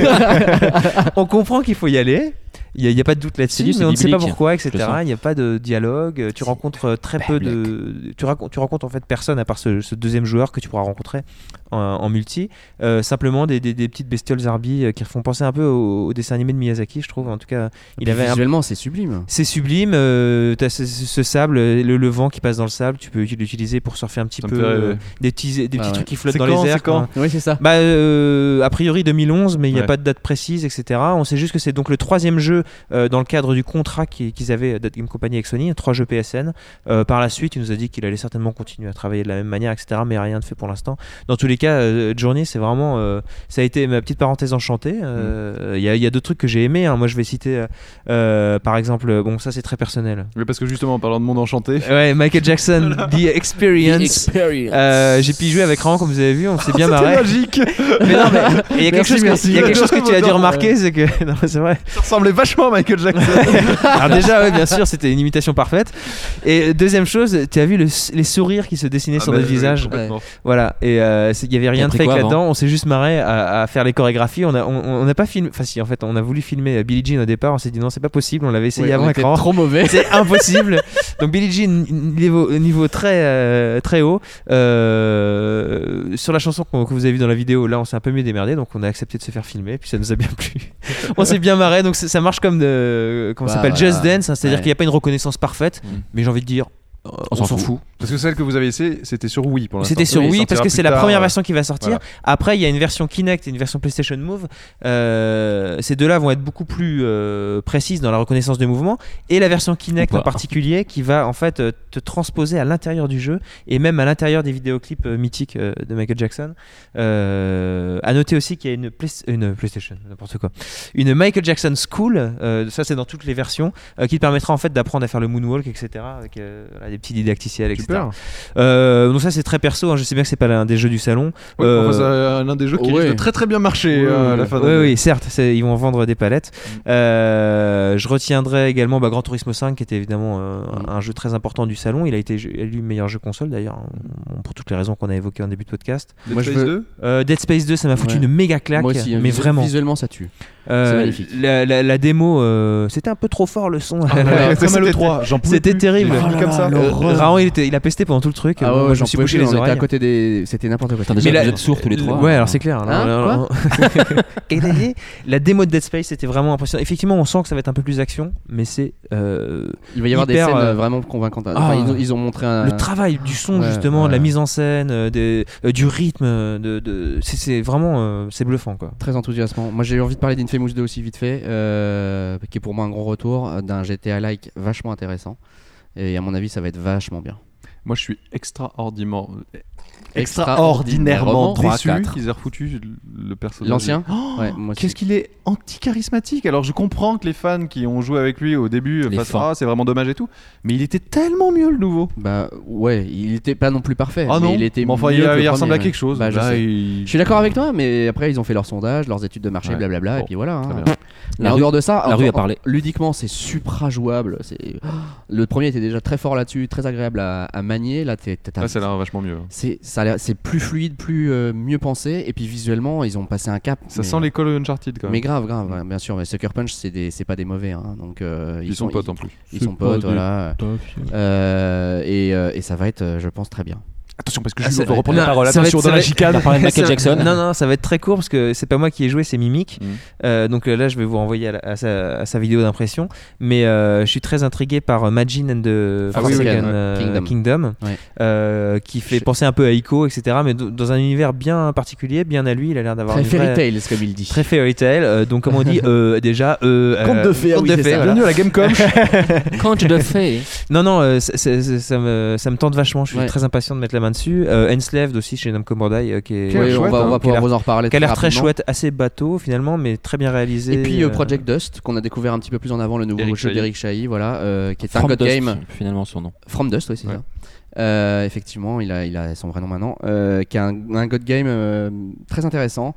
On comprend qu'il faut y aller. Il n'y a, a pas de doute là-dessus, C'est dit, mais c'est on ne sait pas biblique, pourquoi, je et cetera. le sens. Il n'y a pas de dialogue. Tu rencontres euh, très peu de. Tu, racontes, tu rencontres en fait personne à part ce, ce deuxième joueur que tu pourras rencontrer en, en multi. Euh, simplement des, des, des petites bestioles zarbi euh, qui font penser un peu au, au dessin animé de Miyazaki, je trouve. En tout cas, il avait un Visuellement, c'est sublime. c'est sublime, euh, t'as ce, ce- ce sable, le, le vent qui passe dans le sable, tu peux l'utiliser pour surfer un petit Ça me peu, fait rêver. euh, des petits, des petits ouais. trucs qui flottent C'est dans quand, les airs. c'est quand quoi. Oui, c'est ça. Bah, euh, a priori deux mille onze, mais il n'y a Ouais. pas de date précise, et cetera. On sait juste que c'est donc le troisième jeu euh, dans le cadre du contrat qui- qu'ils avaient, That Game Company avec Sony, trois jeux P S N. Euh, par la suite, il nous a dit qu'il allait certainement continuer à travailler de la même manière, et cetera. Mais rien de fait pour l'instant. Dans tous les cas, euh, Journey, c'est vraiment, euh, ça a été ma petite parenthèse enchantée. Euh, Il y a, il y a d'autres trucs que j'ai aimé. Hein. Moi, je vais citer, euh, euh, par exemple, bon, ça c'est très personnel. Oui, parce que justement, en parlant de monde enchanté, Ouais, Michael Jackson, The Experience. Experience. Euh, j'ai pu y jouer avec Raon, comme vous avez vu, on s'est bien c'était marré. magique. Mais non, mais il y a quelque Merci, chose que, merci. il y a quelque chose que tu as dû J'adore, remarquer, c'est que non, c'est vrai. Ça ressemblait vachement vachement Michael Jackson. Alors déjà, ouais, bien sûr, c'était une imitation parfaite. Et deuxième chose, tu as vu le, les sourires qui se dessinaient Ah sur bah, notre oui, visage. complètement. Voilà, et euh, il y avait rien de pris fake quoi là-dedans. avant On s'est juste marré à, à faire les chorégraphies. On a, on, on n'a pas filmé. Enfin si, en fait, on a voulu filmer Billie Jean au départ. On s'est dit non, c'est pas possible. On l'avait essayé Ouais, avant on était écran. trop mauvais. C'est impossible. Donc Billie Jean niveau, niveau très euh, très haut. Euh, sur la chanson qu'on- que vous avez vue dans la vidéo, là, on s'est un peu mieux démerdé. Donc on a accepté de se faire filmer. Puis ça nous a bien plu. On s'est bien marré. Donc c'est- ça marche comme de comment ça Bah, s'appelle voilà. Just Dance. Hein, c'est-à-dire Ouais. qu'il n'y a pas une reconnaissance parfaite. Mm. Mais j'ai envie de dire, euh, on, s'en fout. Parce que celle que vous avez essayé, c'était sur Wii pour l'instant. C'était sur Oui, Wii il parce sortira que plus c'est la tard, première euh, version qui va sortir. voilà. Après, il y a une version Kinect et une version PlayStation Move. Euh, ces deux-là vont être beaucoup plus euh, précises dans la reconnaissance de mouvement. Et la version Kinect Ou en pas. particulier qui va en fait euh, te transposer à l'intérieur du jeu et même à l'intérieur des vidéoclips euh, mythiques euh, de Michael Jackson. Euh, à noter aussi qu'il y a une, Play- une PlayStation, n'importe quoi. Une Michael Jackson School, euh, ça c'est dans toutes les versions, euh, qui te permettra en fait d'apprendre à faire le moonwalk, et cetera. Avec euh, voilà, des petits didacticiels, et cetera. Super. Euh, donc ça c'est très perso, hein. Je sais bien que c'est pas l'un des jeux du salon. Ouais, Euh, enfin, c'est l'un des jeux qui ouais. risque de très très bien marcher Ouais, euh, à la ouais. fin Oui, d'année. oui, certes, c'est- ils vont vendre des palettes. Euh, je retiendrai également bah, Gran Turismo cinq, qui était évidemment euh, Mm. un jeu très important du salon. Il a été jeu- élu meilleur jeu console d'ailleurs, hein, pour toutes les raisons qu'on a évoquées en début de podcast. Dead Moi, je Space veux- deux. Euh, Dead Space deux, ça m'a foutu Ouais. une méga claque, Moi aussi, hein, mais visu- vraiment. Visuellement, ça tue. Euh, c'est magnifique. La, la- la démo, euh, c'était un peu trop fort le son. Ah, ouais, Alors, comme à c'était- l'E trois, j'en pouvais C'était plus. terrible. J'ai fini Oh comme là ça. là, Euh, l'horreur. Raon, il, était, il a pesté pendant tout le truc. Ah Moi, ouais, je ouais, me j'en suis pouvais bouché plus, les on était à oreilles. côté des. C'était n'importe quoi. Attends, déjà, Mais vous la- êtes sourds tous les trois. Ouais, alors c'est clair. alors- Hein, alors- Et la, la démo de Dead Space, c'était vraiment impressionnant. Effectivement, on sent que ça va être un peu plus action, mais c'est euh, Il va y avoir hyper, des scènes euh, euh, vraiment convaincantes. ah, Enfin, ils, ont, ils ont montré un. le travail du son, ouais, justement, de la ouais. mise en scène, euh, des- euh, du rythme. De, de- c'est, c'est vraiment euh, c'est bluffant, quoi. Très enthousiasmant. Moi j'ai envie de parler d'Infamous deux aussi vite fait, euh, qui est pour moi un gros retour euh, d'un G T A-like vachement intéressant. Et à mon avis ça va être vachement bien. Moi, je suis extraordinairement, Extraordinairement extraordinairement trois à déçu quatre. qu'ils aient refoutu le personnage. L'ancien Oh, Ouais, moi aussi. Qu'est-ce qu'il est anti-charismatique. Alors je comprends que les fans qui ont joué avec lui au début Les fassent fans. ah c'est vraiment dommage et tout, mais il était tellement mieux le nouveau. Bah ouais, il était pas non plus parfait. Ah mais non, il était mais enfin mieux il, que le il ressemble premier, à quelque ouais. chose. Bah, je Là, sais. il- Je suis d'accord avec toi, mais après ils ont fait leur sondage, leurs études de marché, Ouais. blablabla, et Bon. puis voilà. Très hein. bien. Mais La en rue- dehors de ça, la en- rue a en- parlé. ludiquement c'est supra jouable. C'est... Le premier était déjà très fort là-dessus, très agréable à, à manier. Là, t'es, t'as- Là, ça a l'air vachement mieux. c'est, ça a l'air- c'est plus fluide, plus euh, mieux pensé, et puis visuellement ils ont passé un cap. Ça mais- sent l'école Uncharted quand même. Mais grave, grave, ouais, bien sûr. Mais Sucker Punch, c'est, des, c'est pas des mauvais, hein, donc euh, Ils sont potes en plus. Ils, ils sont potes, voilà. Euh, et, euh, et ça va être, euh, je pense, très bien. Attention parce que Ah, je ça- vais reprendre la non, parole. ça va Attention être- dans ça la va- chicane. On va parler de Michael Ça- Jackson. Non, non, ça va être très court parce que c'est pas moi qui ai joué, c'est Mimic. Mm. Euh, donc euh, là, je vais vous renvoyer à, la- à sa, à sa vidéo d'impression. Mais euh, je suis très intrigué par euh, Majin and the Ah oui, oui, Forsaken ouais. euh, Kingdom. Kingdom, Ouais. euh, qui fait Je- penser un peu à Ico, et cetera. Mais d- dans un univers bien particulier, bien à lui. Il a l'air d'avoir Très une fairy vraie- tales, comme il dit. Très fairy tale. Euh, donc, comme on dit, euh, déjà. Euh, Conte de euh, fées, conte oui, de c'est fées, ça. voilà. Bienvenue à la Gamecom. Conte de fées. Non, non, euh, c'est- c'est- c'est- ça, me, ça me tente vachement. Je suis Ouais. très impatient de mettre la main dessus. Euh, Enslaved aussi chez Namco Bandai, euh, qui est. Quel Oui, on chouette, va, on hein, va qui a pouvoir l'air- vous en reparler. qui a l'air très rapidement. chouette, assez bateau finalement, mais très bien réalisé. Et puis euh, euh, Project Dust, qu'on a découvert un petit peu plus en avant, le nouveau Eric jeu Chahi. d'Eric Chahi, voilà, euh, qui est un From god Dust, game. finalement son nom. From Dust, oui, c'est Ouais. ça. Euh, effectivement, il a, il a son vrai nom maintenant, euh, qui est un, un god game euh, très intéressant,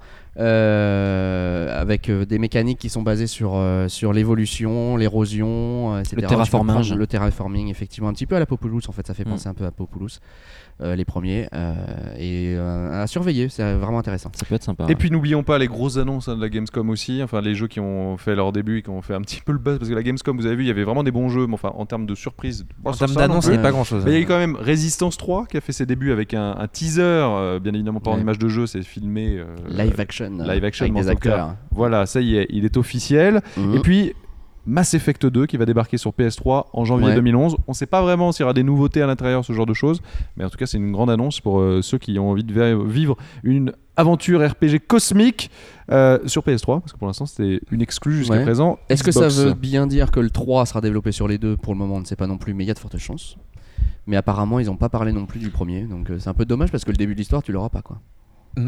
euh, avec euh, des mécaniques qui sont basées sur, euh, sur l'évolution, l'érosion, euh, et cetera. Le terraformage. Tu peux prendre Le terraforming, effectivement, un petit peu à la Populous, en fait, ça fait Mm. penser un peu à Populous, euh, les premiers, euh, et euh, à surveiller, c'est vraiment intéressant. Ça peut être sympa. Et puis n'oublions pas les grosses annonces hein, de la Gamescom aussi, enfin les jeux qui ont fait leur début et qui ont fait un petit peu le buzz parce que la Gamescom vous avez vu il y avait vraiment des bons jeux mais enfin en termes de surprise. En ça, termes ça, non d'annonce, plus. il n'y a pas grand chose. Mais il y a eu quand même Resistance trois qui a fait ses débuts avec un, un teaser, euh, bien évidemment pas en Ouais. image de jeu, c'est filmé euh, Live action, euh, live action, avec mais en des tout cas, acteurs. Voilà, ça y est, il est officiel. Mhm. Et puis Mass Effect deux qui va débarquer sur P S trois en janvier Ouais. deux mille onze. On ne sait pas vraiment s'il y aura des nouveautés à l'intérieur, ce genre de choses, mais en tout cas c'est une grande annonce pour euh, ceux qui ont envie de vi- vivre une aventure R P G cosmique euh, sur P S trois, parce que pour l'instant c'était une exclue jusqu'à Ouais. présent. Est-ce que ça Xbox. veut bien dire que le trois sera développé sur les deux? Pour le moment, on ne sait pas non plus, mais il y a de fortes chances. Mais apparemment, ils n'ont pas parlé non plus du premier, donc euh, c'est un peu dommage parce que le début de l'histoire, tu l'auras pas, quoi.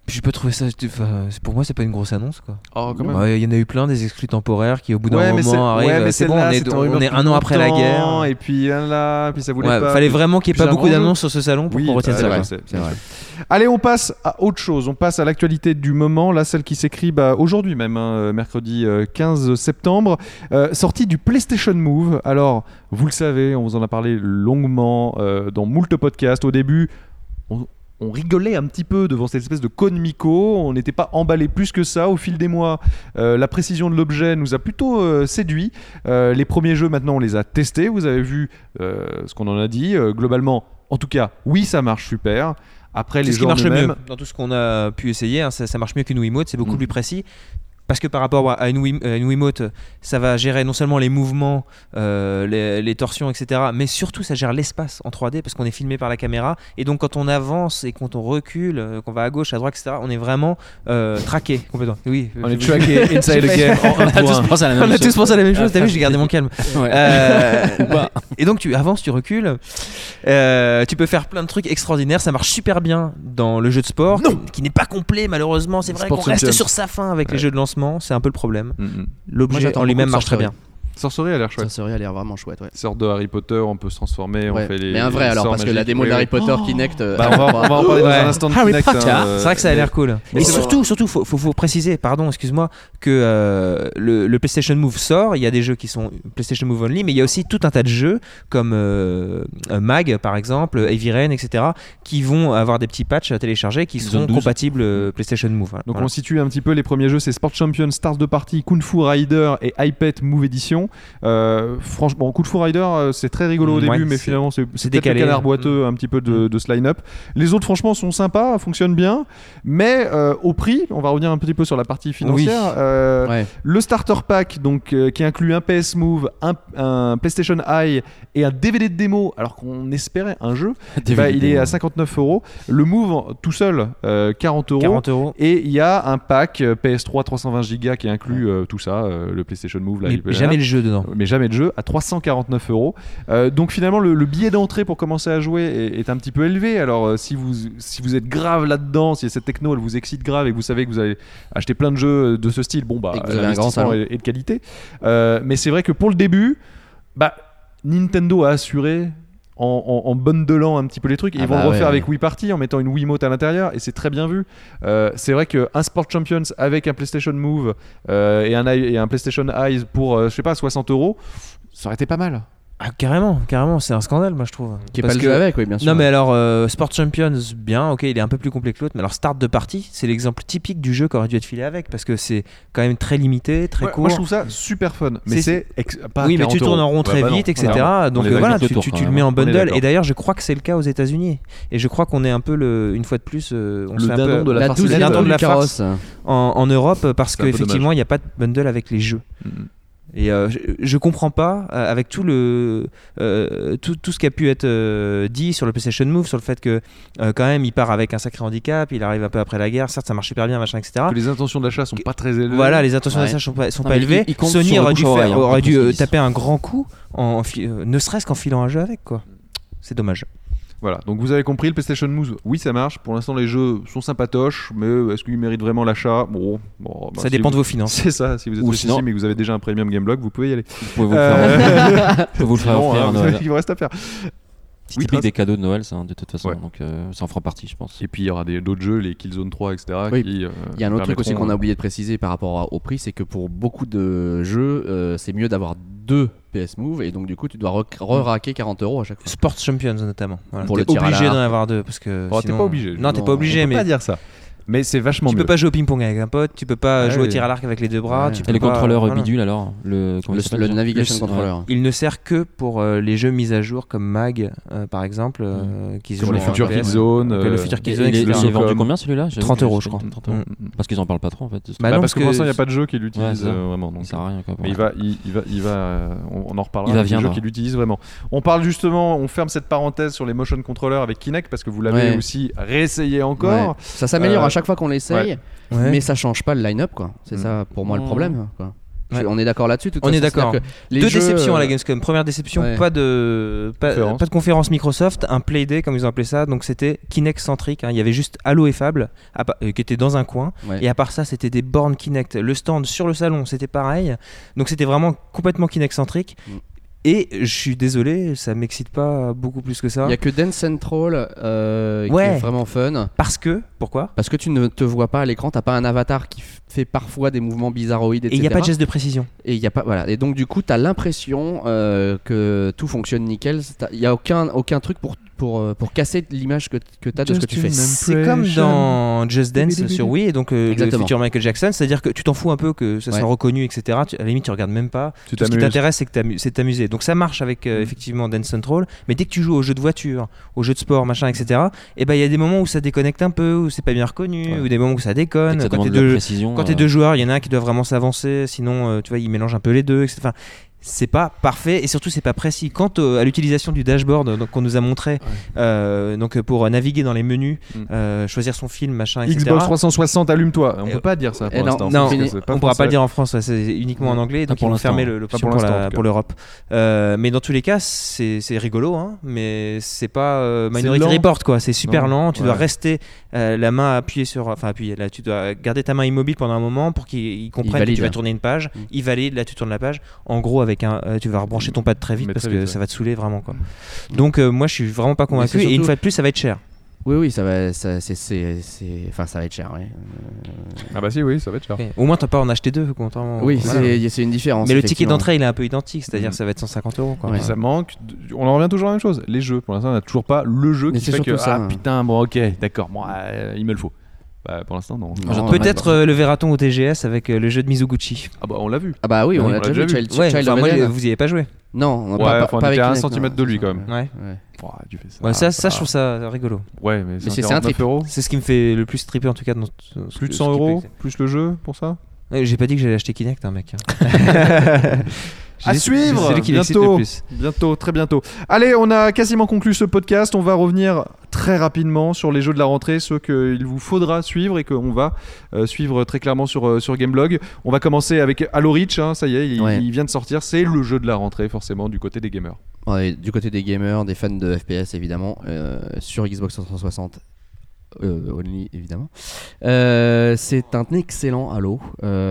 Je peux trouver ça. Enfin, pour moi, c'est pas une grosse annonce, quoi. Oh, quand Il même. y en a eu plein des exclus temporaires qui, au bout d'un Ouais, mais c'est- moment, arrivent. ouais, mais c'est bon, on est, c'était en rumeur on est depuis un an après la longtemps, guerre. Et puis là, puis ça voulait Ouais, pas. fallait vraiment qu'il n'y ait Puis pas un beaucoup grand jeu. d'annonces sur ce salon pour Oui, qu'on retienne bah, ça. ouais, quoi. c'est- C'est vrai. Allez, on passe à autre chose. On passe à l'actualité du moment, là, celle qui s'écrit bah, aujourd'hui même, hein, mercredi euh, quinze septembre. Euh, sortie du PlayStation Move. Alors, vous le savez, on vous en a parlé longuement euh, dans moult podcasts. Au début, on, on rigolait un petit peu devant cette espèce de cône Mico. On n'était pas emballé plus que ça. Au fil des mois, euh, la précision de l'objet nous a plutôt euh, séduit. Euh, les premiers jeux, maintenant, on les a testés. Vous avez vu euh, ce qu'on en a dit. Euh, globalement, en tout cas, oui, ça marche super. Après, C'est les ce jeux qui marche le eux-mêmes- mieux. Dans tout ce qu'on a pu essayer, hein, ça, ça marche mieux qu'une Wiimote, c'est beaucoup Mm. plus précis. Parce que par rapport à une, Wii, euh, une Wiimote, ça va gérer non seulement les mouvements, euh, les, les torsions, et cetera, mais surtout ça gère l'espace en trois D parce qu'on est filmé par la caméra. Et donc quand on avance et quand on recule, euh, qu'on va à gauche, à droite, et cetera, on est vraiment euh, traqué complètement. Oui, On je- est traqué inside the game en un On a pour tous un. pensé à la on même a chose. tous pensé à la même chose, t'as vu, j'ai gardé mon calme. Ouais. Euh, Ou pas. et donc tu avances, tu recules, euh, tu peux faire plein de trucs extraordinaires, ça marche super bien dans le jeu de sport, qui, qui n'est pas complet malheureusement, c'est vrai Sport qu'on reste Champions. sur sa fin avec Ouais. les jeux de lancement, c'est un peu le problème. Mm, mm. Moi, L'objet j'attends en lui-même beaucoup de marche très Sorcery. bien. Sorcery a l'air chouette. Ça serait à l'air vraiment chouette, ouais. Sorte de Harry Potter, on peut se transformer, Ouais. on fait les. Mais un vrai les alors, sorts parce que la magiques. démo Oui, de Harry oui. Potter Kinect. euh, Bah, on, va, on va en parler dans Ouais. un instant de Harry Kinect, Potter. hein, euh, C'est vrai que ça a l'air cool. mais Et c'est- surtout, surtout, faut, faut, faut préciser, pardon, excuse-moi, que euh, le, le PlayStation Move sort. Il y a des jeux qui sont PlayStation Move only, mais il y a aussi tout un tas de jeux comme euh, euh, Mag, par exemple, Heavy Rain, et cetera, qui vont avoir des petits patchs à télécharger qui Zone seront douze. compatibles euh, PlayStation Move. Voilà. Donc Voilà. on situe un petit peu les premiers jeux, c'est Sport Champion, Stars de Party, Kung Fu Rider et iPad Move Edition. Euh, franchement, Kung Fu Rider, euh, c'est très rigolo au Ouais, début, mais c'est- finalement c'est c'est c'est peut-être le décalé. canard boiteux un petit peu de, de ce line-up. Les autres, franchement, sont sympas, fonctionnent bien, mais euh, au prix, on va revenir un petit peu sur la partie financière. Oui. euh, Ouais. Le starter pack, donc euh, qui inclut un P S Move, un, un PlayStation Eye et un D V D de démo, alors qu'on espérait un jeu, bah, il est à cinquante-neuf euros. Le Move en- tout seul, euh, quarante euros. quarante euros. Et il y a un pack euh, P S trois trois cent vingt gigas qui inclut euh, tout ça, euh, le PlayStation Move, là, Mais il peut- jamais le jeu dedans. mais jamais de jeu, à trois cent quarante-neuf euros. Euh, donc finalement, le, le billet d'entrée pour commencer à jouer est, est un petit peu élevé. Alors euh, si, vous, si vous êtes grave là-dedans, si cette techno elle vous excite grave et que vous savez que vous allez acheter plein de jeux de ce style, bon bah Et que vous avez un grand l'investissement salon. est, est de qualité. Euh, mais c'est vrai que pour le début, bah, Nintendo a assuré en, en, en bundlant un petit peu les trucs. Et Ah ils vont bah le refaire ouais, avec ouais. Wii Party en mettant une Wiimote à l'intérieur et c'est très bien vu. Euh, c'est vrai qu'un Sport Champions avec un PlayStation Move euh, et, un, eye- et un PlayStation Eyes pour, euh, je sais pas, soixante euros, ça aurait été pas mal. Ah, carrément, carrément, c'est un scandale, moi je trouve. Qui est Parce pas le que- jeu avec, oui, bien sûr. Non mais alors euh, Sport Champions bien, ok, il est un peu plus complet que l'autre, mais alors Start de partie, c'est l'exemple typique du jeu qui aurait dû être filé avec parce que c'est quand même très limité, très Ouais, court. moi je trouve ça super fun, mais C'est- c'est ex- pas oui, mais tu quarante tournes en euros. rond très Ouais, bah non, vite, et cetera. voilà. Donc On est euh, d'accord voilà, avec le tu, tour, tu- quand tu le même. mets en On est bundle. d'accord. Et d'ailleurs, je crois que c'est le cas aux États-Unis. Et je crois qu'on est un peu le, une fois de plus, euh, on Le se fait un dindon peu de la la farce douzaine dindon de de la la carrosse. en, en Europe parce C'est un peu qu'effectivement, il n'y a pas de bundle avec les jeux. Mhm. Et euh, je, je comprends pas euh, avec tout le euh, tout, tout ce qui a pu être euh, dit sur le PlayStation Move, sur le fait que euh, quand même il part avec un sacré handicap, il arrive un peu après la guerre, certes ça marche super bien, machin, et cetera. Que les intentions d'achat sont pas très élevées. Voilà, les intentions Ouais. d'achat sont pas, sont Non, pas mais élevées. il- il compte Sony sur le aurait dû, bouche à faire- oreille, hein, aurait dû après ce euh, qu'ils disent. taper un grand coup, en, fi- euh, ne serait-ce qu'en filant un jeu avec, quoi. C'est dommage. Voilà, donc vous avez compris, le PlayStation Move, oui ça marche. Pour l'instant les jeux sont sympatoches, mais est-ce qu'ils méritent vraiment l'achat? Bon, bon bah, Ça si dépend vous- de vos finances. C'est ça, si vous êtes Ou riche sinon- ici mais que vous avez déjà un premium Gameblog, vous pouvez y aller. Vous pouvez vous le Euh, faire, vous pouvez vous le faire sinon, offrir hein, à vous Noël. savez qu'il vous reste à faire. C'est Oui, typique Trace. des cadeaux de Noël, ça, hein, de toute façon. Ouais. Donc euh, ça en fera partie, je pense. Et puis il y aura des- d'autres jeux, les Killzone trois, et cetera. Oui. Qui, euh, Il y a un autre truc aussi permettront, qu'on a euh, oublié de préciser par rapport à- au prix, c'est que pour beaucoup de jeux, euh, c'est mieux d'avoir deux P S Move et donc du coup tu dois re- re-raquer quarante euros à chaque fois. Sports Champions notamment. Voilà. Pour T'es le tir à obligé l'arc. d'en avoir deux parce que. Oh, t'es sinon- pas obligé. Non, t'es Non, pas On obligé, peut mais pas dire ça. Mais c'est vachement tu mieux. peux pas jouer au ping-pong avec un pote, tu peux pas Ouais, jouer au ouais. tir à l'arc avec les deux bras. Ouais. Tu Et peux le pas- contrôleur voilà. bidule alors le, comment il Le, s'appelle le déjà navigation Le- controller. Il ne sert que pour euh, les jeux mis à jour comme Mag, euh, par exemple, euh, qui se Sur jouent les en futurs P S. Killzone. Donc, le euh, futur Et Killzone, il est, et il est cetera. vendu Comme- combien celui-là J'ai trente vu que euros, c'est je crois. trente euros. Mm. Parce qu'ils en parlent pas trop en fait. Bah Bah, non, parce que parce pour l'instant il n'y a que- pas de jeu qui l'utilise Ouais, ça. euh, vraiment. Donc, Ça sert à rien quoi. mais il va, il, il va, il va, euh, on, on en reparlera. Il va des jeux viendra. qui l'utilisent vraiment. On parle justement, on ferme cette parenthèse sur les motion controllers avec Kinect parce que vous l'avez Ouais. aussi réessayé encore. Ouais. Ça s'améliore Euh, à chaque fois qu'on l'essaye, Ouais. mais ça change pas le line-up quoi. C'est Mm. ça pour moi le Mm. problème quoi. Ouais. On est d'accord là-dessus. On est d'accord. Les Deux jeux, déceptions euh... à la Gamescom. Première déception, ouais. pas de pas, pas de conférence Microsoft, un Play Day comme ils ont appelé ça. Donc c'était Kinect centrique. Hein. Il y avait juste Halo et Fable à, euh, qui étaient dans un coin. Ouais. Et à part ça, c'était des bornes Kinect. Le stand sur le salon, c'était pareil. Donc c'était vraiment complètement Kinect centrique. Mm. Et je suis désolé, ça m'excite pas beaucoup plus que ça. Il y a que Dance Central euh, ouais. qui est vraiment fun. Parce que, pourquoi ? Parce que tu ne te vois pas à l'écran, t'as pas un avatar qui f- fait parfois des mouvements bizarroïdes, et cetera. Et il n'y a pas de geste de précision. Et il y a pas, voilà. Et donc du coup, t'as l'impression euh, que tout fonctionne nickel. Il y a aucun aucun truc pour pour pour casser l'image que que t'as de ce que tu fais. C'est comme dans Just Dance sur Wii et donc euh, le futur Michael Jackson, c'est-à-dire que tu t'en fous un peu que ça soit ouais. reconnu, et cetera. Tu, à la limite, tu regardes même pas. Tu Tout ce qui t'intéresse, c'est que t'amu- c'est de t'amuser. Donc ça marche avec euh, effectivement Dance Central, mais dès que tu joues aux jeux de voiture, aux jeux de sport, machin, et cetera. Et ben il y a des moments où ça déconnecte un peu, où c'est pas bien reconnu, ouais. ou des moments où ça déconne. Ça quand t'es de deux, quand t'es euh... deux joueurs, il y en a un qui doit vraiment s'avancer, sinon euh, tu vois, ils mélangent un peu les deux, et cetera. Enfin, c'est pas parfait et surtout c'est pas précis. Quant euh, à l'utilisation du dashboard donc, qu'on nous a montré ouais. euh, donc pour euh, naviguer dans les menus, mm. euh, choisir son film, machin, et cetera. Xbox trois cent soixante, allume-toi. On et peut pas dire ça pour l'instant. Non, non on, on pourra pas le dire en France. Ouais, c'est uniquement en anglais. Donc ah, ils vont fermer l'option pour, la, pour l'Europe. Euh, mais dans tous les cas, c'est, c'est rigolo, hein, mais c'est pas euh, Minority Report quoi. C'est super non. lent. Tu ouais. dois rester euh, la main appuyée sur, enfin appuyée. Là, tu dois garder ta main immobile pendant un moment pour qu'il comprenne que tu vas tourner une page. Mm. Il valide. Là, tu tournes la page. En gros, avec un, euh, tu vas rebrancher ton pad très vite mais parce très vite, que ouais. ça va te saouler vraiment quoi. Donc euh, moi je suis vraiment pas convaincu surtout... et une fois de plus ça va être cher. Oui oui ça va ça c'est c'est, c'est... enfin ça va être cher ouais. Euh... Ah bah si oui ça va être cher. Okay. Au moins t'as pas en acheté deux contrairement. Oui voilà. c'est, c'est une différence. Mais le ticket d'entrée il est un peu identique, c'est-à-dire mmh. ça va être cent cinquante euros quoi. Ouais. Ça manque. On en revient toujours à la même chose. Les jeux pour l'instant on a toujours pas le jeu mais qui fait que ça, ah hein. putain bon ok d'accord bon euh, il me le faut. Bah, pour l'instant non. non peut-être euh, le verra-t-on au T G S avec euh, le jeu de Mizoguchi. Ah bah on l'a vu. Ah bah oui on, on l'a déjà vu. vu. Ouais, enfin, moi, vous y avez pas joué. Non, on ouais, pas, pas, pas avec à un Kinect, centimètre de lui quand même. Ouais. ouais. Oh, tu fais ça. Ouais, ça, ça, je trouve ça rigolo. Ouais, mais, mais c'est, c'est un trip. Euros. C'est ce qui me fait le plus tripper en tout cas. Dans ce, plus de cent euros, plus le jeu pour ça. Ouais, j'ai pas dit que j'allais acheter Kinect, hein, mec. À suivre bientôt, bientôt, très bientôt. Allez, on a quasiment conclu ce podcast. On va revenir très rapidement sur les jeux de la rentrée, ceux qu'il vous faudra suivre et qu'on va euh, suivre très clairement sur, euh, sur Gameblog. On va commencer avec Halo Reach, hein, ça y est, il, ouais. il vient de sortir. C'est le jeu de la rentrée, forcément, du côté des gamers. Ouais, du côté des gamers, des fans de F P S, évidemment, euh, sur Xbox trois cent soixante. Euh, only évidemment. Euh, c'est un excellent Halo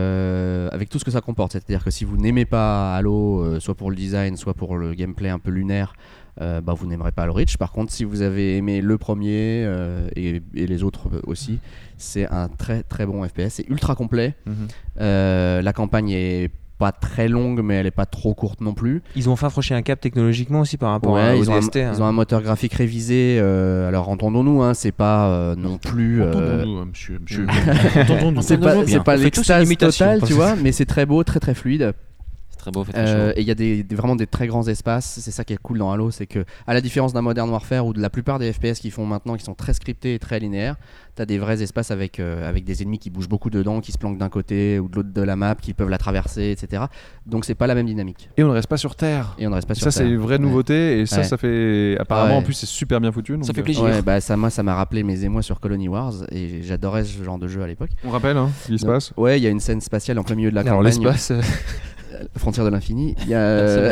euh, avec tout ce que ça comporte. C'est-à-dire que si vous n'aimez pas Halo, euh, soit pour le design, soit pour le gameplay un peu lunaire, euh, bah vous n'aimerez pas Halo Reach. Par contre, si vous avez aimé le premier euh, et, et les autres aussi, c'est un très très bon F P S. C'est ultra complet. Mm-hmm. Euh, la campagne est pas très longue mais elle est pas trop courte non plus. Ils ont enfin franchi un cap technologiquement aussi par rapport ouais, à, aux ils, ont D S T, un, hein. ils ont un moteur graphique révisé euh, alors entendons-nous hein, c'est pas euh, non plus euh... entendons-nous monsieur, monsieur. entendons-nous c'est pas, c'est pas l'extase totale tu vois mais c'est très beau très très fluide. Très beau, fait très euh, chaud. Et il y a des, des, vraiment des très grands espaces. C'est ça qui est cool dans Halo, c'est que à la différence d'un Modern Warfare ou de la plupart des F P S qui font maintenant, qui sont très scriptés et très linéaires, t'as des vrais espaces avec euh, avec des ennemis qui bougent beaucoup dedans, qui se planquent d'un côté ou de l'autre de la map, qui peuvent la traverser, et cetera. Donc c'est pas la même dynamique. Et on ne reste pas sur Terre. Et on ne reste pas sur ça, Terre. c'est une vraie nouveauté ouais. et ça, ouais. ça fait apparemment ouais. en plus c'est super bien foutu. Donc ça fait plaisir. Ouais, bah ça, moi, ça m'a rappelé mes émois sur Colony Wars et j'adorais ce genre de jeu à l'époque. On rappelle, hein, ce qui se passe. Ouais, il y a une scène spatiale en plein milieu de la Alors, campagne. l'espace. Frontière de l'infini. Il y a,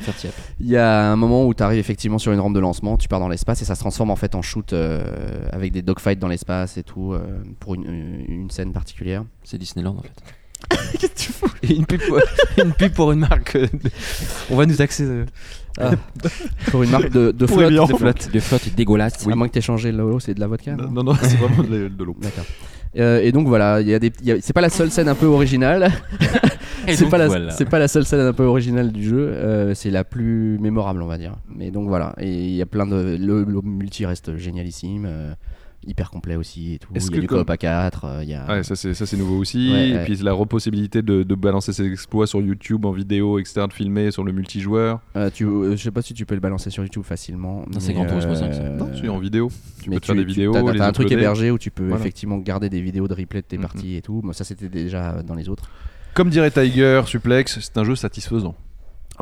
il y a un moment où tu arrives effectivement sur une rampe de lancement, tu pars dans l'espace et ça se transforme en fait en shoot euh, avec des dogfights dans l'espace et tout euh, pour une, une scène particulière. C'est Disneyland en fait. Qu'est-ce que tu fous et une pub, pour, une pub pour une marque. De... On va nous taxer. De... Ah. Pour une marque de, de flotte. De flotte, de flotte dégueulasse. Oui. À moins que tu aies changé l'eau, c'est de la vodka. Non, non, non c'est vraiment de, de l'eau. D'accord. Euh, et donc voilà, y a des, y a, c'est pas la seule scène un peu originale. c'est, pas la, voilà. c'est pas la seule scène un peu originale du jeu. Euh, c'est la plus mémorable, on va dire. Mais donc voilà, et il y a plein de. Le, le multi reste génialissime. Euh, hyper complet aussi et tout. Il y a du coop à quatre. Euh, y a... Ouais, ça c'est, ça c'est nouveau aussi. Ouais, et ouais. puis la possibilité de, de balancer ses exploits sur YouTube en vidéo, et cetera, de filmer sur le multijoueur. Euh, tu, euh, je sais pas si tu peux le balancer sur YouTube facilement. Non, c'est Grand Turismo euh, cinq. Non, c'est en vidéo. Tu mais peux te faire des vidéos. T'as, t'as les un truc uploader. hébergé où tu peux voilà. effectivement garder des vidéos de replay de tes mm-hmm. parties et tout. Moi, ça c'était déjà dans les autres. Comme dirait Tiger Suplex, c'est un jeu satisfaisant.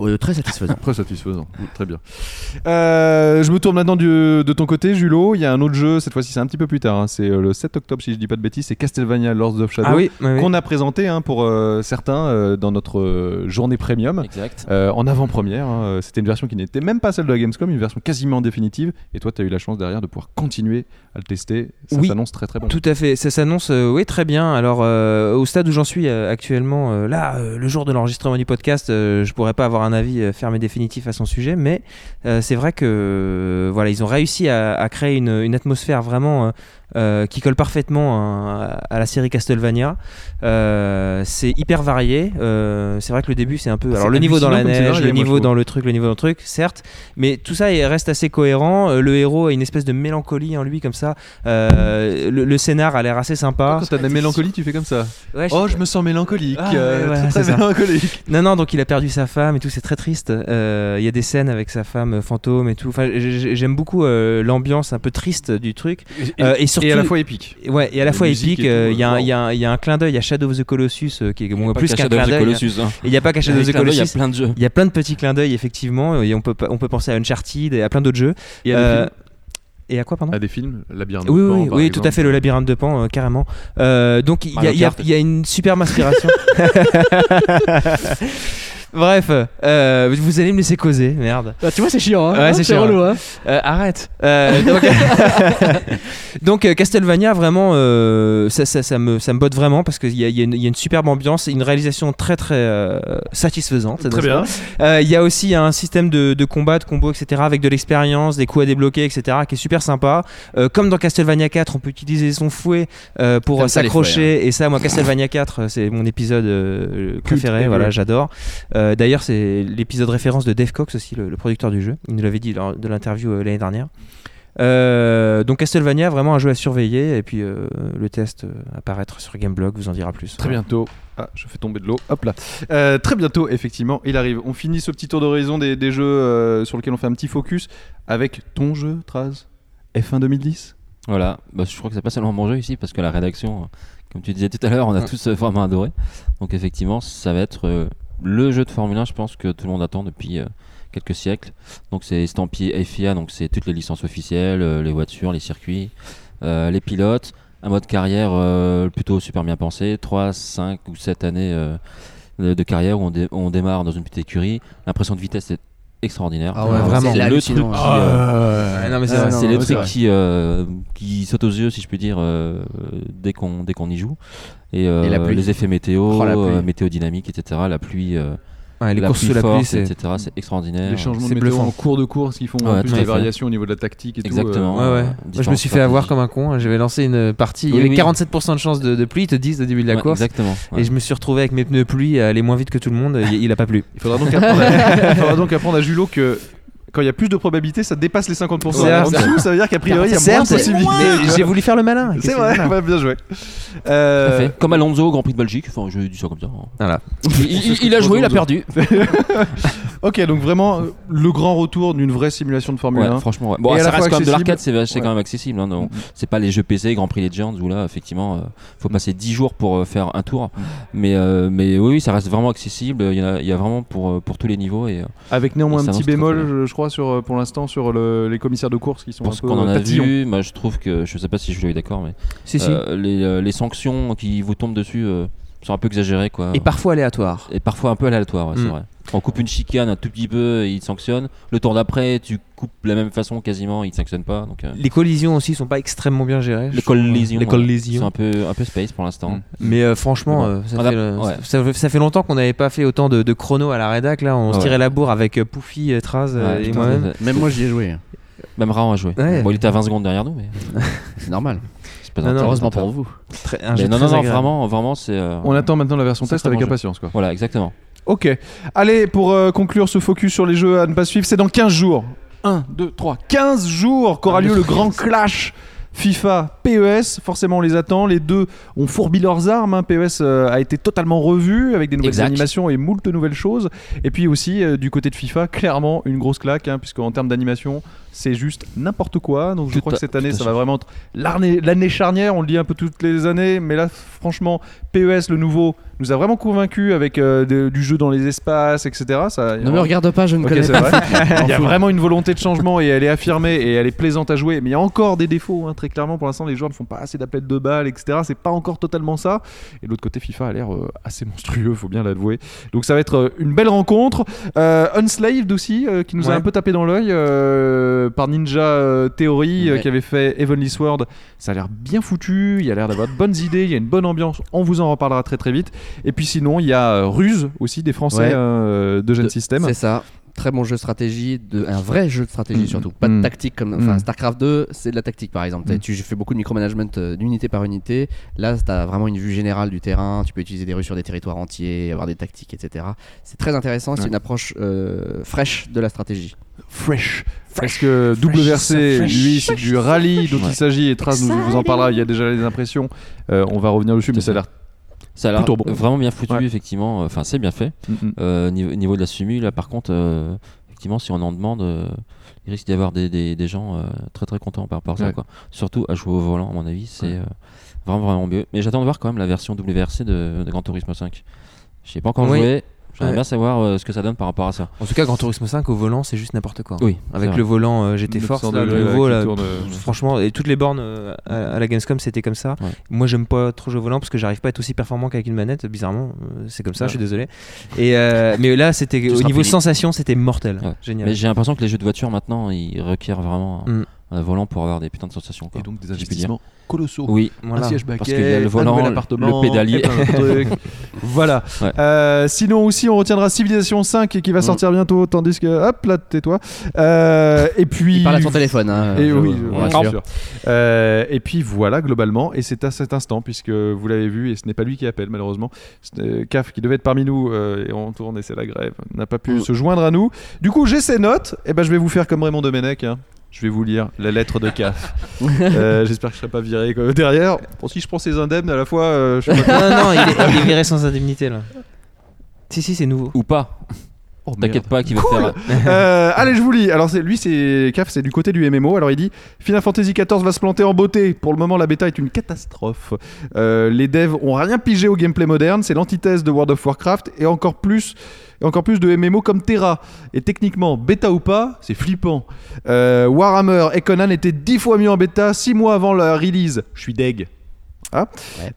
Ouais, très satisfaisant. Très satisfaisant, très bien. Euh, je me tourne maintenant du, de ton côté, Julo. Il y a un autre jeu, cette fois-ci c'est un petit peu plus tard, hein. C'est euh, le sept octobre si je dis pas de bêtises, c'est Castlevania Lords of Shadow, Ah oui, oui, oui. qu'on a présenté hein, pour euh, certains euh, dans notre euh, journée premium, Exact. euh, en avant-première. Hein. C'était une version qui n'était même pas celle de la Gamescom, une version quasiment définitive. Et toi, tu as eu la chance derrière de pouvoir continuer à le tester. Ça Oui. s'annonce très très bon. Tout à fait, ça s'annonce euh, oui, très bien. Alors, euh, au stade où j'en suis euh, actuellement, euh, là, euh, le jour de l'enregistrement du podcast, euh, je pourrais pas avoir un avis euh, ferme et définitif à son sujet, mais euh, c'est vrai que euh, voilà, ils ont réussi à, à créer une, une atmosphère vraiment euh, euh, qui colle parfaitement à, à la série Castlevania. Euh, c'est hyper varié. Euh, c'est vrai que le début, c'est un peu. Alors, C'est le niveau dans la hallucinant comme neige, scénario, le moi, je niveau trouve. dans le truc, le niveau dans le truc, certes, mais tout ça il reste assez cohérent. Euh, Le héros a une espèce de mélancolie en lui, comme ça. Euh, le, le scénar a l'air assez sympa. Quand t'as de la mélancolie, tu fais comme ça. Ouais, je- Oh, je me sens mélancolique. Ah, euh, ouais, ouais, très, c'est très ça. mélancolique. Non, non, donc il a perdu sa femme et tout, c'est très triste. Euh, Il y a des scènes avec sa femme euh, fantôme et tout. Enfin, j- j- j'aime beaucoup euh, l'ambiance un peu triste du truc. Et, Euh, et surtout- et à la fois épique. Ouais, et à la La fois musique épique. et euh, tout, Il y, a un- wow. il y a un- il y a un clin d'œil à Shadow of the Colossus euh, qui est bon, Pas plus que qu'un Shadow of clin the d'œil. Colossus, hein. Il n'y a pas qu'à Shadow of the Il y a Colossus. plein de jeux. Il y a plein de petits clins d'œil, effectivement. Et on peut, on peut penser à Uncharted et à plein d'autres jeux. Et à des Euh, films. et à quoi, pardon À des films, Labyrinthe Oui, de Pan, oui, par oui, exemple. tout à fait, le labyrinthe de Pan, euh, carrément. Euh, donc il y, a- Mario il y a- Kart. il y a une superbe inspiration. Bref, euh, vous allez me laisser causer, merde. Ah, tu vois, c'est chiant, hein. Ouais, c'est chiant, relou, hein. Euh, arrête. Euh, donc, donc, euh, Castlevania, vraiment, euh, ça, ça, ça, me, ça me botte vraiment parce qu'il y a, il y, a une- il y a une superbe ambiance, une réalisation très très euh, satisfaisante. Très n'est-ce bien. pas Euh, Il y a aussi un système de, de combat, de combo, et cetera, avec de l'expérience, des coups à débloquer, et cetera, qui est super sympa. Euh, comme dans Castlevania quatre, on peut utiliser son fouet euh, pour J'aime euh, ça, les s'accrocher. Et ça, moi, Castlevania quatre, c'est mon épisode euh, préféré. ever. Voilà, j'adore. Euh, D'ailleurs, c'est l'épisode référence de Dave Cox aussi, le, le producteur du jeu. Il nous l'avait dit lors de l'interview euh, l'année dernière. Euh, donc Castlevania, vraiment un jeu à surveiller. Et puis euh, le test euh, à paraître sur Gameblog vous en dira plus. Très bientôt. Ah, je fais tomber de l'eau. Hop là. Euh, très bientôt, effectivement, il arrive. On finit ce petit tour d'horizon des, des jeux euh, sur lesquels on fait un petit focus avec ton jeu, Traz, F un deux mille dix. Voilà, bah, je crois que c'est pas seulement mon jeu ici parce que la rédaction, euh, comme tu disais tout à l'heure, on a Ouais. tous euh, vraiment adoré. Donc effectivement, ça va être euh, le jeu de Formule un, je pense que tout le monde attend depuis euh, quelques siècles. Donc c'est estampillé F I A, donc c'est toutes les licences officielles, euh, les voitures, les circuits, euh, les pilotes, un mode carrière euh, plutôt super bien pensé, trois, cinq ou sept années euh, de, de carrière où on, dé- on démarre dans une petite écurie. L'impression de vitesse est extraordinaire. Ah ouais, vraiment. c'est C'est le hallucinant, truc hein. qui, euh, Ouais, non, mais c'est Ah, vrai. non, c'est non, le c'est truc vrai. qui, euh, qui saute aux yeux, si je puis dire, euh, dès qu'on dès qu'on y joue. Et, euh, Et la pluie. les effets météo, Oh, la pluie. euh, météo dynamique, et cetera. La pluie, euh, Ouais, les la courses pluie sous la forte, pluie, c'est. et cetera. C'est extraordinaire. Les changements c'est de météo bluffant. en cours de course qui font Ouais, en plus tout à des fait. variations au niveau de la tactique et Exactement. tout. euh, Ouais, ouais. Euh, Moi, je me différentes suis fait avoir stratégies. comme un con. J'avais lancé une partie. Il y Oui, avait oui. quarante-sept pour cent de chance de, de pluie, ils te disent au début de la Ouais, course. Exactement. ouais. Et je me suis retrouvé avec mes pneus pluie à aller moins vite que tout le monde. Il, il a pas plu. Il faudra donc apprendre à, il faudra donc apprendre à Julo que quand il y a plus de probabilité, ça dépasse les cinquante pour cent. C'est En vrai. dessous, ça veut dire qu'a priori, il y a moins Certes, de possibilités. mais tu vois. j'ai voulu faire le malin. C'est Qu'est-ce vrai, que- ouais, bien joué. Tout Euh, à fait. Comme Alonso au Grand Prix de Belgique. Enfin, je dis ça comme ça. hein. Voilà. Il, il- il a joué, il a perdu. Ok, donc vraiment euh, le grand retour d'une vraie simulation de Formule Ouais, un. franchement, ouais. Bon, Et à ça la fois reste quand même de accessible. l'arcade, c'est c'est Ouais. quand même accessible. Hein, non. Mhm. C'est pas les jeux P C, Grand Prix Legends où là, effectivement, euh, faut passer dix jours pour euh, faire un tour. Mhm. Mais, euh, mais oui, oui, ça reste vraiment accessible. Il y, en a- il y a vraiment pour, euh, pour tous les niveaux. Et, euh, Avec néanmoins Et un ça petit avance très, bémol, très bien. je, je crois, sur, euh, pour l'instant, sur le- les commissaires de course qui sont pour un ce peu qu'on en a tatillons. vu, moi, je trouve que, je sais pas si je suis d'accord, mais Si, si. euh, les, euh, les sanctions qui vous tombent dessus euh, sont un peu exagérées. Quoi. Et parfois aléatoire. Et parfois un peu aléatoire, ouais, c'est Mm. vrai. On coupe une chicane un tout petit peu, il te sanctionne. Le tour d'après, tu coupes de la même façon quasiment, il te sanctionne pas. Donc, euh, Les collisions aussi sont pas extrêmement bien gérées. je les trouve. collisions, Les ouais, collisions. c'est un peu, un peu space pour l'instant. Mm. Mais euh, franchement, Mais bon, euh, ça, on a- fait, le- ouais. ça, fait- ça fait longtemps qu'on n'avait pas fait autant de, de chrono à la rédac. Là, on se Ouais. tirait la bourre avec euh, Poufy, euh, Traz euh, Ouais, et putain, moi-même. c'est- Même moi, j'y ai joué. Même Raon a joué. Ouais. Bon, il était à vingt secondes derrière nous, mais C'est normal. c'est pas Non, non, intéressant. Heureusement pour vous. Très- un Mais jeu non, très non, non, agréable. vraiment, vraiment, c'est. euh, On attend maintenant la version C'est test très avec bon jeu. impatience, quoi. Voilà, exactement. Ok. Allez, pour euh, conclure ce focus sur les jeux à ne pas suivre, c'est dans quinze jours. un, deux, trois, quinze jours qu'aura lieu le grand clash FIFA P E S. Forcément, on les attend. Les deux ont fourbi leurs armes. hein. P E S euh, a été totalement revu avec des nouvelles Exact. animations et moult nouvelles choses. Et puis aussi, euh, du côté de FIFA, clairement une grosse claque, hein, puisqu'en termes d'animation, c'est juste n'importe quoi. Donc je Tout crois à- que cette année, tout à ça fait. va vraiment être l'année, l'année charnière. On le dit un peu toutes les années, mais là, franchement, P E S, le nouveau, nous a vraiment convaincus avec euh, de- du jeu dans les espaces, et cetera. Ça, Ne me regarde pas, je ne Ok, connais c'est pas. vrai. Il y a vraiment une volonté de changement et elle est affirmée et elle est plaisante à jouer. Mais il y a encore des défauts, hein, très clairement. Pour l'instant, les joueurs ne font pas assez d'appels de balles, et cetera. C'est pas encore totalement ça. Et de l'autre côté, FIFA a l'air euh, assez monstrueux, faut bien l'avouer. Donc ça va être euh, une belle rencontre. Euh, Unslaved aussi, euh, qui nous a Ouais. un peu tapé dans l'œil euh, par Ninja euh, Theory, euh, Ouais. qui avait fait Heavenly Sword. Ça a l'air bien foutu. Il y a l'air d'avoir de bonnes idées. Il y a une bonne ambiance. On vous en reparlera très très vite. Et puis sinon, il y a euh, Ruse aussi, des Français Ouais. euh, de Gen De- System. C'est ça. Très bon jeu de stratégie, de, un vrai jeu de stratégie Mm. surtout. Pas de Mm. tactique comme. Enfin, Mm. StarCraft deux, c'est de la tactique par exemple. Mm. Tu fais beaucoup de micromanagement euh, d'unité par unité. Là, tu as vraiment une vue générale du terrain. Tu peux utiliser des rues sur des territoires entiers, avoir des tactiques, et cetera. C'est très intéressant. C'est Ouais. une approche euh, fraîche de la stratégie. Fresh. Parce que W R C, lui, c'est du rallye dont Ouais. il s'agit. Et Traz nous vous en parlera. Il y a déjà les impressions. Euh, on va revenir dessus, mais ça a l'air. Ça a l'air Plutôt bon. vraiment bien foutu, Ouais. effectivement. Enfin, c'est bien fait. Mm-mm. Euh, niveau, niveau de la sumu, là, par contre, euh, effectivement, si on en demande, euh, il risque d'y avoir des, des, des gens euh, très très contents par rapport à ça. Ouais. Quoi. Surtout à jouer au volant, à mon avis, c'est Ouais. euh, vraiment vraiment mieux. Mais j'attends de voir quand même la version W R C de, de Gran Turismo cinq. Je n'ai pas encore Oui. joué. J'aimerais Ouais. bien savoir euh, ce que ça donne par rapport à ça. En tout cas, Gran Turismo cinq au volant, c'est juste n'importe quoi. Oui, Avec c'est le vrai. volant euh, G T Force, neuf cents là, le degrés, là, nouveau, qui là, tourne, euh, franchement, et toutes les bornes euh, à, à la Gamescom, c'était comme ça. Ouais. Moi, j'aime pas trop jouer au volant parce que j'arrive pas à être aussi performant qu'avec une manette, bizarrement. Euh, c'est comme ça, Ouais. je suis désolé. Et, euh, mais là, c'était au seras niveau puni. sensation, c'était mortel. Ouais. Génial. Mais j'ai l'impression que les jeux de voiture maintenant, ils requièrent vraiment un, Mm. un volant pour avoir des putains de sensations. Quoi, Et donc des si je puis dire. investissements colossaux. Oui, Voilà. Un siège Parce baquet, qu'il y a le un volant, nouvel le- appartement, le pédalier. et plein d'autres trucs. Voilà. Ouais. Euh, sinon aussi, on retiendra Civilization cinq qui va Mm. sortir bientôt, tandis que hop là, tais-toi. Euh, et puis. Il parle à son téléphone. Hein, Et je- oui, on bien rassure. sûr. Euh, et puis voilà, globalement, et c'est à cet instant, puisque vous l'avez vu, et ce n'est pas lui qui appelle, malheureusement. C'est, euh, C A F qui devait être parmi nous, euh, et on tourne et c'est la grève, n'a pas pu Mm. se joindre à nous. Du coup, j'ai ces notes, et ben je vais vous faire comme Raymond Domenech. Hein. Je vais vous lire la lettre de C A F. Euh, J'espère que je ne serai pas viré comme derrière. Bon, si je prends ses indemnes à la fois, euh, je suis pas. non, non, il est, il est viré sans indemnité là. Si, si, c'est nouveau. Ou pas. Oh, T'inquiète merde. pas qu'il va Cool. faire. Euh, allez, je vous lis. Alors, c'est, lui, c'est C A F, c'est du côté du M M O. Alors, il dit Final Fantasy quatorze va se planter en beauté. Pour le moment, la bêta est une catastrophe. Euh, les devs ont rien pigé au gameplay moderne. C'est l'antithèse de World of Warcraft et encore plus. Et encore plus de M M O comme Terra. Et techniquement, bêta ou pas, c'est flippant. Euh, Warhammer et Conan étaient dix fois mieux en bêta, six mois avant la release. Je suis deg. Ah. Ouais.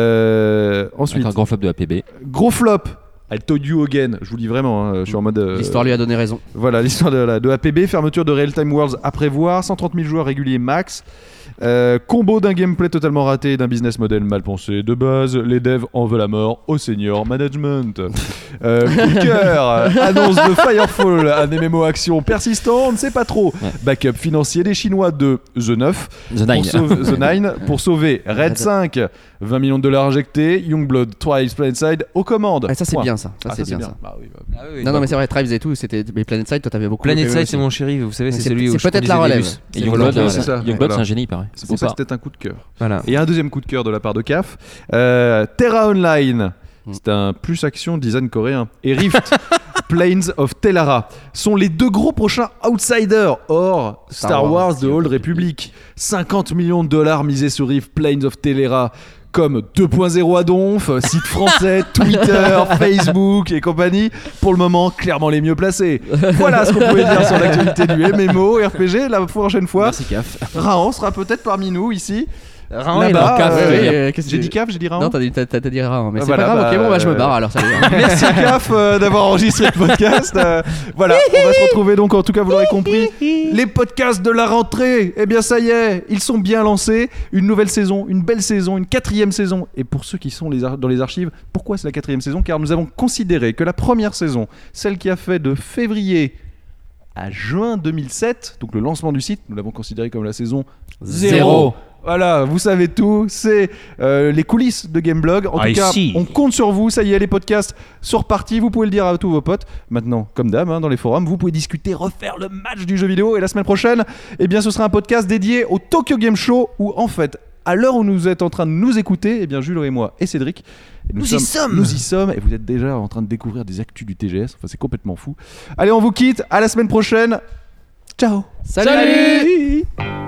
Euh, ensuite, Avec un grand flop de A P B. gros flop. I told you again. Je vous le dis vraiment. Hein, je suis en mode. euh, L'histoire lui a donné raison. Voilà l'histoire de, la- de A P B, fermeture de Real Time Worlds à prévoir, cent trente mille joueurs réguliers max, euh, combo d'un gameplay totalement raté et d'un business model mal pensé. De base, les devs en veulent la mort au senior management. Euh, coup de cœur, annonce de Firefall, un M M O action persistant, on ne sait pas trop. Ouais. Backup financier des Chinois de The neuf. The Nine. Pour sauver, The Nine, pour sauver Red cinq, vingt millions de dollars injectés, Youngblood, Twice, Planetside aux commandes. Ah, ça c'est Point. bien ça. Ça Ah, c'est ça, bien, ça. Bah oui, bah, Non non mais c'est vrai, Tribes et tout, c'était mais Planetside, toi t'avais beaucoup. Planet aimé Side, aussi. c'est mon chéri, vous savez, c'est C'est- celui c'est où je peut-être la conduisais des relève. bus. C'est Et Youngblood, Youngblood, ouais, euh, c'est ça. Youngblood, Voilà. c'est un génie, il paraît. c'est pour Ou ça pas. que c'était un coup de cœur. Voilà. Et un deuxième coup de cœur de la part de C A F. Euh, Terra Online, Mm. c'est un plus action design coréen. Et Rift, Plains of Telara sont les deux gros prochains outsiders hors Star, Star Wars, Wars, de Old Republic. cinquante millions de dollars misés sur Rift, Plains of Telara. Comme deux point zéro à Donf, site français, Twitter, Facebook et compagnie. Pour le moment, clairement les mieux placés. Voilà ce qu'on pouvait dire sur l'actualité du M M O R P G. La prochaine fois, Merci, C A F. Raon sera peut-être parmi nous ici. Raon Là-bas, est là. Caf, euh, oui, euh, qu'est-ce que J'ai tu- dit C A F, j'ai dit Raon. Non, t'as dit, t'as, t'as dit Raon, mais Ah, c'est voilà, pas grave, bah, ok, bon, bah je me euh, barre alors, salut. Merci C A F euh, d'avoir enregistré le podcast. Euh, voilà, on va se retrouver donc, en tout cas vous l'aurez compris, les podcasts de la rentrée. Eh bien ça y est, ils sont bien lancés. Une nouvelle saison, une belle saison, une quatrième saison. Et pour ceux qui sont les ar- dans les archives, pourquoi c'est la quatrième saison? Car nous avons considéré que la première saison, celle qui a fait de février à juin deux mille sept, donc le lancement du site, nous l'avons considéré comme la saison zéro. Voilà, vous savez tout, c'est euh, les coulisses de Gameblog. En I tout cas, see. on compte sur vous, ça y est, les podcasts sont repartis, vous pouvez le dire à tous vos potes. Maintenant, comme d'hab, hein, dans les forums, vous pouvez discuter, refaire le match du jeu vidéo. Et la semaine prochaine, eh bien, ce sera un podcast dédié au Tokyo Game Show, où en fait, à l'heure où vous êtes en train de nous écouter, eh bien, Jules et moi et Cédric, et Nous y sommes. Nous y sommes, et vous êtes déjà en train de découvrir des actus du T G S. Enfin, c'est complètement fou. Allez, on vous quitte, à la semaine prochaine. Ciao. Salut, Salut